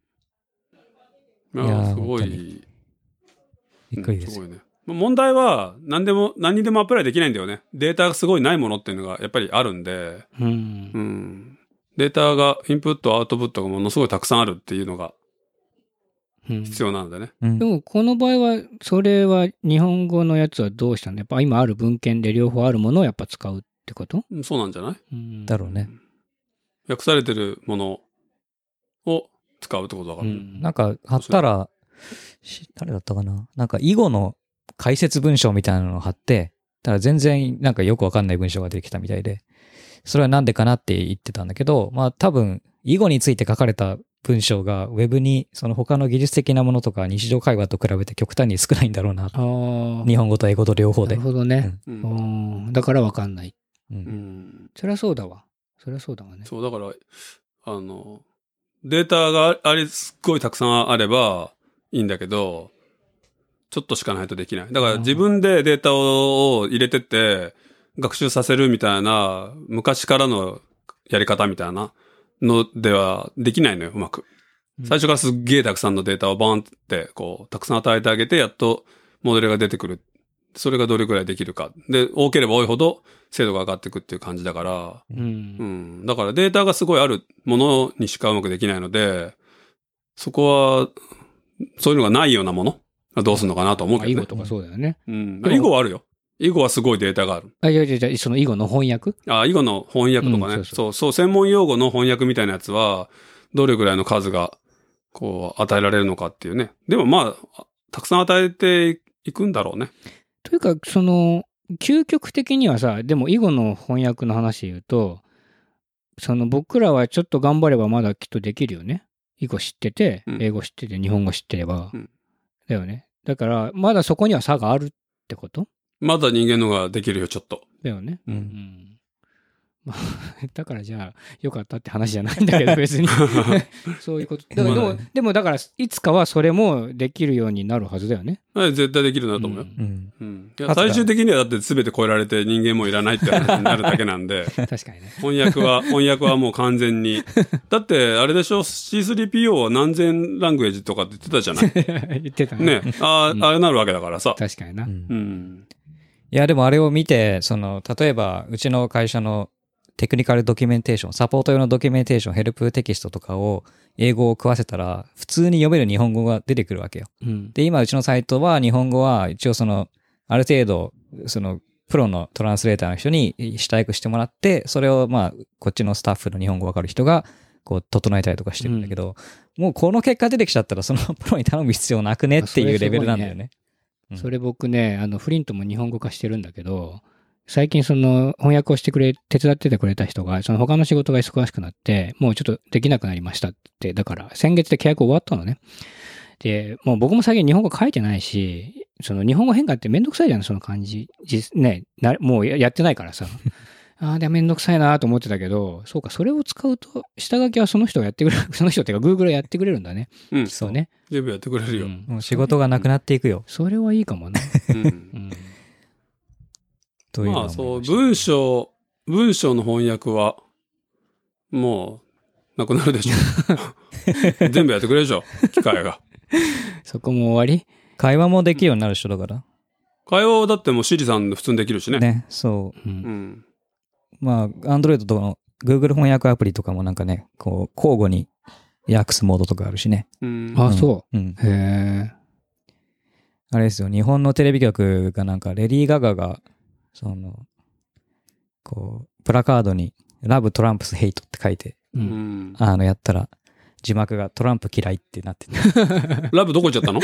いやいやーすごい本当に。びっくりですよ。 うんすごいね。問題は何でも何にでもアプライできないんだよね。データがすごいないものっていうのがやっぱりあるんで、 うんう。ん、データがインプットアウトプットがものすごいたくさんあるっていうのがうん必要なんだね。 うんでもこの場合は、それは日本語のやつはどうしたの？やっぱ今ある文献で両方あるものをやっぱ使うってこと？ うんそうなんじゃない？ うんだろうね。 訳されてるものを使うってことだからね。 うんなんか貼ったら、し誰だったかななんか囲碁の解説文章みたいなのを貼って、ただ全然なんかよくわかんない文章ができたみたいで、それはなんでかなって言ってたんだけど、まあ多分囲碁について書かれた文章がウェブにその他の技術的なものとか日常会話と比べて極端に少ないんだろうな。 ああ。 日本語と英語と両方でなる。ほどね。 うんうんだからわかんない。 ううんんそりゃそうだわ。そりゃそうだわね。 そう、だから、あの、データがあり、すっごいたくさんあればいいんだけど、ちょっとしかないとできない。だから自分でデータを入れてって学習させるみたいな昔からのやり方みたいなのではできないのよ、うまく。最初からすっげえたくさんのデータをバーンってこう、たくさん与えてあげてやっとモデルが出てくる。それがどれくらいできるか。で、多ければ多いほど精度が上がっていくっていう感じだから、 う。 うんん。だからデータがすごいあるものにしかうまくできないので、そこは、そういうのがないようなものはどうするのかなと思うけどね。 まあ囲碁とかそうだよね。 うん。囲碁はあるよ。囲碁はすごいデータがある。 あ、いやいやいや、その囲碁の翻訳あ、囲碁の翻訳とかね、 うんそうそうそうそう、専門用語の翻訳みたいなやつは、どれぐらいの数が、こう、与えられるのかっていうね。でもまあ、たくさん与えていくんだろうね。 というか、その、究極的にはさ、でも囲碁の翻訳の話で言うと、その僕らはちょっと頑張ればまだきっとできるよね。囲碁知ってて、 うん英語知ってて、日本語知ってれば。 うんだよね。だから、まだそこには差があるってことまだ人間のができるよ、ちょっと。 だよね。 う。 うんん。まあ、だからじゃあ、よかったって話じゃないんだけど、別に。そういうこと。だからでも、でもだから、いつかはそれもできるようになるはずだよね。 はい絶対できるなと思うよ。 うんうん。 うん。いや最終的にはだって全て超えられて人間もいらないって話になるだけなんで、 確かにね。 翻訳は、翻訳はもう完全に。だって、あれでしょ シースリーピーオー は何千ラングエージとかって言ってたじゃない言ってたね。 ね。ああ、あれなるわけだからさ。 確かにな。 うんうん。 いや、でもあれを見て、その、例えば、うちの会社のテクニカルドキュメンテーション、サポート用のドキュメンテーション、ヘルプテキストとかを英語を食わせたら、普通に読める日本語が出てくるわけよ。 うん。 で、今うちのサイトは日本語は一応その、ある程度、その、プロのトランスレーターの人に下訳してもらって、それをまあ、こっちのスタッフの日本語わかる人が、こう、整えたりとかしてるんだけど、もうこの結果出てきちゃったら、そのプロに頼む必要なくねっていうレベルなんだよね。うんそれ僕ね、あの、フリントも日本語化してるんだけど、最近その翻訳をしてくれ、手伝っててくれた人が、その他の仕事が忙しくなって、もうちょっとできなくなりましたって、だから先月で契約終わったのね。で、もう僕も最近日本語書いてないし、その日本語変換ってめんどくさいじゃん、その感じ。実ねな、もうややってないからさ。ああ、でもめんどくさいなと思ってたけど、そうか、それを使うと、下書きはその人がやってくれる、その人っていうか Google がやってくれるんだね。 うん。 そうね。 全部やってくれるよ。 うんもう仕事がなくなっていくよ。 それはいいかもね。 うんうんというのはまあそう、 思いました文章、文章の翻訳は、もう、なくなるでしょ。全部やってくれるでしょ、機械が。 そこも終わり会話もできるようになる人だから。 会話はだってもうシリさん普通にできるしね。 ね、そう。 う。 うんん。 まあ、Android との Google 翻訳アプリとかもなんかね、こう、交互に訳すモードとかあるしね。 うん。 あ、 うんそう。 うん。 へえ。 あれですよ、日本のテレビ局がなんか、レディー・ガガが、その、こう、プラカードに、ラブ・トランプス・ヘイトって書いて、 う。 うんん。 あの、やったら、字幕がトランプ嫌いってなってて、 ラブどこ行っちゃったの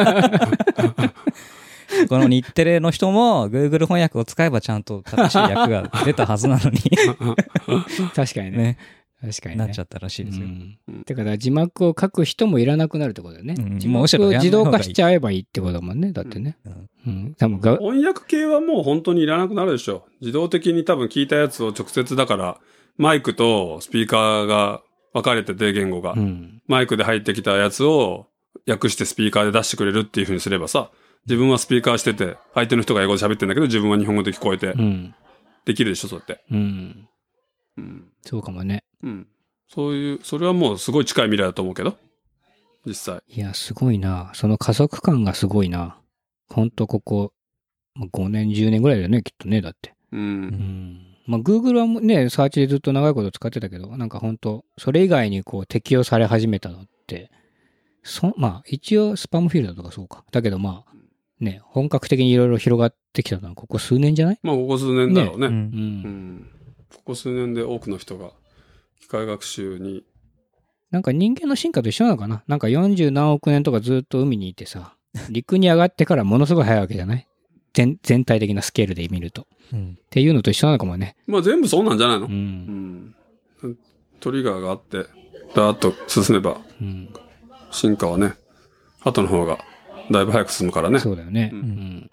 この日テレの人も Google 翻訳を使えばちゃんと正しい訳が出たはずなのに、 確かにね。 ね、 確かにね。 なっちゃったらしいですよ。 うんうんてか、だから字幕を書く人もいらなくなるってことだよね。 うん字幕を自動化しちゃえばいいってことだもんね。だってね。 うんうん。多分が、 翻訳系はもう本当にいらなくなるでしょ。自動的に多分聞いたやつを直接だから、マイクとスピーカーが分かれてて言語が、 うん。 マイクで入ってきたやつを訳してスピーカーで出してくれるっていう風にすればさ、自分はスピーカーしてて、相手の人が英語で喋ってんだけど、自分は日本語で聞こえて、 うん。 できるでしょ、そうやって。 うん。 うん。 そうかもね。 うん。そういう、それはもうすごい近い未来だと思うけど、実際。 いや、すごいな。その加速感がすごいな。ほんとここ、まあごねん、じゅうねんぐらいだよね、きっとね、だって。 う。 うんん。まあ、Google はもうね、サーチでずっと長いこと使ってたけど、なんかほんと、それ以外にこう適用され始めたのって、そ、まあ、一応スパムフィルターとかそうか。だけどまあ、ね、本格的にいろいろ広がってきたのはここ数年じゃない？ まあ、ここ数年だろうね。 う。 うん。 うんん。ここ数年で多くの人が機械学習に、 なんか人間の進化と一緒なのかな？なんかよんじゅう何億年とかずっと海にいてさ、陸に上がってからものすごい早いわけじゃない？全、全体的なスケールで見ると。 うん。 っていうのと一緒なのかもね。 まあ全部そうなんじゃないの？ う。 うんん。トリガーがあって、ダーッと進めば、 うん。 進化はね、後の方がだいぶ早く進むからね。 そうだよね。 ううんん。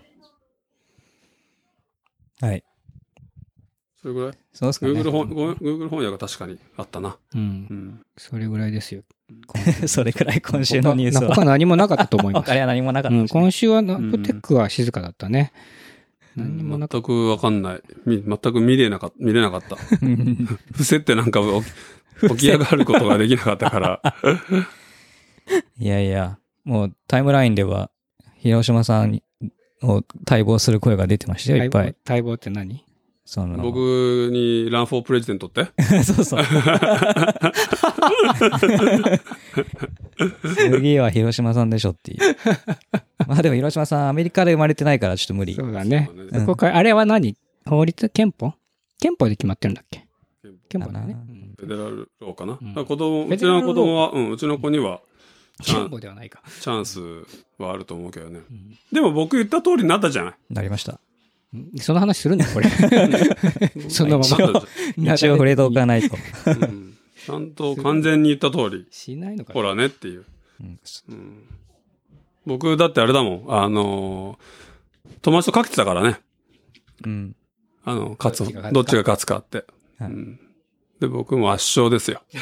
はい。 それぐらいそうですかね。 Google 翻 Google 翻訳が確かにあったな。 う。 うんん。 それぐらいですよ。 それくらい今週のニュースは。 他他何もなかったと思います。 他には何もなかったうん、 ですね。 今週はナップテックは静かだったね。何にもなかっ全くわかんない。み全く見れなかった。見れなかった。伏せってなんか起き起き上がることができなかったから。 いやいや、もうタイムラインでは、広島さんを待望する声が出てましたた。 よ、いっぱい。 待望って何？ その僕にランフォープレジデントってそうそう。次は広島さんでしょっていう。まあでも広島さん、アメリカで生まれてないからちょっと無理。 そうだね。 そううんここあれは何？法律？憲法？憲法で決まってるんだっけ？憲法だね。 かなうんフェデラルローかな。 うんだから子供、 フェうちのデラルロー子供は、うん、うちの子にはチャ憲ン法ではないか。 チャンスはあると思うけどね。 うんでも僕言った通りになったじゃない。 なりました。 その話するんだ、これ。そのまま。 なったじ一応触れておかないと。 ゃんうんちゃんと完全に言った通り、 しないのかな。 ほらねっていう。 うんうん僕だってあれだもん。あのー友達とかけてたからね。 うん。 あの、勝つどっちが勝つかどっちが勝つかって。 はいうんで、僕も圧勝ですよ。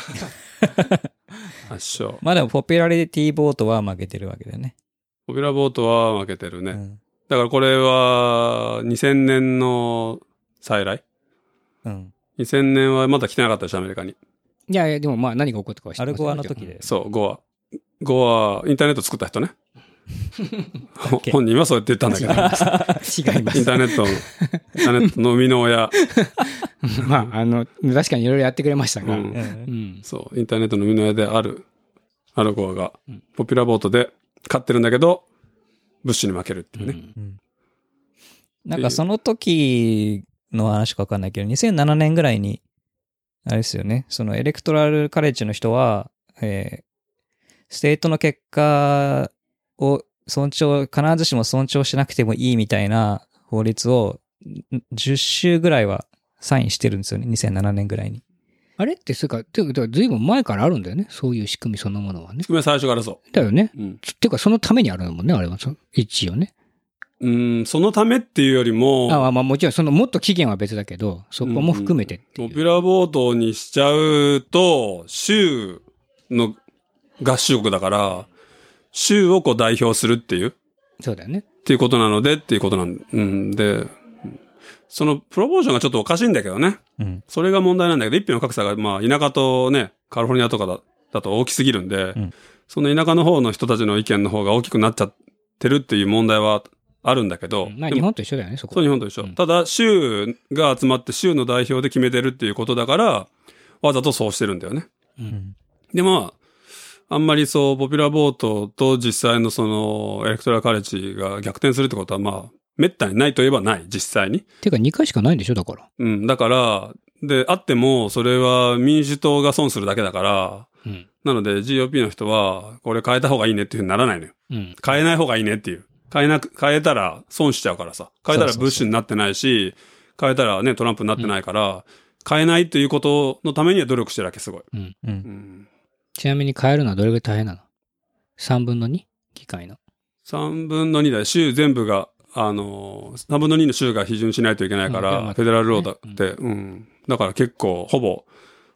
圧勝。 まあでも、ポピュラリティボートは負けてるわけだよね。 ポピュラーボートは負けてるね。 うん。 だからこれは、にせんねんの再来うん。 にせんねんはまだ来てなかったでしょ、アメリカに。 いやいや、でもまあ何が起こったかは知ってますアルゴアの時で。 そう、ゴア。ゴア、インターネット作った人ね。ほけ本人はそうやって言ったんだけど。 違いまインす。 ターネットの、インターネットの生みの親。 まあ、あの、確かにいろいろやってくれましたが。 ううん。 うん。 そう、インターネットの生みの親である、アルゴアがうん、 ポピュラーボートで勝ってるんだけど、ブッシュに負けるっていうね。 うんなんかその時の話かわかんないけど、にせんななねんぐらいに、あれですよね、そのエレクトラルカレッジの人は、えーステートの結果を尊重、必ずしも尊重しなくてもいいみたいな法律をじゅっ州ぐらいはサインしてるんですよね、にせんななねんぐらいに。 あれって、そうか、ていうか、ずいぶん前からあるんだよね。そういう仕組みそのものはね。 仕組みは最初からそだよね。 う。うん。 ていうか、そのためにあるもんね、あれは。そ一応ね。 うん、そのためっていうよりも、 あまあ、もちろん、その、もっと期限は別だけど、そこも含めてっていう。 ポピュラーボートにしちゃうと、州の合衆国だから、州をこう代表するっていう、っそうだよね。 ていうことなのでっていうことなん、うんで、そのプロポーションがちょっとおかしいんだけどね。 うん。 それが問題なんだけど、一票の格差が、まあ、田舎とね、カリフォルニアとかだだと大きすぎるんで、 うんその田舎の方の人たちの意見の方が大きくなっちゃってるっていう問題はあるんだけど、 まあ、 でも日本と一緒だよね、そこ。 そう、日本と一緒。 うんただ、州が集まって州の代表で決めてるっていうことだから、わざとそうしてるんだよね。 う。 うんん。 で、まあ、あんまりそう、ポピュラーボートと実際のその、エレクトラルカレッジが逆転するってことは、まあ、めったにないといえばない、実際に。 ていうか、にかいしかないんでしょ、だから。 うん、だから、で、あっても、それは民主党が損するだけだから、 うん。 なので ジーオーピー の人は、これ変えた方がいいねっていうふうにならないのよ。 うん。 変えない方がいいねっていう。変えなく、変えたら損しちゃうからさ。変えたらブッシュになってないし、変えたらね、トランプになってないから、変えないっていうことのためには努力してるわけ、すごい。 うん。 う。 うんん。 ちなみに変えるのはどれぐらい大変なの？ さんぶんのに？機械の。 さんぶんのにだよ。州全部が、あのー、さんぶんのにの州が批准しないといけないから、 うんフェデラルローだって、うん。だから結構、ほぼ、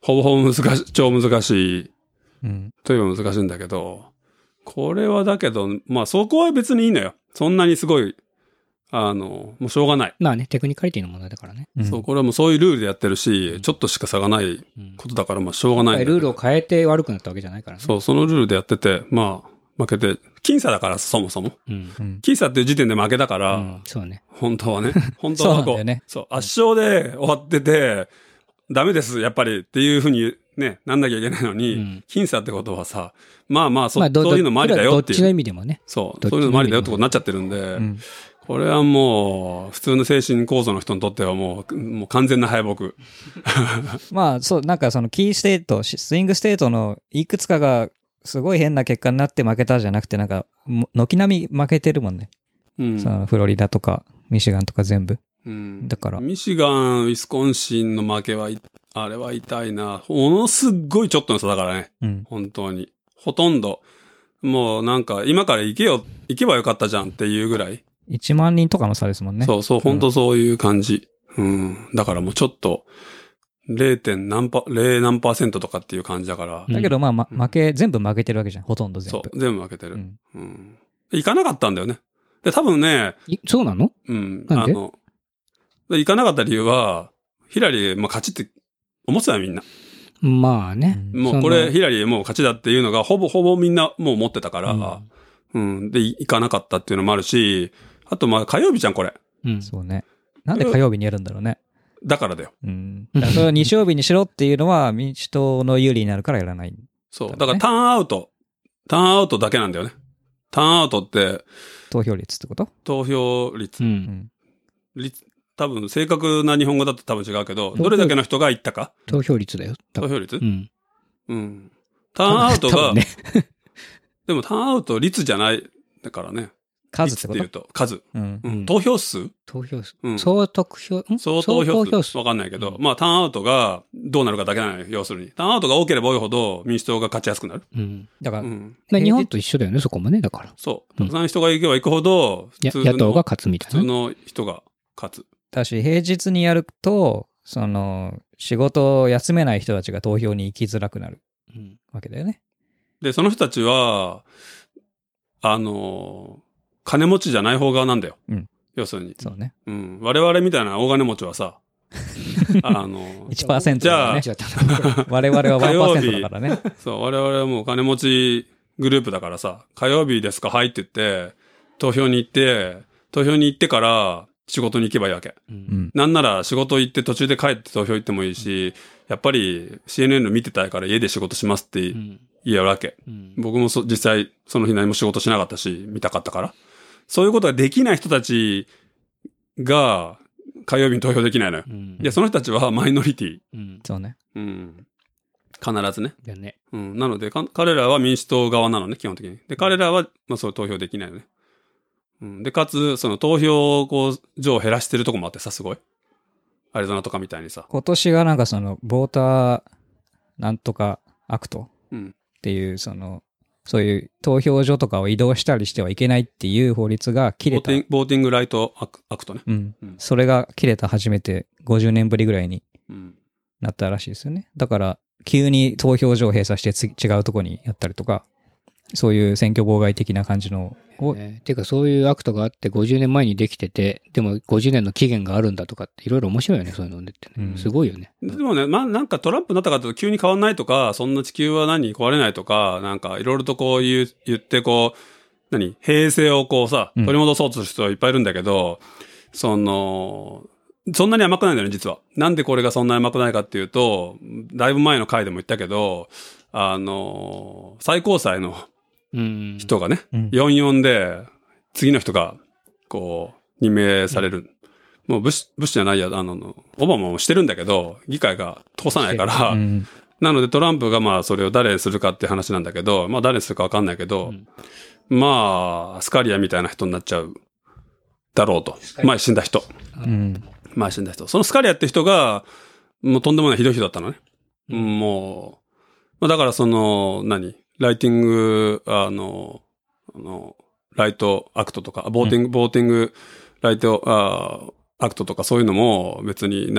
ほぼほぼ難しい、超難しい、 うん。 といえば難しいんだけど、これはだけど、まあそこは別にいいのよ。そんなにすごい、あの、もうしょうがない。 まあね、テクニカリティの問題だからね。 うんそう、これはもうそういうルールでやってるし、ちょっとしか差がないうんことだから、まあしょうがないんだけど。 ルールを変えて悪くなったわけじゃないからね。 そう、そのルールでやってて、まあ、負けて、僅差だから、そもそも。 うん。 うん。 僅差っていう時点で負けだから、 うん、そうね。 本当はね。本当はこう、 そうなんだよねそう、圧勝で終わってて、ダメです、やっぱりっていうふうにね、なんなきゃいけないのに、 うん僅差ってことはさ、まあまあそ、 まあ、どそういうのもありだよっていう。 どっちの意味でもね。 そう、 どっちのそういうのもありだよってことになっちゃってるんで、 うん。 これはもう、普通の精神構造の人にとってはもう、もう完全な敗北。 まあ、そう、なんかそのキーステート、しスイングステートのいくつかがすごい変な結果になって負けたじゃなくて、なんか、も軒並み負けてるもんね。 うん。 そのフロリダとか、ミシガンとか全部。 うん、 だからミシガン、ウィスコンシンの負けはい、あれは痛いな。ものすっごいちょっとの差だからね。 うん。 本当に。ほとんど。もうなんか、今から行けよ、行けばよかったじゃんっていうぐらい。 いちまん人とかの差ですもんね。 そうそう、本当そういう感じ。うん。だからもうちょっと、れい. 何パ、れい何パーセントとかっていう感じだから。 うんだけどまあ、ま、 うん負け、全部負けてるわけじゃん。ほとんど全部。 そう、全部負けてる。 うん。 うん。行かなかったんだよね。で、多分ね、 いそうなのうん。 なんであの、で行かなかった理由は、ヒラリー、まあ、勝ちって思ってたよ、みんな。 まあね。 うんもうこれ、ヒラリーもう勝ちだっていうのが、ほぼほぼみんなもう持ってたから、 ううんん。で、行かなかったっていうのもあるし、あと、まあ、火曜日じゃん、これ。 うん。 そうね。なんで火曜日にやるんだろうね。 だからだよ。 うん。だからそれを日曜日にしろっていうのは民主党の有利になるからやらない。 そう。 だからねだからターンアウト。ターンアウトだけなんだよね。ターンアウトって、 投票率ってこと投票率う。。 うんん。 率多分、正確な日本語だと多分違うけど、 投票どれだけの人が行ったか投票率だよ。多分投票率うん。 うん。ターンアウトが、 多分ね。 でもターンアウト率じゃない。だからね。 数ってこと率って言うと、数。 うん。 うんうん投票数投票数。 うん総得票、ん総投票数。 数。 わかんないけど、 うんまあターンアウトがどうなるかだけなのよ、要するに。ターンアウトが多ければ多いほど民主党が勝ちやすくなる。 うん。 だから、 うん。 まあ日本と一緒だよね、そこもね、だから。 そう。 うんたくさん人が行けば行くほど、 や普通の野党が勝つみたいな。 普通の人が勝つ。 だし、平日にやると、その、仕事を休めない人たちが投票に行きづらくなるうんわけだよね。 で、その人たちは、あの、金持ちじゃない方側なんだよ。 うん要するに。 そうね。 うん。我々みたいな大金持ちはさ、あの、 いちパーセントだからねじ。 違った。 我々はワンパーセントだからね。 そう、我々はもうお金持ちグループだからさ、火曜日ですかはいって言って、投票に行って、投票に行ってから仕事に行けばいいわけ。 う。 うんん。 なんなら仕事行って途中で帰って投票行ってもいいし、やっぱり シーエヌエヌ 見てたいから家で仕事しますってうん。 言えるわけ。 うん。 僕もそ実際その日何も仕事しなかったし、見たかったから。そういうことができない人たちが火曜日に投票できないのよ。 うんいや、その人たちはマイノリティ。 うん。 そうね。 うん。必ずね。 だね。 うん。なので、か彼らは民主党側なのね、基本的に。で、彼らは、まあそう投票できないよね。うん。で、かつ、その投票をこう、上減らしてるとこもあってさ、すごい。アリゾナとかみたいにさ。 今年がなんかその、ボーターなんとかアクトうん。 っていう、その、そういう投票所とかを移動したりしてはいけないっていう法律が切れた。 ボーティング、ボーティングライトアクアクトね。 うんうん。 それが切れた初めてごじゅうねんぶりぐらいにうん。 なったらしいですよね。だから、急に投票所を閉鎖してつ違うとこにやったりとか、そういう選挙妨害的な感じのを、 えーていうかそういうアクトがあってごじゅうねんまえにできてて、でもごじゅうねんの期限があるんだとかっていろいろ面白いよね、そういうのってね。 うんすごいよね。 でもね、まあなんかトランプになったかというと急に変わんないとか、そんな地球は何壊れないとか、なんかいろいろとこう言う、言ってこう、何平成をこうさ、 うん取り戻そうとする人はいっぱいいるんだけど、その、そんなに甘くないんだよね、実は。なんでこれがそんなに甘くないかっていうと、だいぶ前の回でも言ったけど、あの、最高裁のうん。 人がね、 うんよんよんで、次の人が、こう、任命される。もうブッシュ、ブッシュじゃないや、あの、オバマもしてるんだけど、議会が通さないから、 うんなのでトランプがまあそれを誰にするかって話なんだけど、まあ誰にするかわかんないけど、 うんまあ、スカリアみたいな人になっちゃう、だろうと。前死んだ人。 うん前死んだ人。そのスカリアって人が、もうとんでもないひどい人だったのね。 うんうんもう、まあだからその、何ライティング、あの、あの、ライトアクトとか、ボーティング、ボーティング、ライト、あアクトとかそういうのも別に何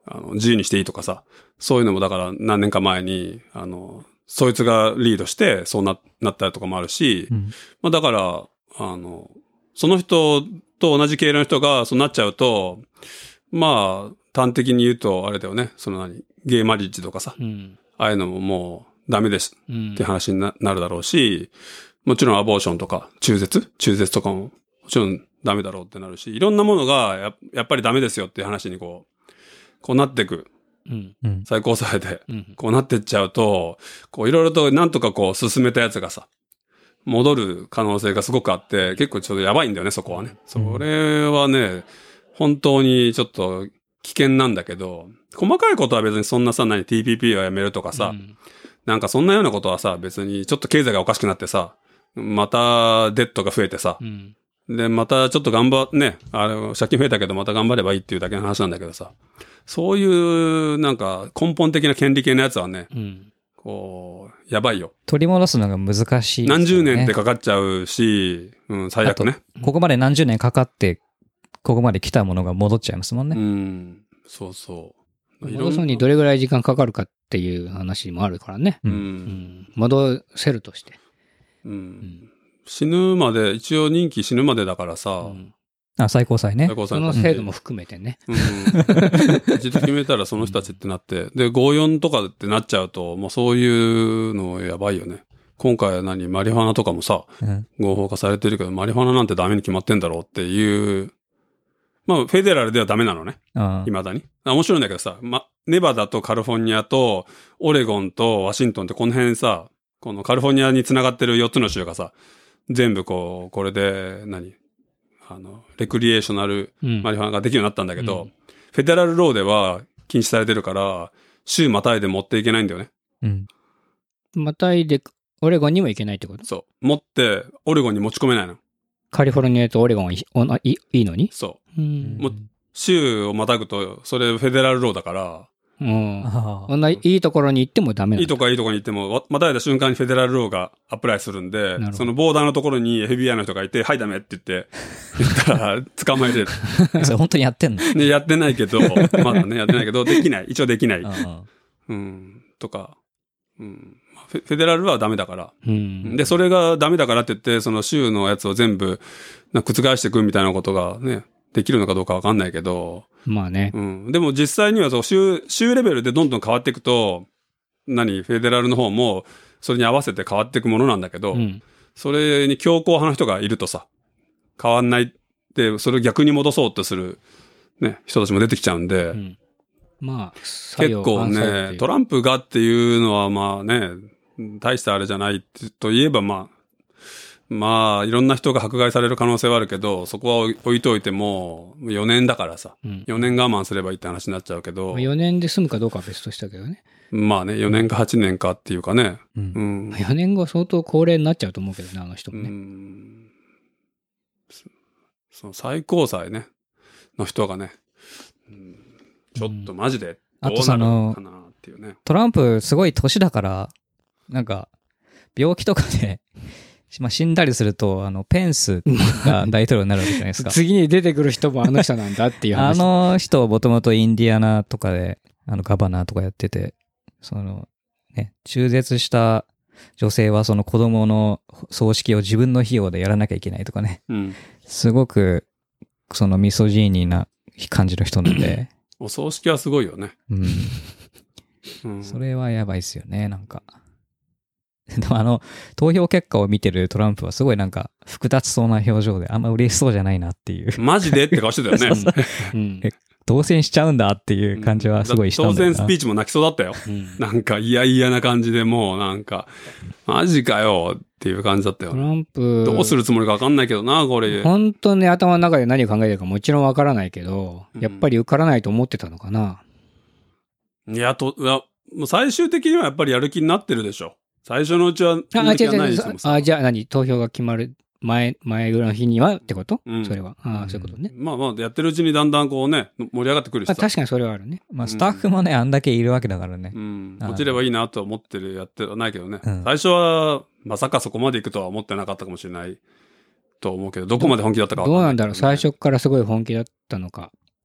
あの、自由にしていいとかさ、そういうのもだから何年か前に、あの、そいつがリードして、そうな、なったりとかもあるし、 うんまあだから、あの、その人と同じ系の人がそうなっちゃうと、まあ、端的に言うと、あれだよね、その何、ゲイマリッジとかさ、 うん。 ああいうのももうダメですうんって話にななるだろうし、もちろんアボーションとか中絶中絶とかももちろんダメだろうってなるし、いろんなものがややっぱりダメですよっていう話にこう、こうなっていく。 うん。 うん。 最高裁で、 うん。 こうなってっちゃうと、こういろいろとなんとかこう進めたやつがさ、戻る可能性がすごくあって、結構ちょっとやばいんだよね、そこはね。それはね、本当にちょっと危険なんだけど、細かいことは別にそんなさ、何 ティーピーピー はやめるとかさ、 うんなんかそんなようなことはさ、別にちょっと経済がおかしくなってさ、またデッドが増えてさ、 うん。 で、またちょっと頑張っ、ね、あれ、借金増えたけどまた頑張ればいいっていうだけの話なんだけどさ、そういうなんか根本的な権利系のやつはね、 うん。 こう、やばいよ。 取り戻すのが難しいですよね。 何十年ってかかっちゃうし、うん、最悪ね。 あとここまで何十年かかって、ここまで来たものが戻っちゃいますもんうね。 ん、そうそう。 戻すのにどれぐらい時間かかるかっていう話もあるからね。 う。 うんうんん。戻せるとして。 う。 うんん。 死ぬまで、一応任期死ぬまでだからさ、 うんあ、最高裁ね最。高裁その制度も含めてね。 うん。一度決めたらその人たちってなって、で、ごじゅうよんとかってなっちゃうと、もうそういうのやばいよね。今回は何、マリファナとかもさ、 うん。 合法化されてるけど、マリファナなんてダメに決まってんだろうっていう、まあ、フェデラルではダメなのね。 あ未だに。あ面白いんだけどさ、ま、ネバダとカリフォルニアと、オレゴンとワシントンってこの辺さ、このカリフォルニアに繋がってるよっつの州がさ、全部こう、これで何、あの、レクリエーショナルうん。 マリファナができるようになったんだけど、 うんフェデラルローでは禁止されてるから、州またいで持っていけないんだよね。 うん。 またいで、オレゴンにも行けないってこと？ そう。持って、オレゴンに持ち込めないの。 カリフォルニアとオレゴンはいおないいいのに？ そう。 うん。 も州をまたぐと、それフェデラルローだから、 うん。 あこんないいところに行ってもダメなの？ いいとこいいとこに行っても、わまたいだ瞬間にフェデラルローがアプライするんでほど、 そのボーダーのところに エフビーアイ の人がいて、はいダメって言って、言ったら捕まえれる。 あ。それ本当にやってんのね、やってないけど、まだね、やってないけど、できない。一応できない。 あうん、とか、うん。フェフェデラルはダメだから。 うん。 で、それがダメだからって言って、その州のやつを全部、なんか覆していくみたいなことがね、できるのかどうかわかんないけど、 まあね。 うん。でも実際にはそう、州、州レベルでどんどん変わっていくと、何、フェデラルの方も、それに合わせて変わっていくものなんだけど、 うん。 それに強硬派の人がいるとさ、変わんないって、それを逆に戻そうとする、ね、人たちも出てきちゃうんで、 うん。まあ、作用結構反作用ってい、うねトランプがっていうのはまあね、大したあれじゃないってと言えばまあ、まあ、いろんな人が迫害される可能性はあるけど、そこは置いといても、よねんだからさ、 うんよねん我慢すればいいって話になっちゃうけど、 まあよねんで済むかどうかは別としたけどね。 まあね、よねんかはちねんかっていうかね、 うんうん。 よねんご相当高齢になっちゃうと思うけどね、あの人うもね。 んそその最高裁ね、の人がね、うんちょっとマジであどうなるとそののかなっていうね。 トランプすごい年だから、なんか、病気とかで、まあ、死んだりすると、あの、ペンスが大統領になるわけじゃないですか。 次に出てくる人もあの人なんだっていうあ話。 の人、もともとインディアナとかで、あの、ガバナーとかやってて、その、ね、中絶した女性はその子供の葬式を自分の費用でやらなきゃいけないとかね。 うん。 すごく、そのミソジーニーな感じの人なんで、 お葬式はすごいよね。 うん。 うん、 それはやばいっすよね、なんか。でもあの、投票結果を見てるトランプはすごいなんか複雑そうな表情であんま嬉しそうじゃないなっていう。 マジでって顔してたよね。 うん。 え当選しちゃうんだっていう感じはすごいしたんだよな。 当選スピーチも泣きそうだったよ。 うんなんか嫌々な感じでもうなんか、マジかよっていう感じだったよトね。 ランプ、 どうするつもりかわかんないけどな、これ。 本当に頭の中で何を考えてるかもちろんわからないけど、 うんやっぱり受からないと思ってたのかな。 いや、と、いやもう最終的にはやっぱりやる気になってるでしょ。最初のうちは、 あ、あ違う違う違う。 にしてもさあ、じゃあ何投票が決まる前、前ぐらいの日にはってこと、 うんそれは。あそういうことね。 まあまあ、やってるうちにだんだんこうね、盛り上がってくるしさ。 あ確かにそれはあるね。 まあスタッフもね、あんだけいるわけだからねう。ん。 あー落ちればいいなとは思ってる、やってはないけどね。 うん最初は、まさかそこまで行くとは思ってなかったかもしれないと思うけど、どこまで本気だったかわかんないけどね、 どうなんだろう最初からすごい本気だったのか。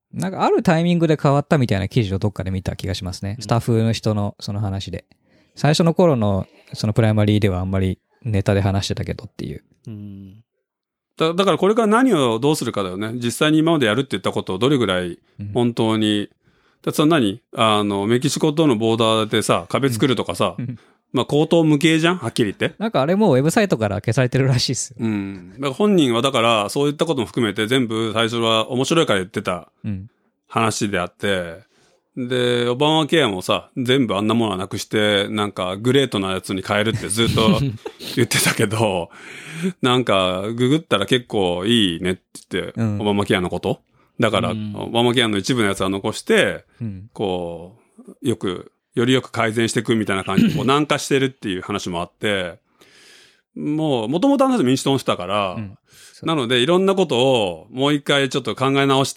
なんかあるタイミングで変わったみたいな記事をどっかで見た気がしますね。スタッフの人のその話で。最初の頃のそのプライマリーではあんまりネタで話してたけどっていう。 うんだだからこれから何をどうするかだよね。実際に今までやるって言ったことをどれぐらい本当に、だってさ、何あの、メキシコとのボーダーでさ、壁作るとかさ、 うん、 まあ、口頭無形じゃんはっきり言って。 なんかあれもうウェブサイトから消されてるらしいっすよ。 うん。だから本人はだから、そういったことも含めて全部最初は面白いから言ってた話であって、で、オバマケアもさ、全部あんなものはなくして、なんかグレートなやつに変えるってずっと言ってたけど、なんかググったら結構いいねって言って、うん、オバマケアのこと。だから、うん、オバマケアの一部のやつは残して、うん、こう、よく、よりよく改善していくみたいな感じで、こう軟化してるっていう話もあって、もう、もともとあの人民主党の人だから、うん、なのでいろんなことをもう一回ちょっと考え直して、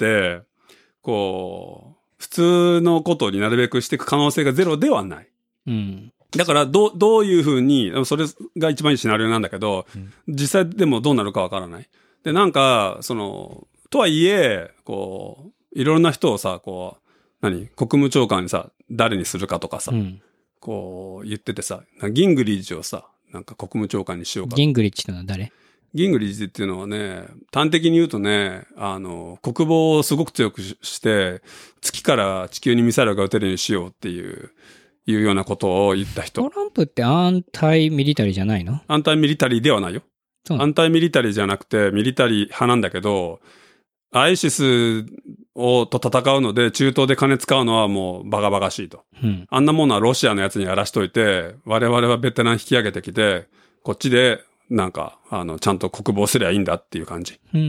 こう、普通のことになるべくしていく可能性がゼロではない。うん、だから、どう、どういうふうに、それが一番いいシナリオなんだけど、うん、実際でもどうなるかわからない。で、なんか、その、とはいえ、こう、いろんな人をさ、こう、何国務長官にさ、誰にするかとかさ、うん、こう言っててさ、ギングリッジをさ、なんか国務長官にしようか。 ギングリッジってのは誰？ ギングリッジっていうのはね、端的に言うとね、あの、国防をすごく強くして、月から地球にミサイルが撃てるようにしようっていう、いうようなことを言った人。 トランプってアンタイミリタリーじゃないの？ アンタイミリタリーではないよ。アンタイミリタリーじゃなくて、ミリタリー派なんだけど、アイシスをと戦うので中東で金使うのはもうバカバカしいと、うん、あんなものはロシアのやつにやらしといて我々はベテラン引き上げてきてこっちでなんかあのちゃんと国防すりゃいいんだっていう感じ、うん、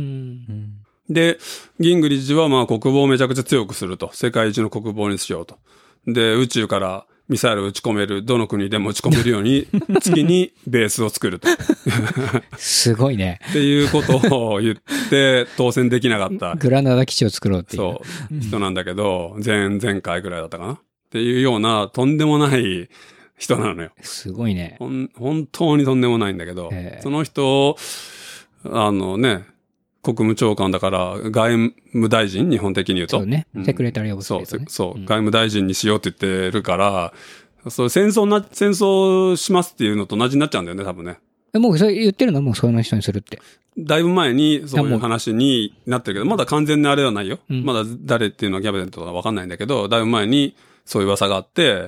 でギングリッジはまあ国防をめちゃくちゃ強くすると世界一の国防にしようとで宇宙からミサイルを撃ち込めるどの国でも撃ち込めるように月にベースを作るとすごいねっていうことを言って当選できなかったグラナダ基地を作ろうっていうそう人なんだけど前々回ぐらいだったかなっていうようなとんでもない人なのよ。 すごいね。 ほん本当にとんでもないんだけどその人をあのね国務長官だから外務大臣日本的に言うとそうね、うん、セクレタリーオブステート、 ね、そうそう、うん、外務大臣にしようって言ってるからそう戦争な戦争しますっていうのと同じになっちゃうんだよね多分ね。 えもうそれ言ってるのもうそういう人にするってだいぶ前にそういう話になってるけどまだ完全にあれはないよ、うん、まだ誰っていうのはキャビネットとかわかんないんだけどだいぶ前にそういう噂があって、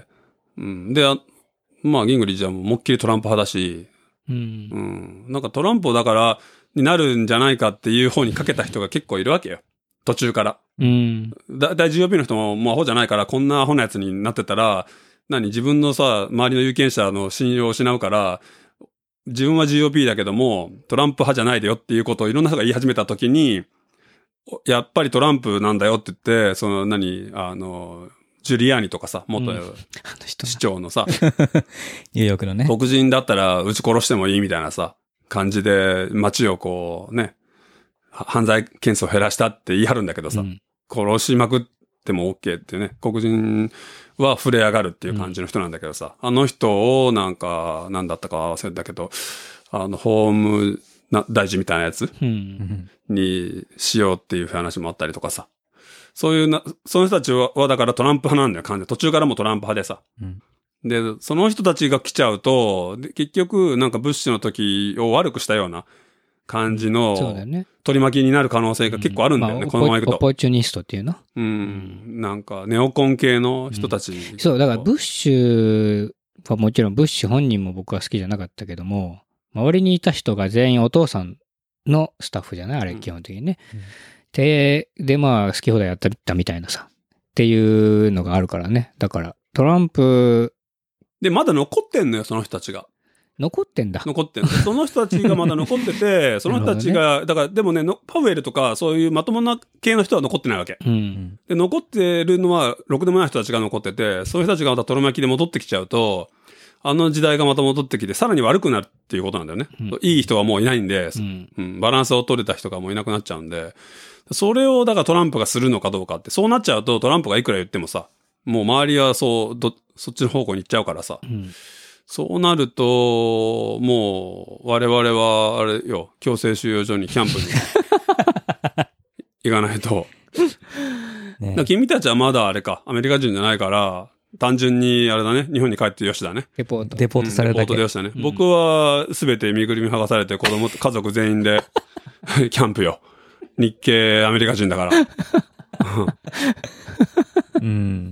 うん、でまあギングリッジはもう思いっきりトランプ派だし、うんうん、なんかトランプだからになるんじゃないかっていう方にかけた人が結構いるわけよ。途中から。うん。だ、だい ジーオーピー の人ももうアホじゃないからこんなアホなやつになってたら、何自分のさ、周りの有権者の信用を失うから、自分は ジーオーピー だけどもトランプ派じゃないでよっていうことをいろんな人が言い始めた時に、やっぱりトランプなんだよって言って、その何、あの、ジュリアーニとかさ、元市長のさ、 ニューヨークのね。 黒人だったら撃ち殺してもいいみたいなさ、感じで街をこうね、犯罪件数を減らしたって言い張るんだけどさ、うん、殺しまくっても OK ってね、黒人は触れ上がるっていう感じの人なんだけどさ、うん、あの人をなんか、なんだったか忘れたけど、あの、法務大臣みたいなやつにしようっていう話もあったりとかさ、そういうな、その人たちはだからトランプ派なんだよ、完全に。途中からもトランプ派でさ。うんで、その人たちが来ちゃうと、で結局、なんかブッシュの時を悪くしたような感じの、取り巻きになる可能性が結構あるんだよね、うんまあ、このままいくと。 オポチュニストっていうの、 うん、うん。なんか、ネオコン系の人たち、 うん。そう、だからブッシュはもちろんブッシュ本人も僕は好きじゃなかったけども、周りにいた人が全員お父さんのスタッフじゃないあれ、基本的にね。うん、で、で、まあ、好き放題やったみたいなさ、っていうのがあるからね。だから、トランプ、 で、まだ残ってんのよ、その人たちが。 残ってんだ。 残ってんの。その人たちがまだ残ってて、その人たちが、ね、だから、でもね、パウエルとか、そういうまともな系の人は残ってないわけ。うん、で、残ってるのは、ろくでもない人たちが残ってて、そういう人たちがまたトロ巻きで戻ってきちゃうと、あの時代がまた戻ってきて、さらに悪くなるっていうことなんだよね。うん、いい人はもういないんで、うんうん、バランスを取れた人がもういなくなっちゃうんで、それを、だからトランプがするのかどうかって、そうなっちゃうと、トランプがいくら言ってもさ、もう周りはそう、ど、そっちの方向に行っちゃうからさ。うん、そうなると、もう、我々は、あれよ、強制収容所に、キャンプに行かないと。 ねだから君たちはまだあれか、アメリカ人じゃないから、単純にあれだね、日本に帰ってよしだね。 レポート。 デポートされるだけ。 レポートでよしだね。僕はすべて身ぐるみ剥がされて子供、家族全員でキャンプよ。日系アメリカ人だから。 うん。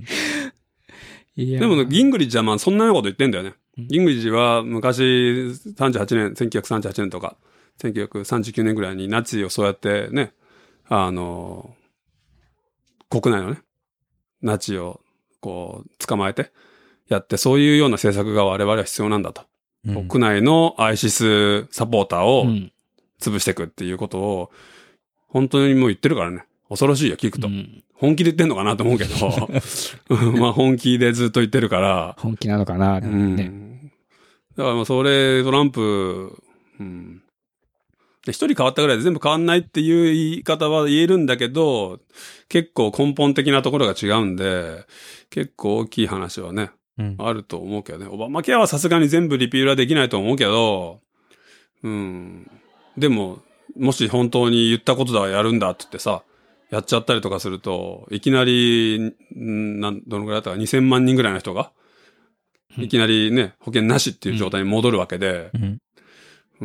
いやでも、ギングリッジはまあそんなようなこと言ってんだよね。ギングリッジは昔さんじゅうはちねん、せんきゅうひゃくさんじゅうはちねんとか、せんきゅうひゃくさんじゅうきゅうねんぐらいにナチをそうやってね、あの、国内のね、ナチをこう捕まえてやって、そういうような政策が我々は必要なんだと。 うん、 国内のアイシスサポーターをうん潰していくっていうことを、本当にもう言ってるからね。恐ろしいよ、聞くと。 うん本気で言ってんのかなと思うけど、まあ本気でずっと言ってるから、 本気なのかな、 うね。 ん。だからまあそれ、トランプ、うん。一人変わったぐらいで全部変わんないっていう言い方は言えるんだけど、結構根本的なところが違うんで、結構大きい話はね、 うん、 あると思うけどね。オバマケアはさすがに全部リピールはできないと思うけど、うん。でも、もし本当に言ったことだやるんだって言ってさ、やっちゃったりとかすると、いきなり、んなん、どのぐらいだったかにせんまんにんぐらいの人が、いきなりね、保険なしっていう状態に戻るわけで、 うん。 うん。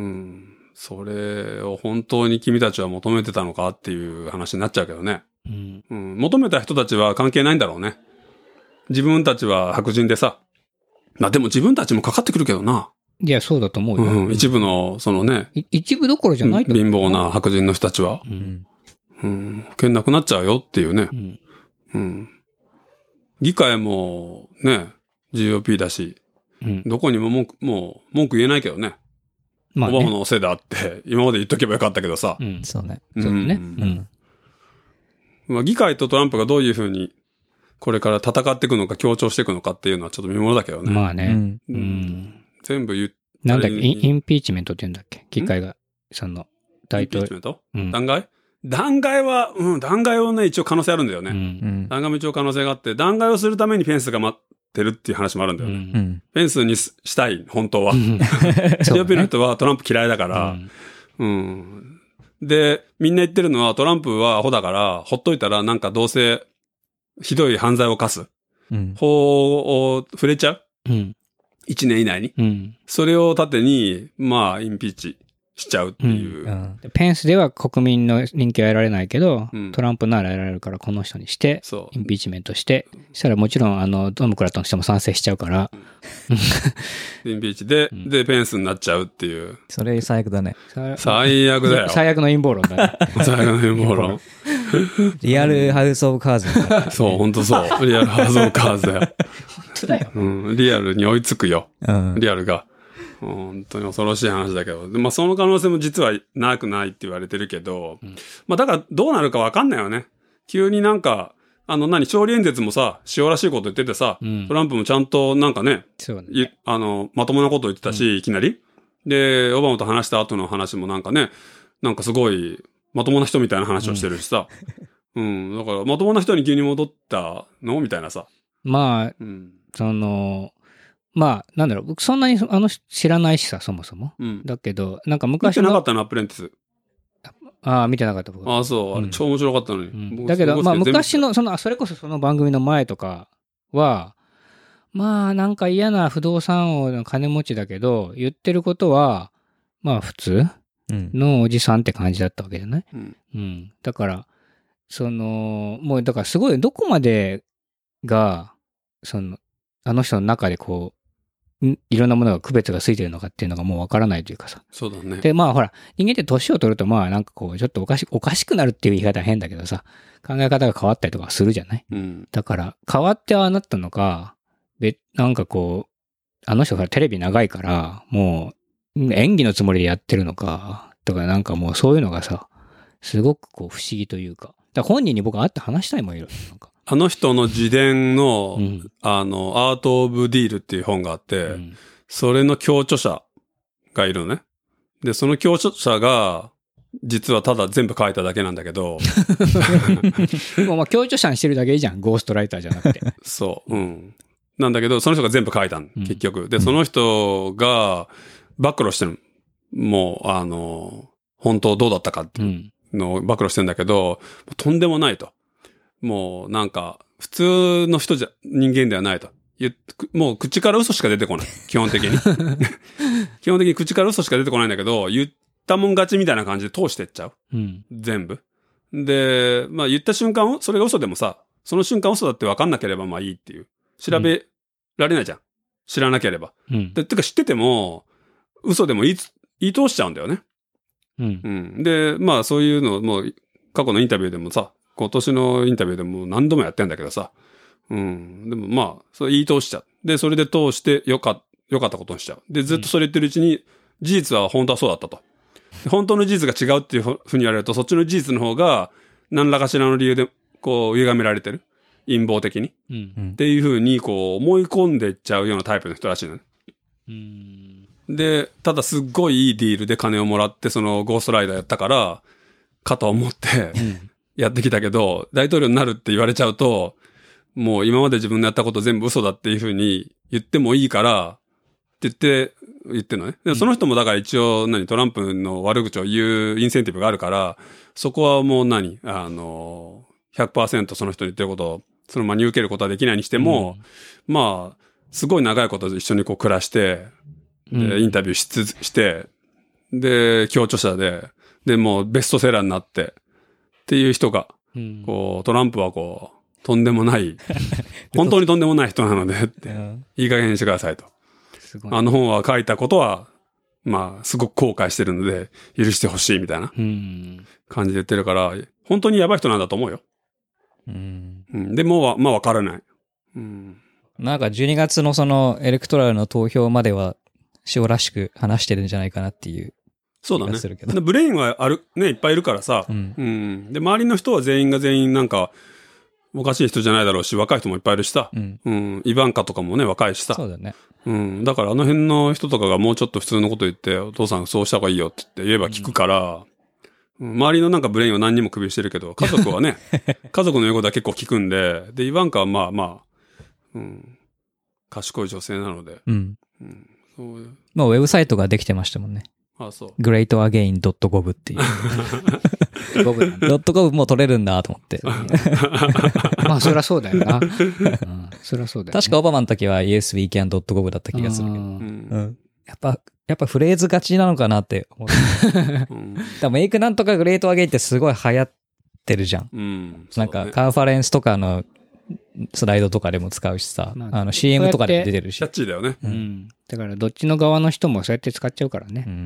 それを本当に君たちは求めてたのかっていう話になっちゃうけどね。 うんうん。求めた人たちは関係ないんだろうね。自分たちは白人でさ。まあでも自分たちもかかってくるけどな。 いや、そうだと思うよ。 うん。一部の、そのね、 い一部どころじゃないと思う。 貧乏な白人の人たちは。 う。 うんん。 うん。保険なくなっちゃうよっていうねう。ん。 うん。議会もね、ジーオーピー だし、 うん。 どこにも文句、もう文句言えないけどね。 まあオバマね。 のせいだって、今まで言っとけばよかったけどさう。ん。 そうね。 そうだね。 ううんん。 まあ、議会とトランプがどういうふうに、これから戦っていくのか強調していくのかっていうのはちょっと見ものだけどね。 まあね。 うん。 ううんん。 全部言っなんだっけ、インインンピーチメントって言うんだっけ議会が、その、大統領。 ピーチメントうん。 弾劾弾劾は、うん、弾劾はね、一応可能性あるんだよね。 うん。 うん。 弾劾も一応可能性があって、弾劾をするためにペンスが待ってるっていう話もあるんだう。 よね。 うんん。 ペンスにすしたい、本当は。 うん。 ジオピーの人はトランプ嫌いだかうら、 んうん。で、みんな言ってるのはトランプはアホだから、ほっといたらなんかどうせひどい犯罪を犯す。 うん。 法を触れちゃううん。 一年以内に。 うん。 それを盾に、まあ、インピーチしちゃうっていう。 うん。 ペンスでは国民の人気は得られないけど、 うんトランプなら得られるからこの人にして、 そインピーチメントして、したらもちろんあの、ドモクラットの人も賛成しちゃうから、 う。インピーチで、 んで、ペンスになっちゃうっていう。 それ最悪だね。 さ最悪だよ。 最悪の陰謀論だね。 最悪の陰謀論。 リアルハウスオブカーズみたいな。 そう、ほんとそう。リアルハーゾーカーズだよ。 本当だよ。 うん。リアルに追いつくよ。 うん。 リアルが。本当に恐ろしい話だけど。でまあ、その可能性も実はなくないって言われてるけど、 うんまあ、だからどうなるかわかんないよね。急になんか、あの、何、勝利演説もさ、塩らしいこと言っててさ、 うんトランプもちゃんとなんかね、 そうね。 いあの、まともなこと言ってたし、いきなり。で、オバマと話した後の話もなんかね、なんかすごい、まともな人みたいな話をしてるしさ。うん、だから、まともな人に急に戻ったのみたいなさ。 まあ、 うん。 その、まあ、なんだろう、僕そんなにあの人知らないしさ、そもそも。 うん。 だけど、なんか見昔の、 てなかったの、アップレンティス。 ああ、見てなかった僕。 ああ、そう。あうんれ超面白かったのに。 うん僕だけど、まあすごい好きで昔の、その、あそれこそその番組の前とかは、まあなんか嫌な不動産王の金持ちだけど、言ってることは、まあ普通うん。 のおじさんって感じだったわけじゃない？ 全部うん。だから、その、もうだからすごいどこまでが、その、あの人の中でこう、んいろんなものが区別がついてるのかっていうのがもうわからないというかさ。 そうだね。 で、まあほら、人間って年を取るとまあなんかこう、ちょっとおかし、おかしくなるっていう言い方は変だけどさ、考え方が変わったりとかするじゃない？ うん。 だから、変わってああなったのか、べ、なんかこう、あの人がテレビ長いから、もう、演技のつもりでやってるのか、とかなんかもうそういうのがさ、すごくこう不思議というか。だから本人に僕会って話したいもんいろいろ。なんか。 あの人の自伝の、 うん。 あの、アート・オブ・ディールっていう本があって、 うんそれの共著者がいるのね。で、その共著者が、実はただ全部書いただけなんだけど、 もうまあ共著者にしてるだけいいじゃん。ゴーストライターじゃなくて。 そう、うん。なんだけど、その人が全部書いたの、 うん結局。で、その人が、暴露してる。もう、あの、本当どうだったかってう。 いうんのを暴露してるんだけど、とんでもないと。 もうなんか、普通の人じゃ、人間ではないと。言っもう口から嘘しか出てこない。基本的に。基本的に口から嘘しか出てこないんだけど、言ったもん勝ちみたいな感じで通してっちゃう。 うん。 全部。で、まあ言った瞬間、それが嘘でもさ、その瞬間嘘だって分かんなければまあいいっていう。調べられないじゃん。知らなければ。 うん。 で、てか知ってても、嘘でも言いつ、言い通しちゃうんだよね。 うんう。ん。で、まあそういうの、もう過去のインタビューでもさ、今年のインタビューでも何度もやってんだけどさ、うん。でもまあ、それ言い通しちゃう。で、それで通してよか、よかったことにしちゃう。で、ずっとそれ言ってるうちに、事実は本当はそうだったと。本当の事実が違うっていうふうに言われると、そっちの事実の方が、何らかしらの理由で、こう、歪められてる。陰謀的に。 うん。 っていうふうに、こう、思い込んでいっちゃうようなタイプの人らしいのね。 うん。 で、ただすっごいいいディールで金をもらって、そのゴーストライダーやったから、かと思って、やってきたけど、大統領になるって言われちゃうと、もう今まで自分のやったこと全部嘘だっていう風に言ってもいいから、って言って、言ってんのね。でその人もだから一応何、トランプの悪口を言うインセンティブがあるから、そこはもう何、あの、ひゃくパーセント その人に言ってることを、その真に受けることはできないにしても、うん、まあ、すごい長いこと一緒にこう暮らして、で、うん、インタビューしつして、で、協調者で、で、もうベストセラーになって、っていう人が、うん、こう、トランプはこう、とんでもない、本当にとんでもない人なのでって、いい加減にしてくださいと。あの本は書いたことは、まあ、すごく後悔してるので、許してほしいみたいな感じで言ってるから、本当にやばい人なんだと思うよ。うんうん、でも、まあ、わからない、うん。 なんかじゅうにがつのそのエレクトラルの投票までは、塩らしく話してるんじゃないかなっていう。 そうだね。ブレインはある、ね、いっぱいいるからさ、うんうん。で、周りの人は全員が全員なんか、おかしい人じゃないだろうし、若い人もいっぱいいるしさ。うん。うん、イバンカとかもね、若いしさ。 そうだね。 うん。だからあの辺の人とかがもうちょっと普通のこと言って、お父さんそうした方がいいよって言って言えば聞くから、うん、周りのなんかブレインは何人も首してるけど、家族はね、家族の言うことは結構聞くんで、で、イバンカはまあまあ、うん、賢い女性なので。うん。うん、 そういうまあ、ウェブサイトができてましたもんね。 ああ、そう。 グレートアゲインドットゴブっていう。ドットゴブも取れるんだと思って。 まあ、そりゃそうだよな。うん、そりゃそうだよ、ね。 確かオバマの時は Yes, we can ドットゴブだった気がするけど。うん、やっぱ、やっぱフレーズ勝ちなのかなって思って。うん、でもメイクなんとかグレートアゲインってすごい流行ってるじゃん。うん、なんかカンファレンスとかのスライドとかでも使うしさ、まあ、あの シーエム とかでも出てるし。 キャッチーだよね。 うん。だからどっちの側の人もそうやって使っちゃうからね。うん。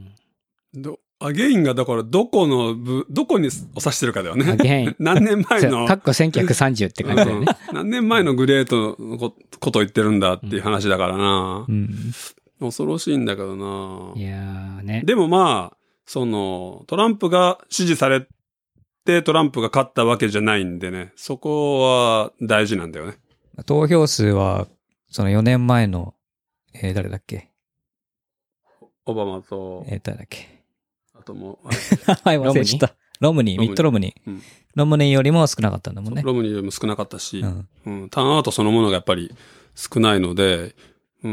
うん、どアゲインがだからどこの部、どこに指してるかだよね。 アゲイン。 何年前の。 かっこせんきゅうひゃくさんじゅうって感じだよね。 うん、何年前のグレートのこと言ってるんだっていう話だからな。うん、恐ろしいんだけどな。 いやーね。 でもまあ、その、トランプが支持されで、トランプが勝ったわけじゃないんでね、そこは大事なんだよね。 投票数は、そのよねんまえの、えー、誰だっけオバマと、 えー、誰だっけあともう、 はい、忘れちゃった。ロムニー、ミッドロムニー、うん。ロムニーよりも少なかったんだもんね。 ロムニーよりも少なかったし、うんうん、ターンアウトそのものがやっぱり少ないので、うん、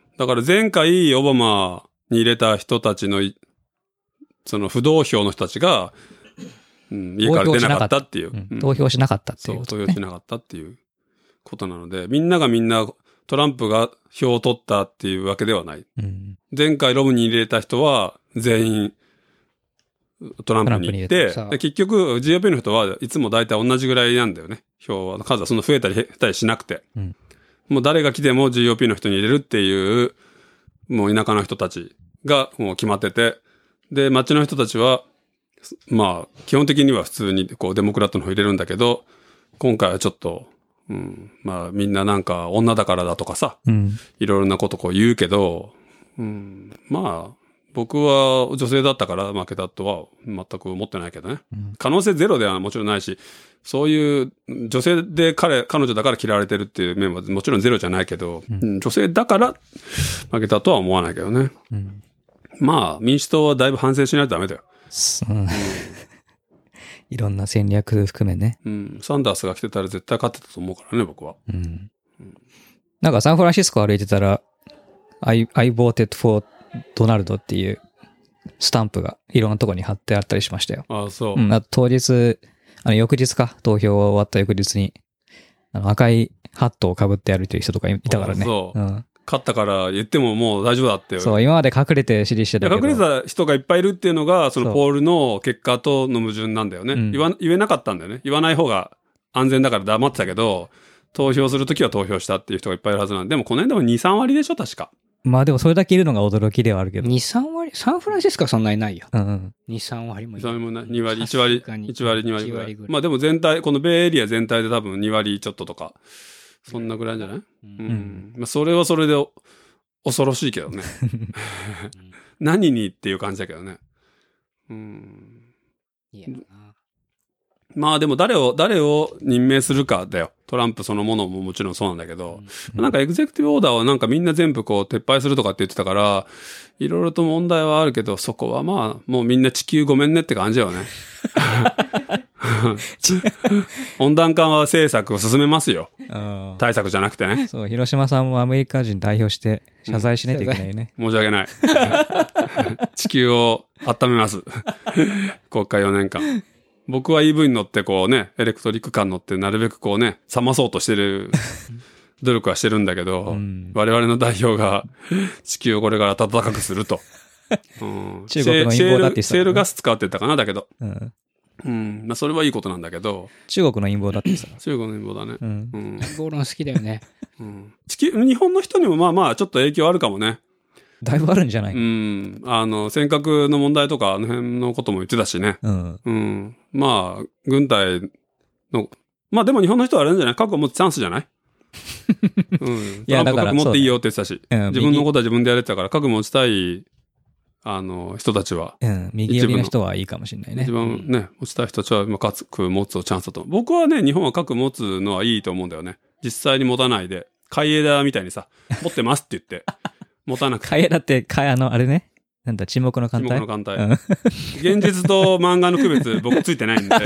だから前回オバマに入れた人たちの、その不動票の人たちが、うん、家から出なかったっていう。 うん、投票しなかったっていう、ね。 そう、投票しなかったっていうことなので、みんながみんなトランプが票を取ったっていうわけではない。うん、前回ロムに入れた人は全員トランプに行って、で結局 ジーオーピー の人はいつも大体同じぐらいなんだよね。票は、数はそんな増えたり減ったりしなくて。うん、もう誰が来ても ジーオーピー の人に入れるっていう、もう田舎の人たちがもう決まってて、で、町の人たちは、まあ、基本的には普通にこうデモクラットの方入れるんだけど、今回はちょっと、うん、まあみんななんか女だからだとかさ、うん、いろいろなことこう言うけど、うん、まあ、僕は女性だったから負けたとは全く思ってないけどね。うん、可能性ゼロではもちろんないし、そういう女性で彼、彼女だから嫌われてるっていう面はもちろんゼロじゃないけど、うん、女性だから負けたとは思わないけどね。うん、まあ、民主党はだいぶ反省しないとダメだよ。うん、 いろんな戦略含めね。 うん。サンダースが来てたら絶対勝ってたと思うからね、僕は。うん。 うん、なんかサンフランシスコ歩いてたら、I, I voted for ドナルドっていうスタンプがいろんなとこに貼ってあったりしましたよ。 ああ、そう。 うん。あと当日、 あの、翌日か、投票終わった翌日に、あの、赤いハットを被って歩いてる人とかいたからね。 そう。 うん。 勝ったから言ってももう大丈夫だって。 そう、今まで隠れて支持してたけど。 隠れた人がいっぱいいるっていうのが、そのそうポールの結果との矛盾なんだよね。 うん言わ、言えなかったんだよね。言わない方が安全だから黙ってたけど、投票するときは投票したっていう人がいっぱいいるはずなんで、でもこの辺でもに、さん割でしょ、確か。 まあでもそれだけいるのが驚きではあるけど。 に、さん割サンフランシスコはそんなにないよ。 うんうん。 に、さん割もいそれもない。に割、 さいち割、 すがにいち割、に割ぐらい。 いち割ぐらいまあでも全体、このベイエリア全体で多分に割ちょっととか、そんなぐらいじゃない？ ううんん。まあそれはそれでお恐ろしいけどね。何にっていう感じだけどね。うん。 いやな。 まあでも誰を、誰を任命するかだよ。トランプそのものももちろんそうなんだけど、なんかエグゼクティブオーダーはなんかみんな全部こう撤廃するとかって言ってたから、いろいろと問題はあるけど、そこはまあ、もうみんな地球ごめんねって感じだよね。温暖化は政策を進めますよ。 あー対策じゃなくてね。 そう、広島さんもアメリカ人代表して謝罪しないといけないね。 申し訳ない。地球を温めます。国会よねんかん。僕は イーブイ に乗ってこうね、エレクトリックカーに乗ってなるべくこうね、冷まそうとしてる努力はしてるんだけど、 うん我々の代表が地球をこれから暖かくすると。うん、 中国の陰謀だって言ってたもんねシェールシェールガス使ってたかなだけど。 うん。 うん。まあそれはいいことなんだけど、 中国の陰謀だってさ。 中国の陰謀だね。 うん。 うん。 暴論好きだよね。 うん地球、日本の人にもまあまあちょっと影響あるかもね。 だいぶあるんじゃないうん。あの、尖閣の問題とかあの辺のことも言ってたしね。 うん。 うん。まあ、軍隊の、まあでも日本の人はあれなんじゃない核を持つチャンスじゃないうん。 いやだからトランプ核持っていいよって言ってたし。 うん自分のことは自分でやれてたから、核持ちたい、あの、人たちは。 うん。右寄りの人はいいかもしれないね一。番ね、持ちたい人たちは、まあ、核持つをチャンスだと思う。僕はね、日本は核持つのはいいと思うんだよね。実際に持たないで。海江田みたいにさ、持ってますって言って、持たなくて。 かえだって、かえ、あの、あれね。なんだ、沈黙の艦隊沈黙の艦隊。 うん現実と漫画の区別、僕ついてないんで。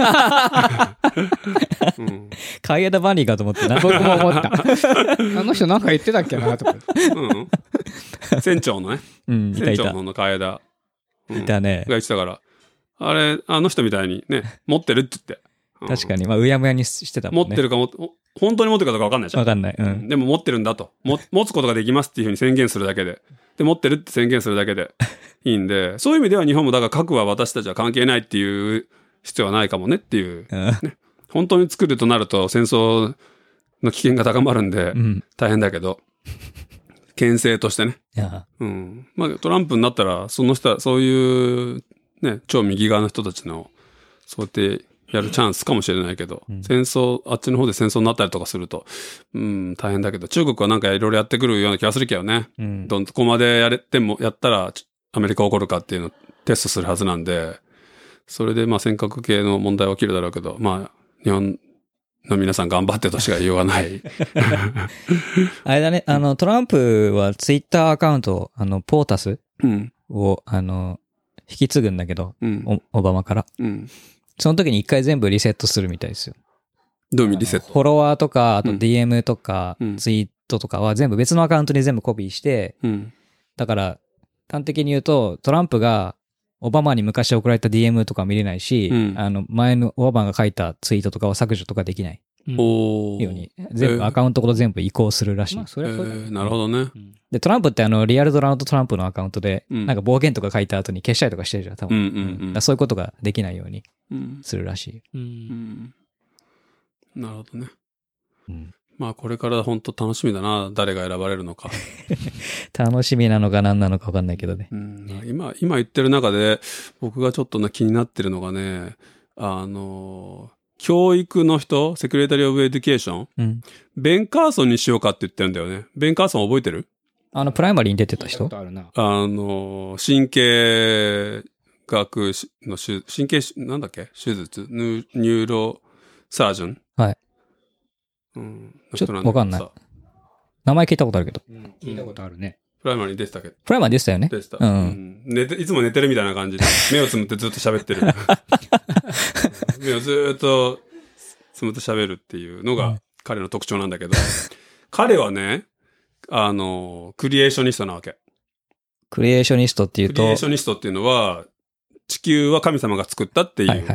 うん。 海江田バニーかと思ってな。 僕も思った。あの人なんか言ってたっけなとか。 うん。船長のね。 うん、いたいた。 船長のの海田。うんいたねが。言ってたから。あれ、あの人みたいにね、持ってるって言って。うん確かに。まあ、うやむやにしてたもんね。 持ってるかも、ほ本当に持ってるかどうかわかんないじゃん。 わかんない。うん。 でも持ってるんだと。も持つことができますっていうふうに宣言するだけで。で、持ってるって宣言するだけでいいんで、そういう意味では日本もだから核は私たちは関係ないっていう必要はないかもねっていう。 うん。 本当に作るとなると戦争の危険が高まるんでうん。 大変だけど、牽制としてね。 いや、 うん。まあトランプになったら、その人は、そういうね、超右側の人たちの、そうやってやるチャンスかもしれないけど、 うん戦争、あっちの方で戦争になったりとかすると、うん、大変だけど、中国はなんかいろいろやってくるような気がするけどね。 うん。 どこまでやれても、やったらちアメリカ怒るかっていうのをテストするはずなんで、それでまあ尖閣系の問題は起きるだろうけど、まあ、日本の皆さん頑張ってとしか言いようがない。 あれだね、あの、トランプはツイッターアカウント、あの、ポータスうん。 を、あの、引き継ぐんだけど、 うん。 おオバマから。 うん。 その時に一回全部リセットするみたいですよ。 どういう意味リセットフォロワーとか、あとうんディーエム とかうん、 ツイートとかは全部別のアカウントに全部コピーして、 うん。 だから、端的に言うと、トランプがオバマに昔送られた ディーエム とか見れないし、 うんあの、前のオバマが書いたツイートとかは削除とかできないおー。 ように、全部アカウントごと全部移行するらしいまあ、。そえれはそうだよー、なるほどね。 うんで、トランプってあの、リアルドナルド・トランプのアカウントで、 うんなんか暴言とか書いた後に消したりとかしてるじゃん、多分。 うんうんうんだからそういうことができないようにうん。 するらしい。 う。 うんん。なるほどね。 うんまあこれから本当楽しみだな。誰が選ばれるのか。 楽しみなのか何なのか分かんないけどね。 うん、今、今言ってる中で、僕がちょっとね気になってるのがね、あの、教育の人、セクレタリー・オブ・エデュケーション、 うん。 ベン・カーソンにしようかって言ってるんだよね。ベン・カーソン覚えてる？ あの、プライマリーに出てた聞いた人ことあるな。 あの、神経学の手、神経、なんだっけ手術ニュニューロサージョンはい。 うん。 ちょっとの人だけどわかんないさ名前聞いたことあるけど。 うん聞いたことあるね。 プライマリーに出てたけど。 プライマリーでしたよね。 でした。 うん寝て、いつも寝てるみたいな感じで、目をつむってずっと喋ってる。目をずーっとつむって喋るっていうのが彼の特徴なんだけど、彼はね、あの、クリエーショニストなわけ。 クリエーショニストっていうと、 クリエーショニストっていうのは、地球は神様が作ったっていう、 はいはいはい。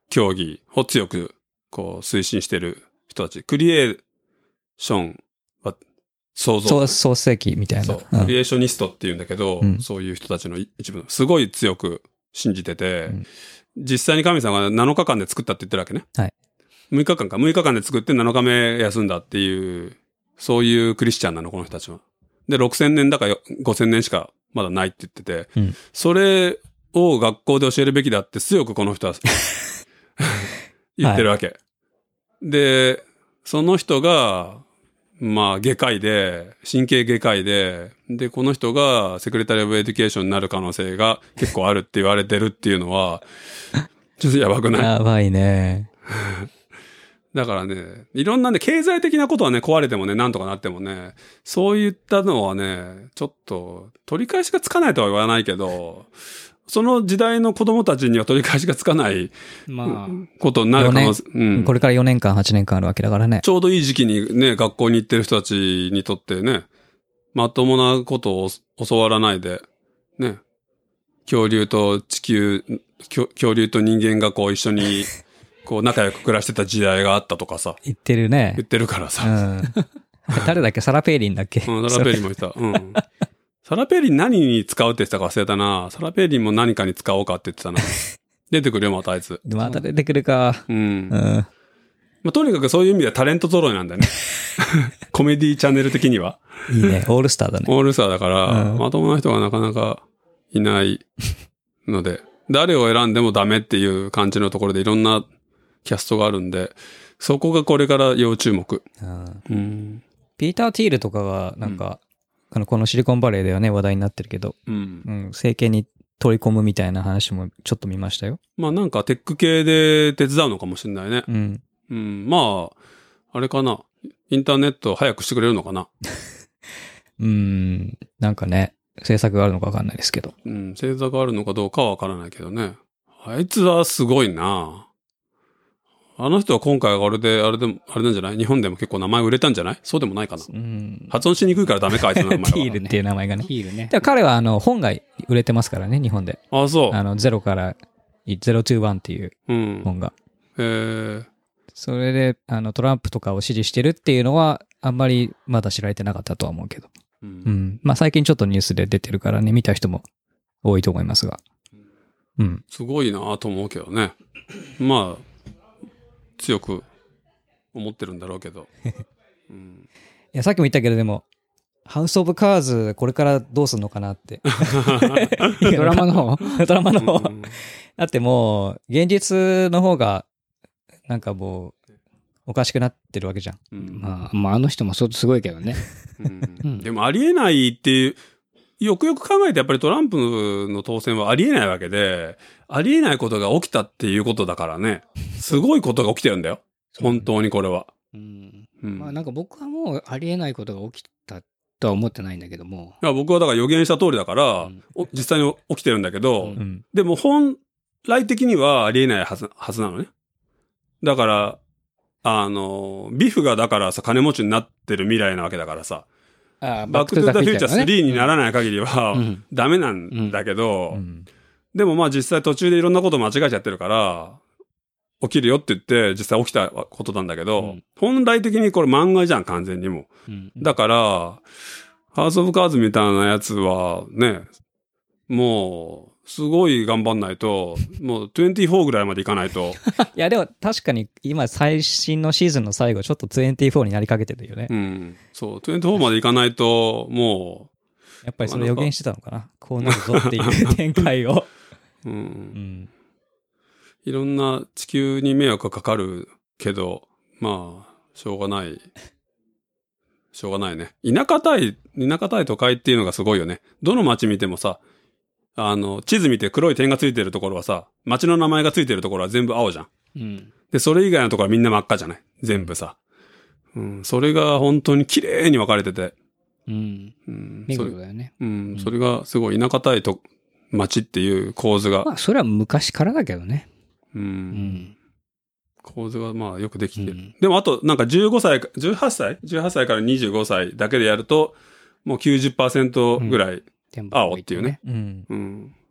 競技を強くこう推進してる人たち。クリエーションは創造。 創創世記みたいな。 そう、 うんクリエーショニストっていうんだけど、 うんそういう人たちの一部、すごい強く信じてて、 うん実際に神様がなのかかんで作ったって言ってるわけね。 はい。 むいかかんか、むいかかんで作ってなのかめ休んだっていう、そういうクリスチャンなの、この人たちは。で、ろくせんねんだかごせんねんしかまだないって言ってて、 うんそれを学校で教えるべきだって強くこの人は言ってるわけ。で、その人が、まあ、外科医で、神経外科医で、で、この人がセクレタリー・オブ・エデュケーションになる可能性が結構あるって言われてるっていうのは、ちょっとやばくない？ やばいね。 だからね、いろんなね、経済的なことはね、壊れてもね、なんとかなってもね、そういったのはね、ちょっと、取り返しがつかないとは言わないけど、その時代の子供たちには取り返しがつかないまあ、 ことになる可能性、うん。 これからよねんかん、はちねんかんあるわけだからね。 ちょうどいい時期にね、学校に行ってる人たちにとってね、まともなことを教わらないで、ね、恐竜と地球、恐恐竜と人間がこう一緒に、こう仲良く暮らしてた時代があったとかさ、 言ってるね言。ってるからうさ。 ん。誰だっけサラペーリンだっけうん、サラペーリンもいた。うん。サラペーリン何に使うって言ってたか忘れたな。サラペーリンも何かに使おうかって言ってたな。出てくるよ、またあいつ。 また出てくるか。 うん。 うん。 まあ、とにかくそういう意味ではタレント揃いなんだよね。コメディチャンネル的には。 いいね。オールスターだね。 オールスターだから、 うんまともな人がなかなかいないので、誰を選んでもダメっていう感じのところでいろんなキャストがあるんで、そこがこれから要注目。 うんうん。 ピーター・ティールとかが、なんか、あのこのシリコンバレーではね、話題になってるけど、 うん。 うん、政権に取り込むみたいな話もちょっと見ましたよ。 まあなんかテック系で手伝うのかもしれないね。 うん。 うん。まあ、あれかな。インターネット早くしてくれるのかな。 うん。なんかね、政策があるのかわかんないですけど。 うん。星座があるのかどうかはわからないけどね。あいつはすごいな。あの人は今回あれで、あれでも、あれなんじゃない？日本でも結構名前売れたんじゃない？そうでもないかな。 うん。 発音しにくいからダメか、あいつの名前ティーは。 ルっていう名前がね。 ヒールね。 でも彼はあの本が売れてますからね、日本で。 あ、そう。 あの、ゼロからゼロトゥーワンっていううん。 本が。 えー、 それで、あの、トランプとかを支持してるっていうのは、あんまりまだ知られてなかったとは思うけど。 う。 うんん。まあ最近ちょっとニュースで出てるからね、見た人も多いと思いますが。うん。 すごいなと思うけどね。まあ、強く思ってるんだろうけど。うん、 いや、さっきも言ったけど、でも、ハウス・オブ・カーズ、これからどうすんのかなって。 ドラマの方ドラマの方。 うんだってもう、現実の方が、なんかもう、おかしくなってるわけじゃん。 うんまあ、まあ、あの人も相当すごいけどね。 うんうんでもありえないっていう、よくよく考えてやっぱりトランプの当選はありえないわけで、ありえないことが起きたっていうことだからね。すごいことが起きてるんだよ。本当にこれは。 うんうんまあ、なんか僕はもうありえないことが起きたとは思ってないんだけども。 いや僕はだから予言した通りだから、 うんお実際に起きてるんだけど、 うんうん。 でも本来的にはありえないはず、はずなのね。だから、あの、ビフがだからさ、金持ちになってる未来なわけだからさ、 あバックトゥザフューチャースリーにならない限りはうんダメなんだけど、 うん。 でもまあ実際途中でいろんなこと間違えちゃってるから、起きるよって言って実際起きたことなんだけど、 うん本来的にこれ漫画じゃん、完全にも。 うんだから、ハウスオブカーズみたいなやつはね、もう、すごい頑張んないと、もうにじゅうよんぐらいまでいかないと、 いや、でも確かに今最新のシーズンの最後、ちょっとにじゅうよんになりかけてるよね。 うん。そう、にじゅうよんまでいかないと、もやっぱりそれ予言してたのかな。こうなるぞっていう展開を。 う、う。 うんん。 いろんな地球に迷惑がかかるけど、まあ、しょうがない。しょうがないね。田舎対、田舎対都会っていうのがすごいよね。どの街見てもさ、あの、地図見て黒い点がついてるところはさ、街の名前がついてるところは全部青じゃん。 うん。 で、それ以外のところはみんな真っ赤じゃない全部さ。うん、それが本当に綺麗に分かれてて。 うん。 うん、 見それ事だよね。 うん、それがすごい田舎対と街っていう構図が、 まあ、それは昔からだけどね。 う、 うんん。 構図がまあよくできてる。 うんでもあとなんかじゅうごさい、じゅうはっさい ?じゅうはっさいからにじゅうごさいだけでやると、もうきゅうじゅっパーセントぐらいテンポが青っていうね。 うん。 うん。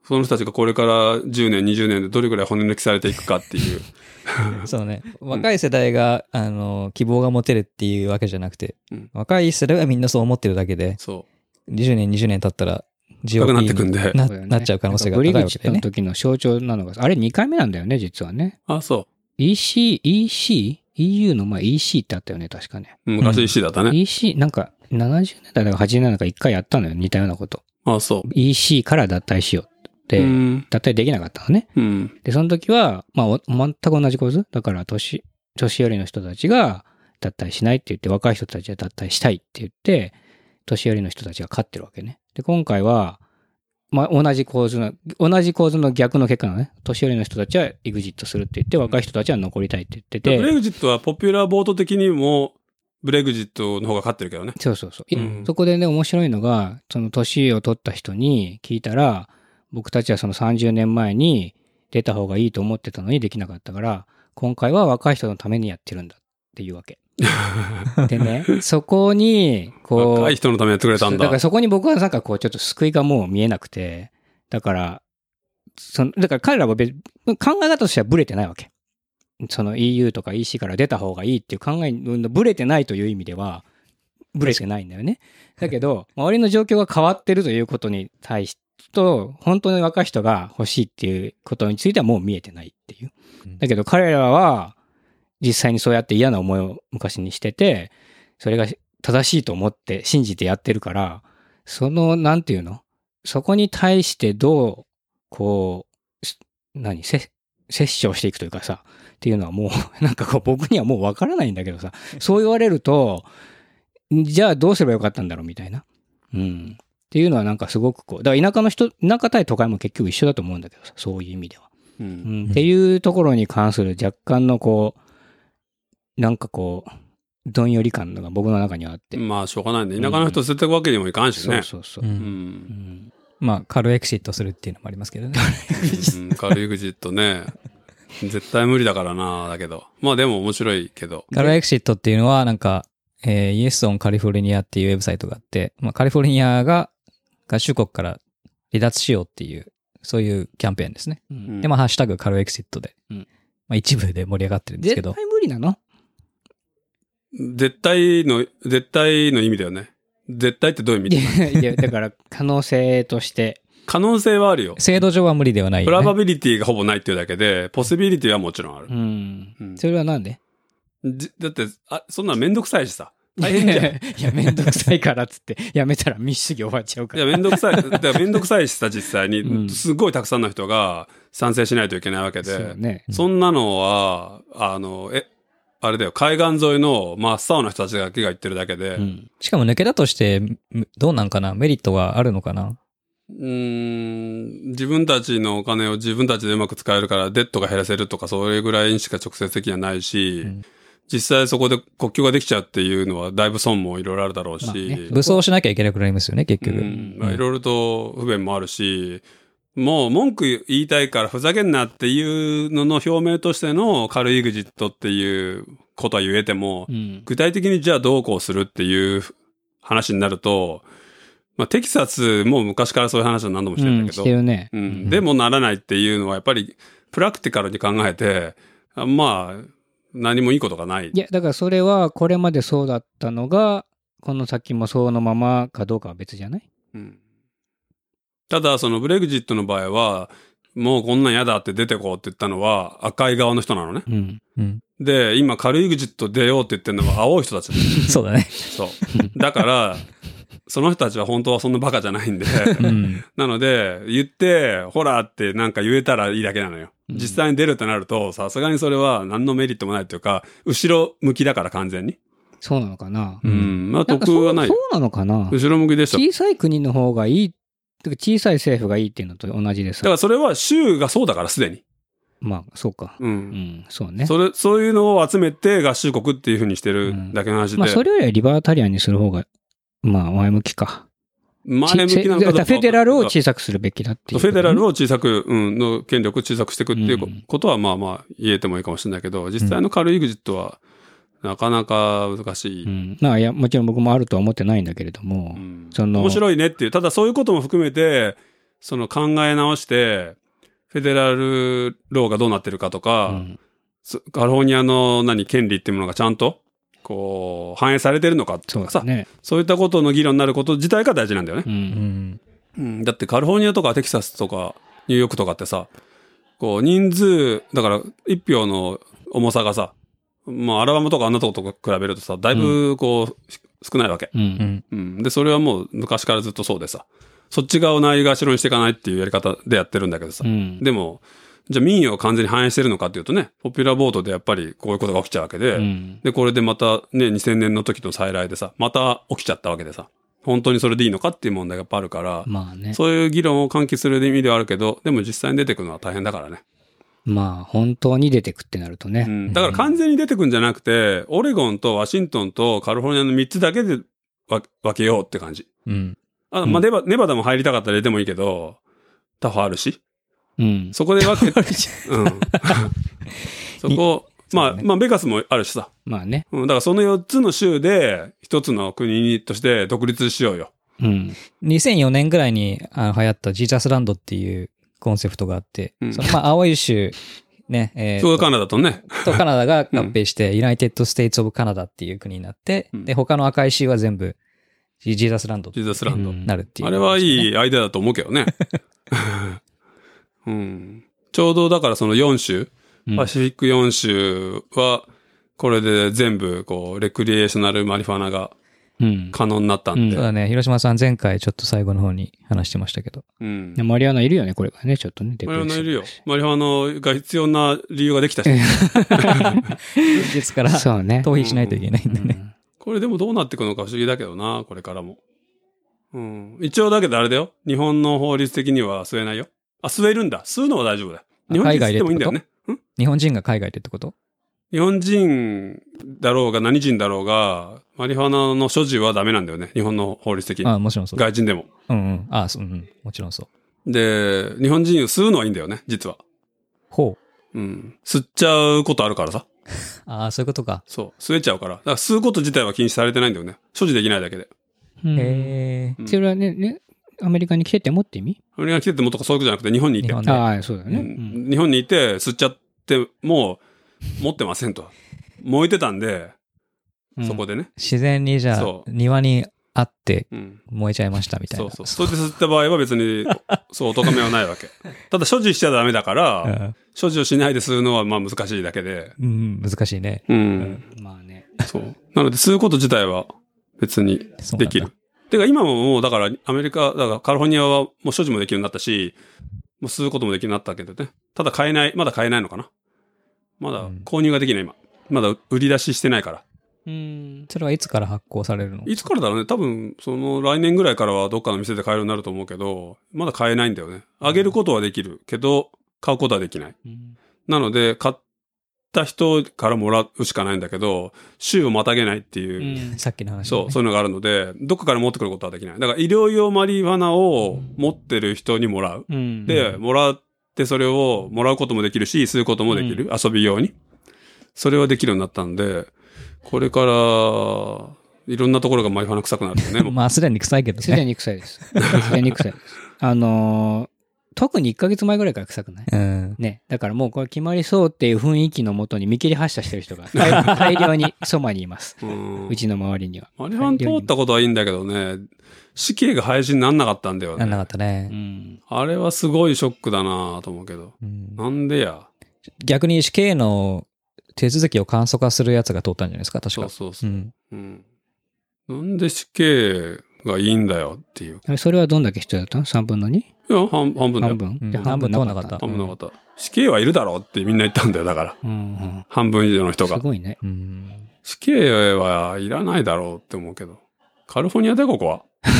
その人たちがこれからじゅうねん、にじゅうねんでどれくらい骨抜きされていくかっていう。 そうね。若い世代が、あの、希望が持てるっていうわけじゃなくて、 うん、 若い世代はみんなそう思ってるだけで、 そう。 じゅうねん、にじゅうねん経ったら、ジオピーなってくんでな、なっちゃう可能性が高いわけだよね。 ブリグジットの時の象徴なのが、あれにかいめなんだよね、実はね。 あ、そう。イーシー、イーシー、イーユー の前 イーシー ってあったよね、確かね。 昔 イーシー だったね。 イーシー、なんかななじゅうねんだいだかはちじゅうねんだいだかいっかいやったのよ、似たようなこと。 あ、そう。 イーシー から脱退しようって、脱退できなかったのね。 うん。 で、その時は、まあ、全く同じ構図。だから、年、年寄りの人たちが脱退しないって言って、若い人たちは脱退したいって言って、年寄りの人たちが勝ってるわけね。で、今回は、まあ、同じ構図の、同じ構図の逆の結果なのね。年寄りの人たちはエグジットするって言って、若い人たちは残りたいって言ってて。 ブレグジットはポピュラーボート的にも、ブレグジットの方が勝ってるけどね。 そうそうそう。 うん、 そこでね、面白いのが、その年を取った人に聞いたら、僕たちはそのさんじゅうねんまえに出た方がいいと思ってたのにできなかったから、今回は若い人のためにやってるんだっていうわけ。でね、そこに、こう。 若い人のためにやってくれたんだ。 だからそこに僕はなんかこう、ちょっと救いがもう見えなくて、だから、その、だから彼らは別、考え方としてはブレてないわけ。その イーユー とか イーシー から出た方がいいっていう考え、ブレてないという意味では、ブレてないんだよね。だけど、周りの状況が変わってるということに対して、と、本当に若い人が欲しいっていうことについてはもう見えてないっていう。だけど彼らは、実際にそうやって嫌な思いを昔にしてて、それが正しいと思って信じてやってるから、その、なんていうの？そこに対してどう、こう、何、せ、接触していくというかさ、っていうのはもう、なんかこう僕にはもうわからないんだけどさ、そう言われると、じゃあどうすればよかったんだろうみたいな。うん。っていうのはなんかすごくこう、だから田舎の人、田舎対都会も結局一緒だと思うんだけどさ、そういう意味では。うんうん、っていうところに関する若干のこう、なんかこう、どんより感が僕の中にはあって。 まあしょうがないね。田舎の人捨てていくわけにもいかんしね。 うん、そうそうそう。うんうん、 まあ軽エクシットするっていうのもありますけどね。 うん、軽エクジットね。絶対無理だからな、だけど。まあでも面白いけど。 軽エクシットっていうのはなんか、えー、Yes on California っていうウェブサイトがあって、まあカリフォルニアが合衆国から離脱しようっていう、そういうキャンペーンですね。うん、で、まあハッシュタグ軽エクシットで、うん、まあ一部で盛り上がってるんですけど。 絶対無理なの？ 絶対の、絶対の意味だよね。絶対ってどういう意味？ いや、いやだから可能性として。 可能性はあるよ。 制度上は無理ではないよ、ね。 プラバビリティがほぼないっていうだけで、ポシビリティはもちろんある。 うん。うん、それはなんで？ だって、あ、そんなめんどくさいしさ。大変じゃん。いや、めんどくさいからっつって、やめたら民主主義終わっちゃうから。 いや、めんどくさい。だからめんどくさいしさ、実際に、うん。すごいたくさんの人が賛成しないといけないわけで。そうね。そんなのは、あの、え、あれだよ、海岸沿いの真っ青な人たちだけが言ってるだけで。うん、 しかも抜けたとして、どうなんかな？メリットはあるのかな？ うーん、自分たちのお金を自分たちでうまく使えるからデッドが減らせるとかそれぐらいにしか直接的にはないし、うん、実際そこで国境ができちゃうっていうのはだいぶ損もいろいろあるだろうし、まあね、 武装しなきゃいけなくなりますよね、結局。 うん、まあいろいろと不便もあるし、もう文句言いたいからふざけんなっていうのの表明としての軽いエグジットっていうことは言えても、うん、具体的にじゃあどうこうするっていう話になると、まあ、テキサスも昔からそういう話は何度もしてるんだけど、 うん、してるね。 うん。でもならないっていうのはやっぱりプラクティカルに考えて、まあ、何もいいことがない。 いや、だからそれはこれまでそうだったのが、この先もそのままかどうかは別じゃない？うん。 ただ、そのブレグジットの場合は、もうこんなん嫌だって出てこうって言ったのは赤い側の人なのね。うんうん、で、今軽いエグジット出ようって言ってるのは青い人たちそうだね。 そう。だから、その人たちは本当はそんなバカじゃないんで、うん、なので、言って、ほらってなんか言えたらいいだけなのよ。うん、実際に出るってなると、さすがにそれは何のメリットもないというか、後ろ向きだから完全に。 そうなのかな？ うん。まあ得はない。 そうなのかな？ 後ろ向きでした。 小さい国の方がいい、小さい政府がいいっていうのと同じでさ。 だからそれは州がそうだからすでに。 まあ、そうか。うん。うん、そうね。 それ、そういうのを集めて合衆国っていう風にしてるだけの話で。うん、 まあ、それよりはリバータリアンにする方が、まあ、前向きか。 前向きなのかどうか。 フェデラルを小さくするべきだっていう、ね。 フェデラルを小さく、うん、の権力を小さくしていくっていうことは、まあまあ言えてもいいかもしれないけど、実際の軽いエグジットは、なかなか難しい。 うん。まあ、いや、もちろん僕もあるとは思ってないんだけれども、うん、その。 面白いねっていう。ただそういうことも含めて、 その考え直して、フェデラルローがどうなってるかとか、 うん、 カリフォルニアの何、権利っていうものがちゃんと、こう、反映されてるのかとかさ、そう,、 ね、 そういったことの議論になること自体が大事なんだよね。 うん。 うん、だってカリフォルニアとかテキサスとかニューヨークとかってさ、こう、人数、だから一票の重さがさ、まあ、アラバマとかあんなとこと比べるとさ、だいぶこう、うん、少ないわけ、 うんうん。で、それはもう昔からずっとそうでさ、そっち側をないがしろにしていかないっていうやり方でやってるんだけどさ。 うん、 でも、じゃあ民意を完全に反映してるのかっていうとね、ポピュラーボートでやっぱりこういうことが起きちゃうわけで、うん、で、これでまたね、にせんねんの時の再来でさ、また起きちゃったわけでさ、本当にそれでいいのかっていう問題がやっぱあるから、 まあね、 そういう議論を喚起する意味ではあるけど、でも実際に出てくるのは大変だからね。 まあ、本当に出てくってなるとね。 うん、だから完全に出てくんじゃなくて、オレゴンとワシントンとカリフォルニアのみっつだけで分けようって感じ。 うん。 あ、まあ、ネバ、ネバダも入りたかったら入れてもいいけど、他方あるし。 うん。 そこで分け、うん。そこ、まあ、まあ、ベガスもあるしさ。 まあね。 うん。だからそのよっつの州で、一つの国として独立しようよ。 うん。 にせんよねんぐらいにあの流行ったジーザスランドっていうコンセプトがあって、うん、そのまあ、青い州、ね、えー、 そうカナダとね。 とカナダが合併して、ユナイテッド・ステイツ・オブ・カナダっていう国になって、うん、で、他の赤い州は全部、ジーザスランド。 ジーザスランド。 なるっていう、 ね。あれはいいアイデアだと思うけどね。うん、ちょうどだからそのよん州、パシフィックよん州は、これで全部、こう、レクリエーショナルマリファナが可能になったんで。うん、 そうだね。広島さん前回ちょっと最後の方に話してましたけど。 うん。マリファナいるよね、これがね、ちょっとね。 マリファナいるよ。マリファナが必要な理由ができたし。 ですから、そうね。逃避しないといけないんでね。うんうん、 これでもどうなっていくのか不思議だけどな、これからも。うん。一応だけどあれだよ。日本の法律的には吸えないよ。あ、吸えるんだ。吸うのは大丈夫だよ。日本人吸ってもいいんだよね。 日本人が海外でってこと？ 日本人だろうが何人だろうが、マリファナの所持はダメなんだよね。日本の法律的に。 ああ、もちろんそう。 外人でも。 うんうん。ああ、そう、うん。もちろんそう。 で、日本人を吸うのはいいんだよね、実は。 ほう。うん。吸っちゃうことあるからさ。 ああ、そういうことか。 そう。吸えちゃうから。だから吸うこと自体は禁止されてないんだよね。所持できないだけで。 へえ。 それはね、ね、アメリカに来ててもって意味？ アメリカに来ててもとかそういうことじゃなくて日本にいて。 ああ、そうだね、 うん。日本にいて吸っちゃっても持ってませんと。燃えてたんで、うん、そこでね。 自然にじゃあ、庭にあって燃えちゃいましたみたいな。 うん、そうそう。それで吸った場合は別に、そう、お咎めはないわけ。ただ所持しちゃダメだから、うん、所持をしないで吸うのはまあ難しいだけで。 うん、難しいね。 うん。うん、 まあね。 そう。なので吸うこと自体は別にできる。てか今ももうだからアメリカ、だからカリフォルニアはもう所持もできるようになったし、もう吸うこともできるようになったけどね。ただ買えない、まだ買えないのかな。まだ購入ができない今。まだ売り出ししてないから。 うん。それはいつから発行されるの？ いつからだろうね。多分、その来年ぐらいからはどっかの店で買えるようになると思うけど、まだ買えないんだよね。あげることはできるけど、買うことはできない。うん、なので、買った人からもらうしかないんだけど、週をまたげないっていう。 うん、さっきの話、ね。 そう、そういうのがあるので、どっかから持ってくることはできない。だから医療用マリファナを持ってる人にもらう。うん、で、もらってそれをもらうこともできるし、吸うこともできる。うん、遊び用に。それはできるようになったんで、これから、いろんなところがマリファナ臭くなるよね。 まあ、すでに臭いけどね。 すでに臭いです。すでに臭いです。あのー、特にいっかげつまえぐらいから臭くない、うん、ね。だからもうこれ決まりそうっていう雰囲気のもとに見切り発車してる人が大量にそばにいます。うん、うちの周りには。 マリファナ通ったことはいいんだけどね、死刑が廃止になんなかったんだよね。 なんなかったね。 うん、あれはすごいショックだなと思うけど。うん、なんでや。 逆に死刑の手続きを簡素化するやつが通ったんじゃないですか、確か。 そうそうそう。うんうん、なんで死刑がいいんだよっていう。 それはどんだけ必要だったの ?さんぶんのに? いや、半, 半分だよ。 半分、 うん、半分通んなかった。 半分なかった。死刑はいるだろうってみんな言ったんだよ、だから。うんうん、半分以上の人が。 すごいね。 うん、 死刑はいらないだろうって思うけど。カリフォルニアでここは。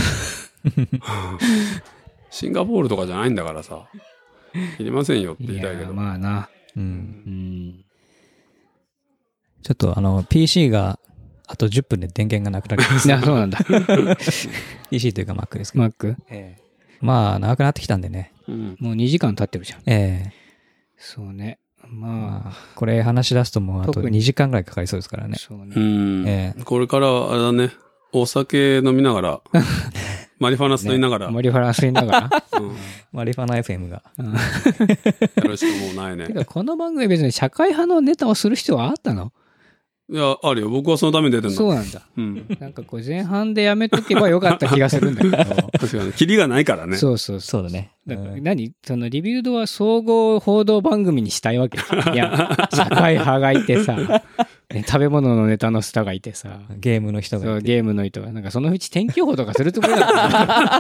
シンガポールとかじゃないんだからさ。いりませんよって言いたいけど。 いまあな。 うんうんちょっとあの ピーシー があとじゅっぷんで電源がなくなります。 いや、そうなんだ。 ピーシー というか Mac ですけど。 Mac？ ええ。まあ長くなってきたんでね。 うん、もうにじかん経ってるじゃん。 ええ。 そうね。まあ、 これ話し出すともうあとにじかんぐらいかかりそうですからね。 そうね。 うん、ええ。これからあれだね。お酒飲みながらマリファナ吸いながら。 ね、マリファナ吸いながら。 うん、 マリファナ エフエム が。 うん、 やるしかもうないね。 てか、この番組別に社会派のネタをする必要はあったの？ いや、あるよ。僕はそのために出てんだ。 そうなんだ。 うん。 なんかこう前半でやめとけばよかった気がするんだけど。 確かに。キリがないからね。 そうそうそうだね。 だから何そのリビルドは総合報道番組にしたいわけ。いや、社会派がいてさ、ね、食べ物のネタのスターがいてさ、 ゲームの人がいて。 そう、ゲームの人が、なんかそのうち天気予報とかするつもりだった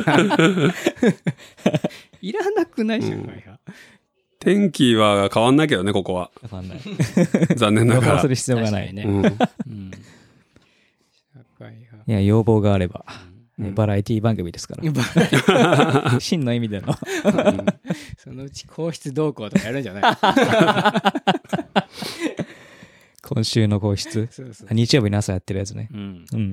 いらなくない社会派。うん、 天気は変わんないけどね、ここは。 変わんない。 残念ながら。 予報する必要がない。 ね。うんうん、社会派。いや、要望があれば。 うん、 バラエティ番組ですから。真の意味での、うん。 そのうち皇室同行とかやるんじゃない今週の皇室そうそう。日曜日の朝やってるやつね。うん。うん、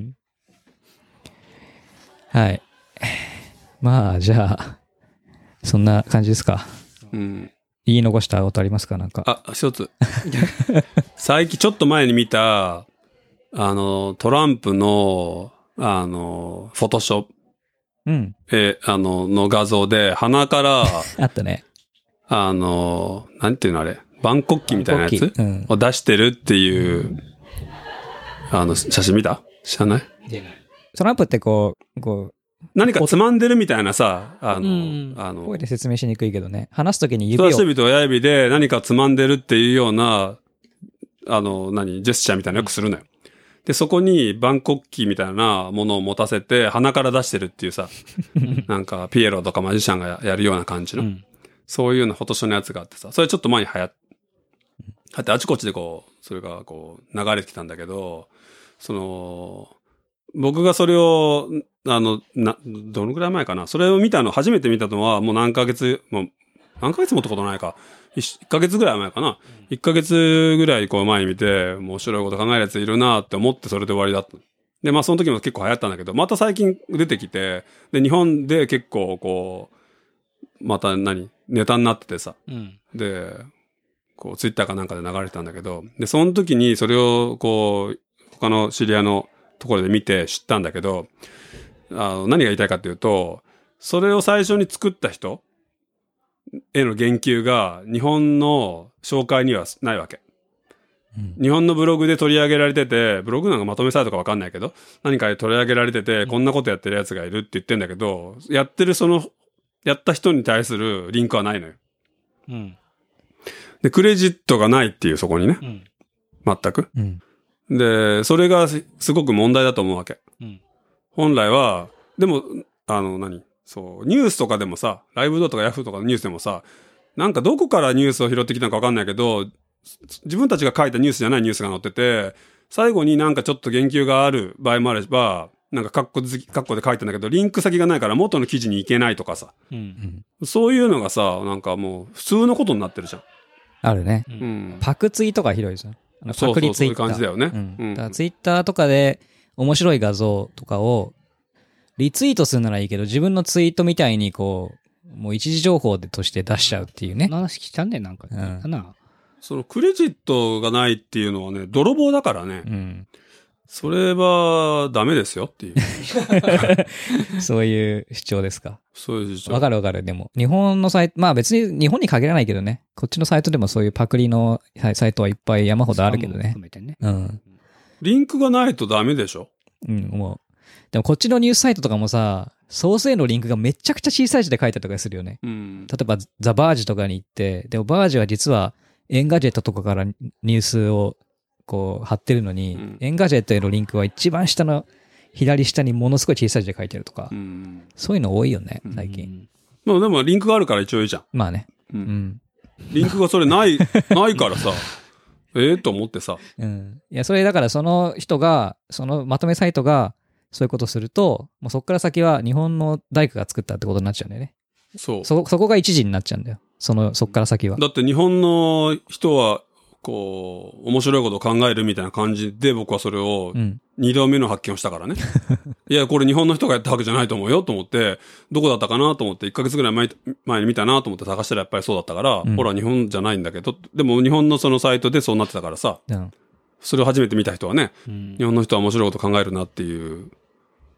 はい。まあ、じゃあ、そんな感じですか。うん。言い残したことありますかなんか。 あ、一つ。最近ちょっと前に見た、あの、トランプの、あの、フォトショップ。うん。え、あの、の画像で、鼻から、 あったね。 あの、なんていうのあれ、万国旗みたいなやつ、うん、を出してるっていう、あの、写真見た？知らない？ トランプってこう、こう、 何かつまんでるみたいなさ、あの、うん、 あの、声で説明しにくいけどね。話すときに指を。 人差し指と親指で何かつまんでるっていうような、あの、何、ジェスチャーみたいなのよくするのよ。で、そこに万国旗みたいなものを持たせて鼻から出してるっていうさ、なんかピエロとかマジシャンがやるような感じの、うん、そういうようなフォトショーのやつがあってさ、それちょっと前に流行って、だってあちこちでこう、それがこう流れてきたんだけど、その、僕がそれを、あの、な、どのくらい前かな、それを見たの、初めて見たのはもう何ヶ月、もう何ヶ月もってことないか。一ヶ月ぐらい前かな。一ヶ月ぐらいこう前に見て、面白いこと考えるやついるなって思ってそれで終わりだった。で、まあその時も結構流行ったんだけど、また最近出てきて、で、日本で結構こう、また何ネタになっててさ。うん、で、こうツイッターかなんかで流れてたんだけど、で、その時にそれをこう、他の知り合いのところで見て知ったんだけど、あの、何が言いたいかっていうと、それを最初に作った人への言及が日本の紹介にはないわけ、うん、日本のブログで取り上げられてて、ブログなんかまとめサイトかわかんないけど、何かで取り上げられてて、うん、こんなことやってるやつがいるって言ってんだけど、やってるそのやった人に対するリンクはないのよ、うん、でクレジットがないっていう、そこにね、うん、全く、うん、でそれがすごく問題だと思うわけ、うん、本来はでもあの何そう、ニュースとかでもさ、ライブドとかヤフーとかのニュースでもさ、なんかどこからニュースを拾ってきたのかわかんないけど、自分たちが書いたニュースじゃないニュースが載ってて、最後になんかちょっと言及がある場合もあれば、なんかカッコで、カッコで書いてんだけど、リンク先がないから元の記事に行けないとかさ、うんうん、そういうのがさ、なんかもう普通のことになってるじゃん。 あるね。うん、パクツイとかひどいじゃん。パクリツイッター。そうそう、そういう感じだよね。うんうん、だからツイッターとかで面白い画像とかをリツイートするならいいけど、自分のツイートみたいにこう、もう一時情報でとして出しちゃうっていうね。 話来たんねん、なんか、ね。うん、かな。 そのクレジットがないっていうのはね、泥棒だからね。うん、それはダメですよっていう。 そういう主張ですか。 そういう主張。 わかるわかる。でも、日本のサイト、まあ別に日本に限らないけどね。こっちのサイトでもそういうパクリのサイトはいっぱい山ほどあるけどね。ねうん。 リンクがないとダメでしょ。 うん、もう。でもこっちのニュースサイトとかもさ、ソースへのリンクがめちゃくちゃ小さい字で書いたりとかするよね。うん、例えばザ・バージとかに行って、でもバージは実はエンガジェットとかからニュースをこう貼ってるのに、うん、エンガジェットへのリンクは一番下の左下にものすごい小さい字で書いてるとか、うん、そういうの多いよね、最近。うん、 まあでもリンクがあるから一応いいじゃん。 まあね。 うん。うん、リンクがそれない、ないからさ、ええと思ってさ。 うん。いや、それだからその人が、そのまとめサイトが、そういうことすると、もうそこから先は日本の大工が作ったってことになっちゃうんだよね。 そう。 そ、そこが一時になっちゃうんだよ。その、そこから先は。 だって日本の人は、こう、面白いことを考えるみたいな感じで僕はそれを、二度目の発見をしたからね。うん、いや、これ日本の人がやったわけじゃないと思うよと思って、どこだったかなと思って、いっかげつぐらい前、前に見たなと思って探したらやっぱりそうだったから、うん、ほら日本じゃないんだけど、でも日本のそのサイトでそうなってたからさ、うん、それを初めて見た人はね、うん、日本の人は面白いこと考えるなっていう、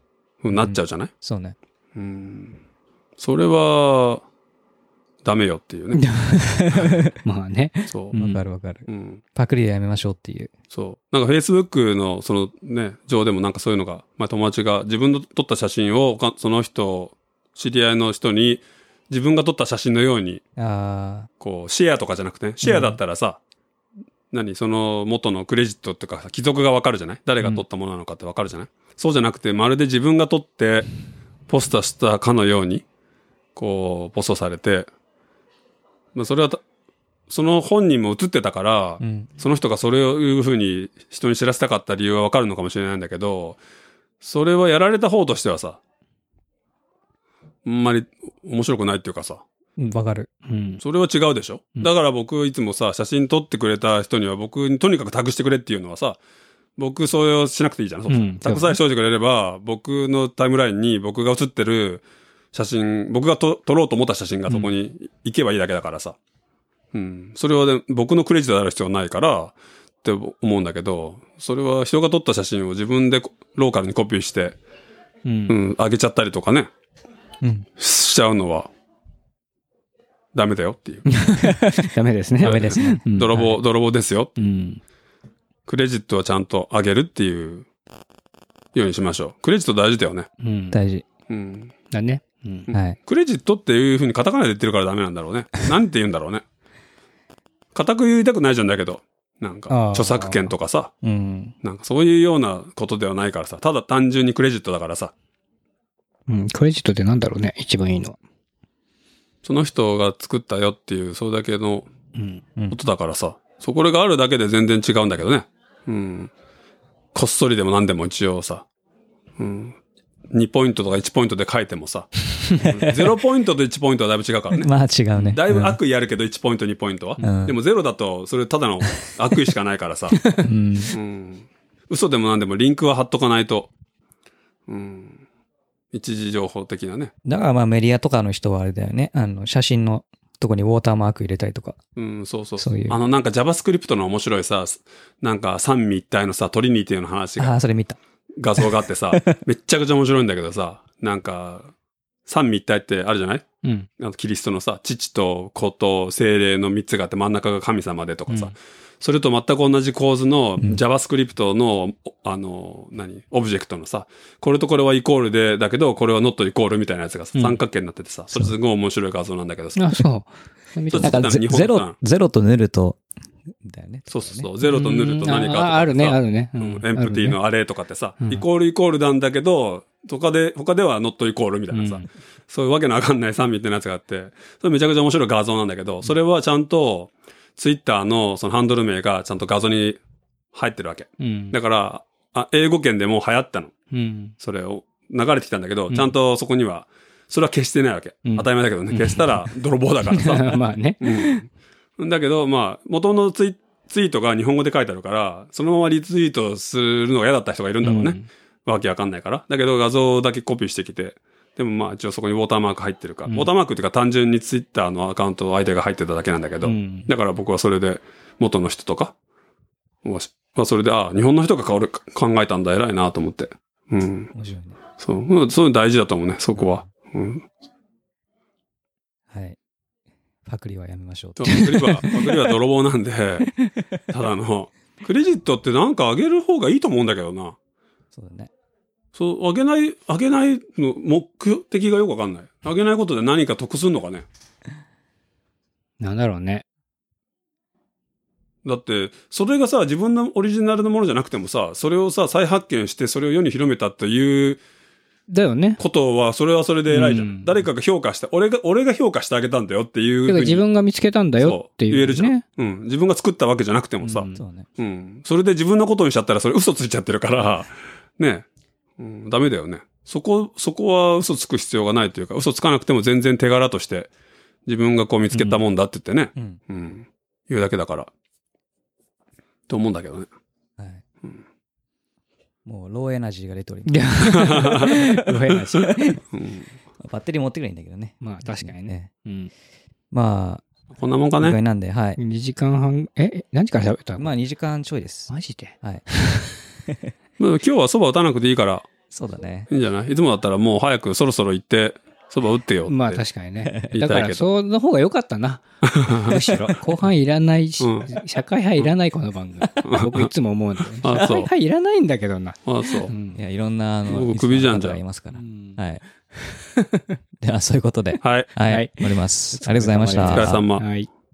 ふうになっちゃうじゃない、 そうね。 うん、それは、ダメよっていうね。 まあね。 そう。 わかるわかる。 うん。 パクリでやめましょうっていう。 そう。なんか Facebook のそのね、上でもなんかそういうのが、まあ友達が自分の撮った写真を他その人、知り合いの人に自分が撮った写真のように、 あこうシェアとかじゃなくてね、シェアだったらさ、何その元のクレジットっていうか、帰属がわかるじゃない誰が撮ったものなのかってわかるじゃない、そうじゃなくて、まるで自分が撮ってポストしたかのように、こう、ポストされて、まあそれはた、その本人も映ってたから、 あ。うん。 その人がそれをいうふうに人に知らせたかった理由はわかるのかもしれないんだけど、それはやられた方としてはさ、あんまり面白くないっていうかさ、 うんわかる。 うん。 それは違うでしょ、 うんだから僕いつもさ、写真撮ってくれた人には僕にとにかくタグしてくれっていうのはさ、僕それをしなくていいじゃん。そううんタグさえしといてくれれば、僕のタイムラインに僕が写ってる写真、僕がと撮ろうと思った写真がそこに行けばいいだけだからさ。うん。それは、ね、僕のクレジットである必要はないからって思うんだけど、それは人が撮った写真を自分でローカルにコピーして、 うんう。ん、上げちゃったりとかね、 うん。 しちゃうのは、ダメだよっていう。 ダメですね。 ダメですね。 うん泥棒、泥棒ですよ。 うん。 クレジットはちゃんと上げるっていうようにしましょう。クレジット大事だよね。 うん。 大事。 うん。 だね。うん。 はい。 クレジットっていう風にカタカナで言ってるからダメなんだろうね。なんて言うんだろうね。固く言いたくないじゃんだけど。なんか、 あー著作権とかさ。 うん。 なんかそういうようなことではないからさ。ただ単純にクレジットだからさ。 うん。クレジットってなんだろうね。一番いいのは。 その人が作ったよっていう、それだけのうん。 うんことだからさ。そこがあるだけで全然違うんだけどね。うん。こっそりでも何でも一応さ。うん。にポイントとかいちポイントで書いてもさ。ゼロポイントといちポイントはだいぶ違うからね。 まあ違うね。 だいぶ悪意あるけどいちポイントにポイントは。 うんでもゼロだとそれただの悪意しかないからさ。 うん。 うん。嘘でも何でもリンクは貼っとかないと。うん。一時情報的なね。 だからまあメディアとかの人はあれだよね。あの、写真のとこにウォーターマーク入れたりとか。 うん、そうそうそういうあのなんか JavaScript の面白いさ、なんか三位一体のさ、トリニティの話がああ、それ見た。 画像があってさ、めっちゃくちゃ面白いんだけどさ、なんか、三位一体ってあるじゃないうん。 あのキリストのさ、父と子と精霊の三つがあって真ん中が神様でとかさ、 うんそれと全く同じ構図のん JavaScript の、おあの、何オブジェクトのさ、これとこれはイコールで、だけど、これは not イコールみたいなやつがさうん三角形になっててさ、それすごい面白い画像なんだけどさ、 あ、そう。見たそうなんかゼ日本ゼロうん、 ゼロとヌルと、だよね。 そうそうそう、ゼロとヌルと何かとかさああるね、あるね。 ううんんエンプティのアレイとかってさ、 うんイコールイコールなんだけど、他で、他では not イコールみたいなさ、 うんそういうわけのわかんない三味ってやつがあって、それめちゃくちゃ面白い画像なんだけど、それはちゃんと、ツイッターのそのハンドル名がちゃんと画像に入ってるわけ。 うん。 だから、あ英語圏でも流行ったの。 うん。 それを流れてきたんだけど、 うんちゃんとそこには、それは消してないわけ。 うん当たり前だけどね、消したら泥棒だからさ。 まあね。 うん。だけど、まあ、元のツイツイートが日本語で書いてあるから、そのままリツイートするのが嫌だった人がいるんだろうね。わけわかんないから。だけど画像だけコピーしてきて、でもまあ一応そこにウォーターマーク入ってるから、 うんウォーターマークっていうか単純にツイッターのアカウント相手が入ってただけなんだけど、 うんだから僕はそれで元の人とか、まあそれで、ああ、日本の人が考えたんだ、偉いなと思って。うん。 面白いね。 そう。うんそういうの大事だと思うね、そこは。うん。 はい。パクリはやめましょう。 そうパクリは、パクリは泥棒なんで、ただの、クレジットってなんかあげる方がいいと思うんだけどな。 そうだね。 そう、あげない、あげないの目的がよくわかんない。あげないことで何か得するのかね。 なんだろうね。 だって、それがさ、自分のオリジナルのものじゃなくてもさ、それをさ、再発見して、それを世に広めたっていうだよね。 ことは、それはそれで偉いじゃん。 うん誰かが評価した。俺が、俺が評価してあげたんだよっていうふうに。 だから自分が見つけたんだよっていう、ね。 そう言えるじゃん。うん。自分が作ったわけじゃなくてもさ。 ううんん。 そうね。 それで自分のことにしちゃったら、それ嘘ついちゃってるから、ね。うん、ダメだよね。そこ、そこは嘘つく必要がないというか、嘘つかなくても全然手柄として、自分がこう見つけたもんだって言ってね。 うん。 うん。言うだけだから。と思うんだけどね。 はい。 うんもうローエナジーが出ておりいまや、ごめんなさい。 うん、 す。バッテリー持ってくればいいんだけどね。 まあ確かにね。うん。 まあ、 こんなもんかね。 意外なんで、はい。 にじかんはん、え、何時から喋ったまあにじかんちょいです。 マジではい。 まあ今日はそば打たなくていいから、 そうだね。 いいんじゃない？いつもだったらもう早くそろそろ行って、そば打ってよって。 まあ確かにね。 言いたいけどだからその方が良かったな。むしろ後半いらないし、 うん社会派いらないこの番組。僕いつも思うんだよね。 あそう社会派いらないんだけどな。 ああ、そうう。んいや、いろんな、あの、 僕クビじゃんじゃんリスナーの方がいますから。 うんはい。では、そういうことで。 はい。 はい。 はい終わります。ありがとうございました。 お疲れ様。 はい。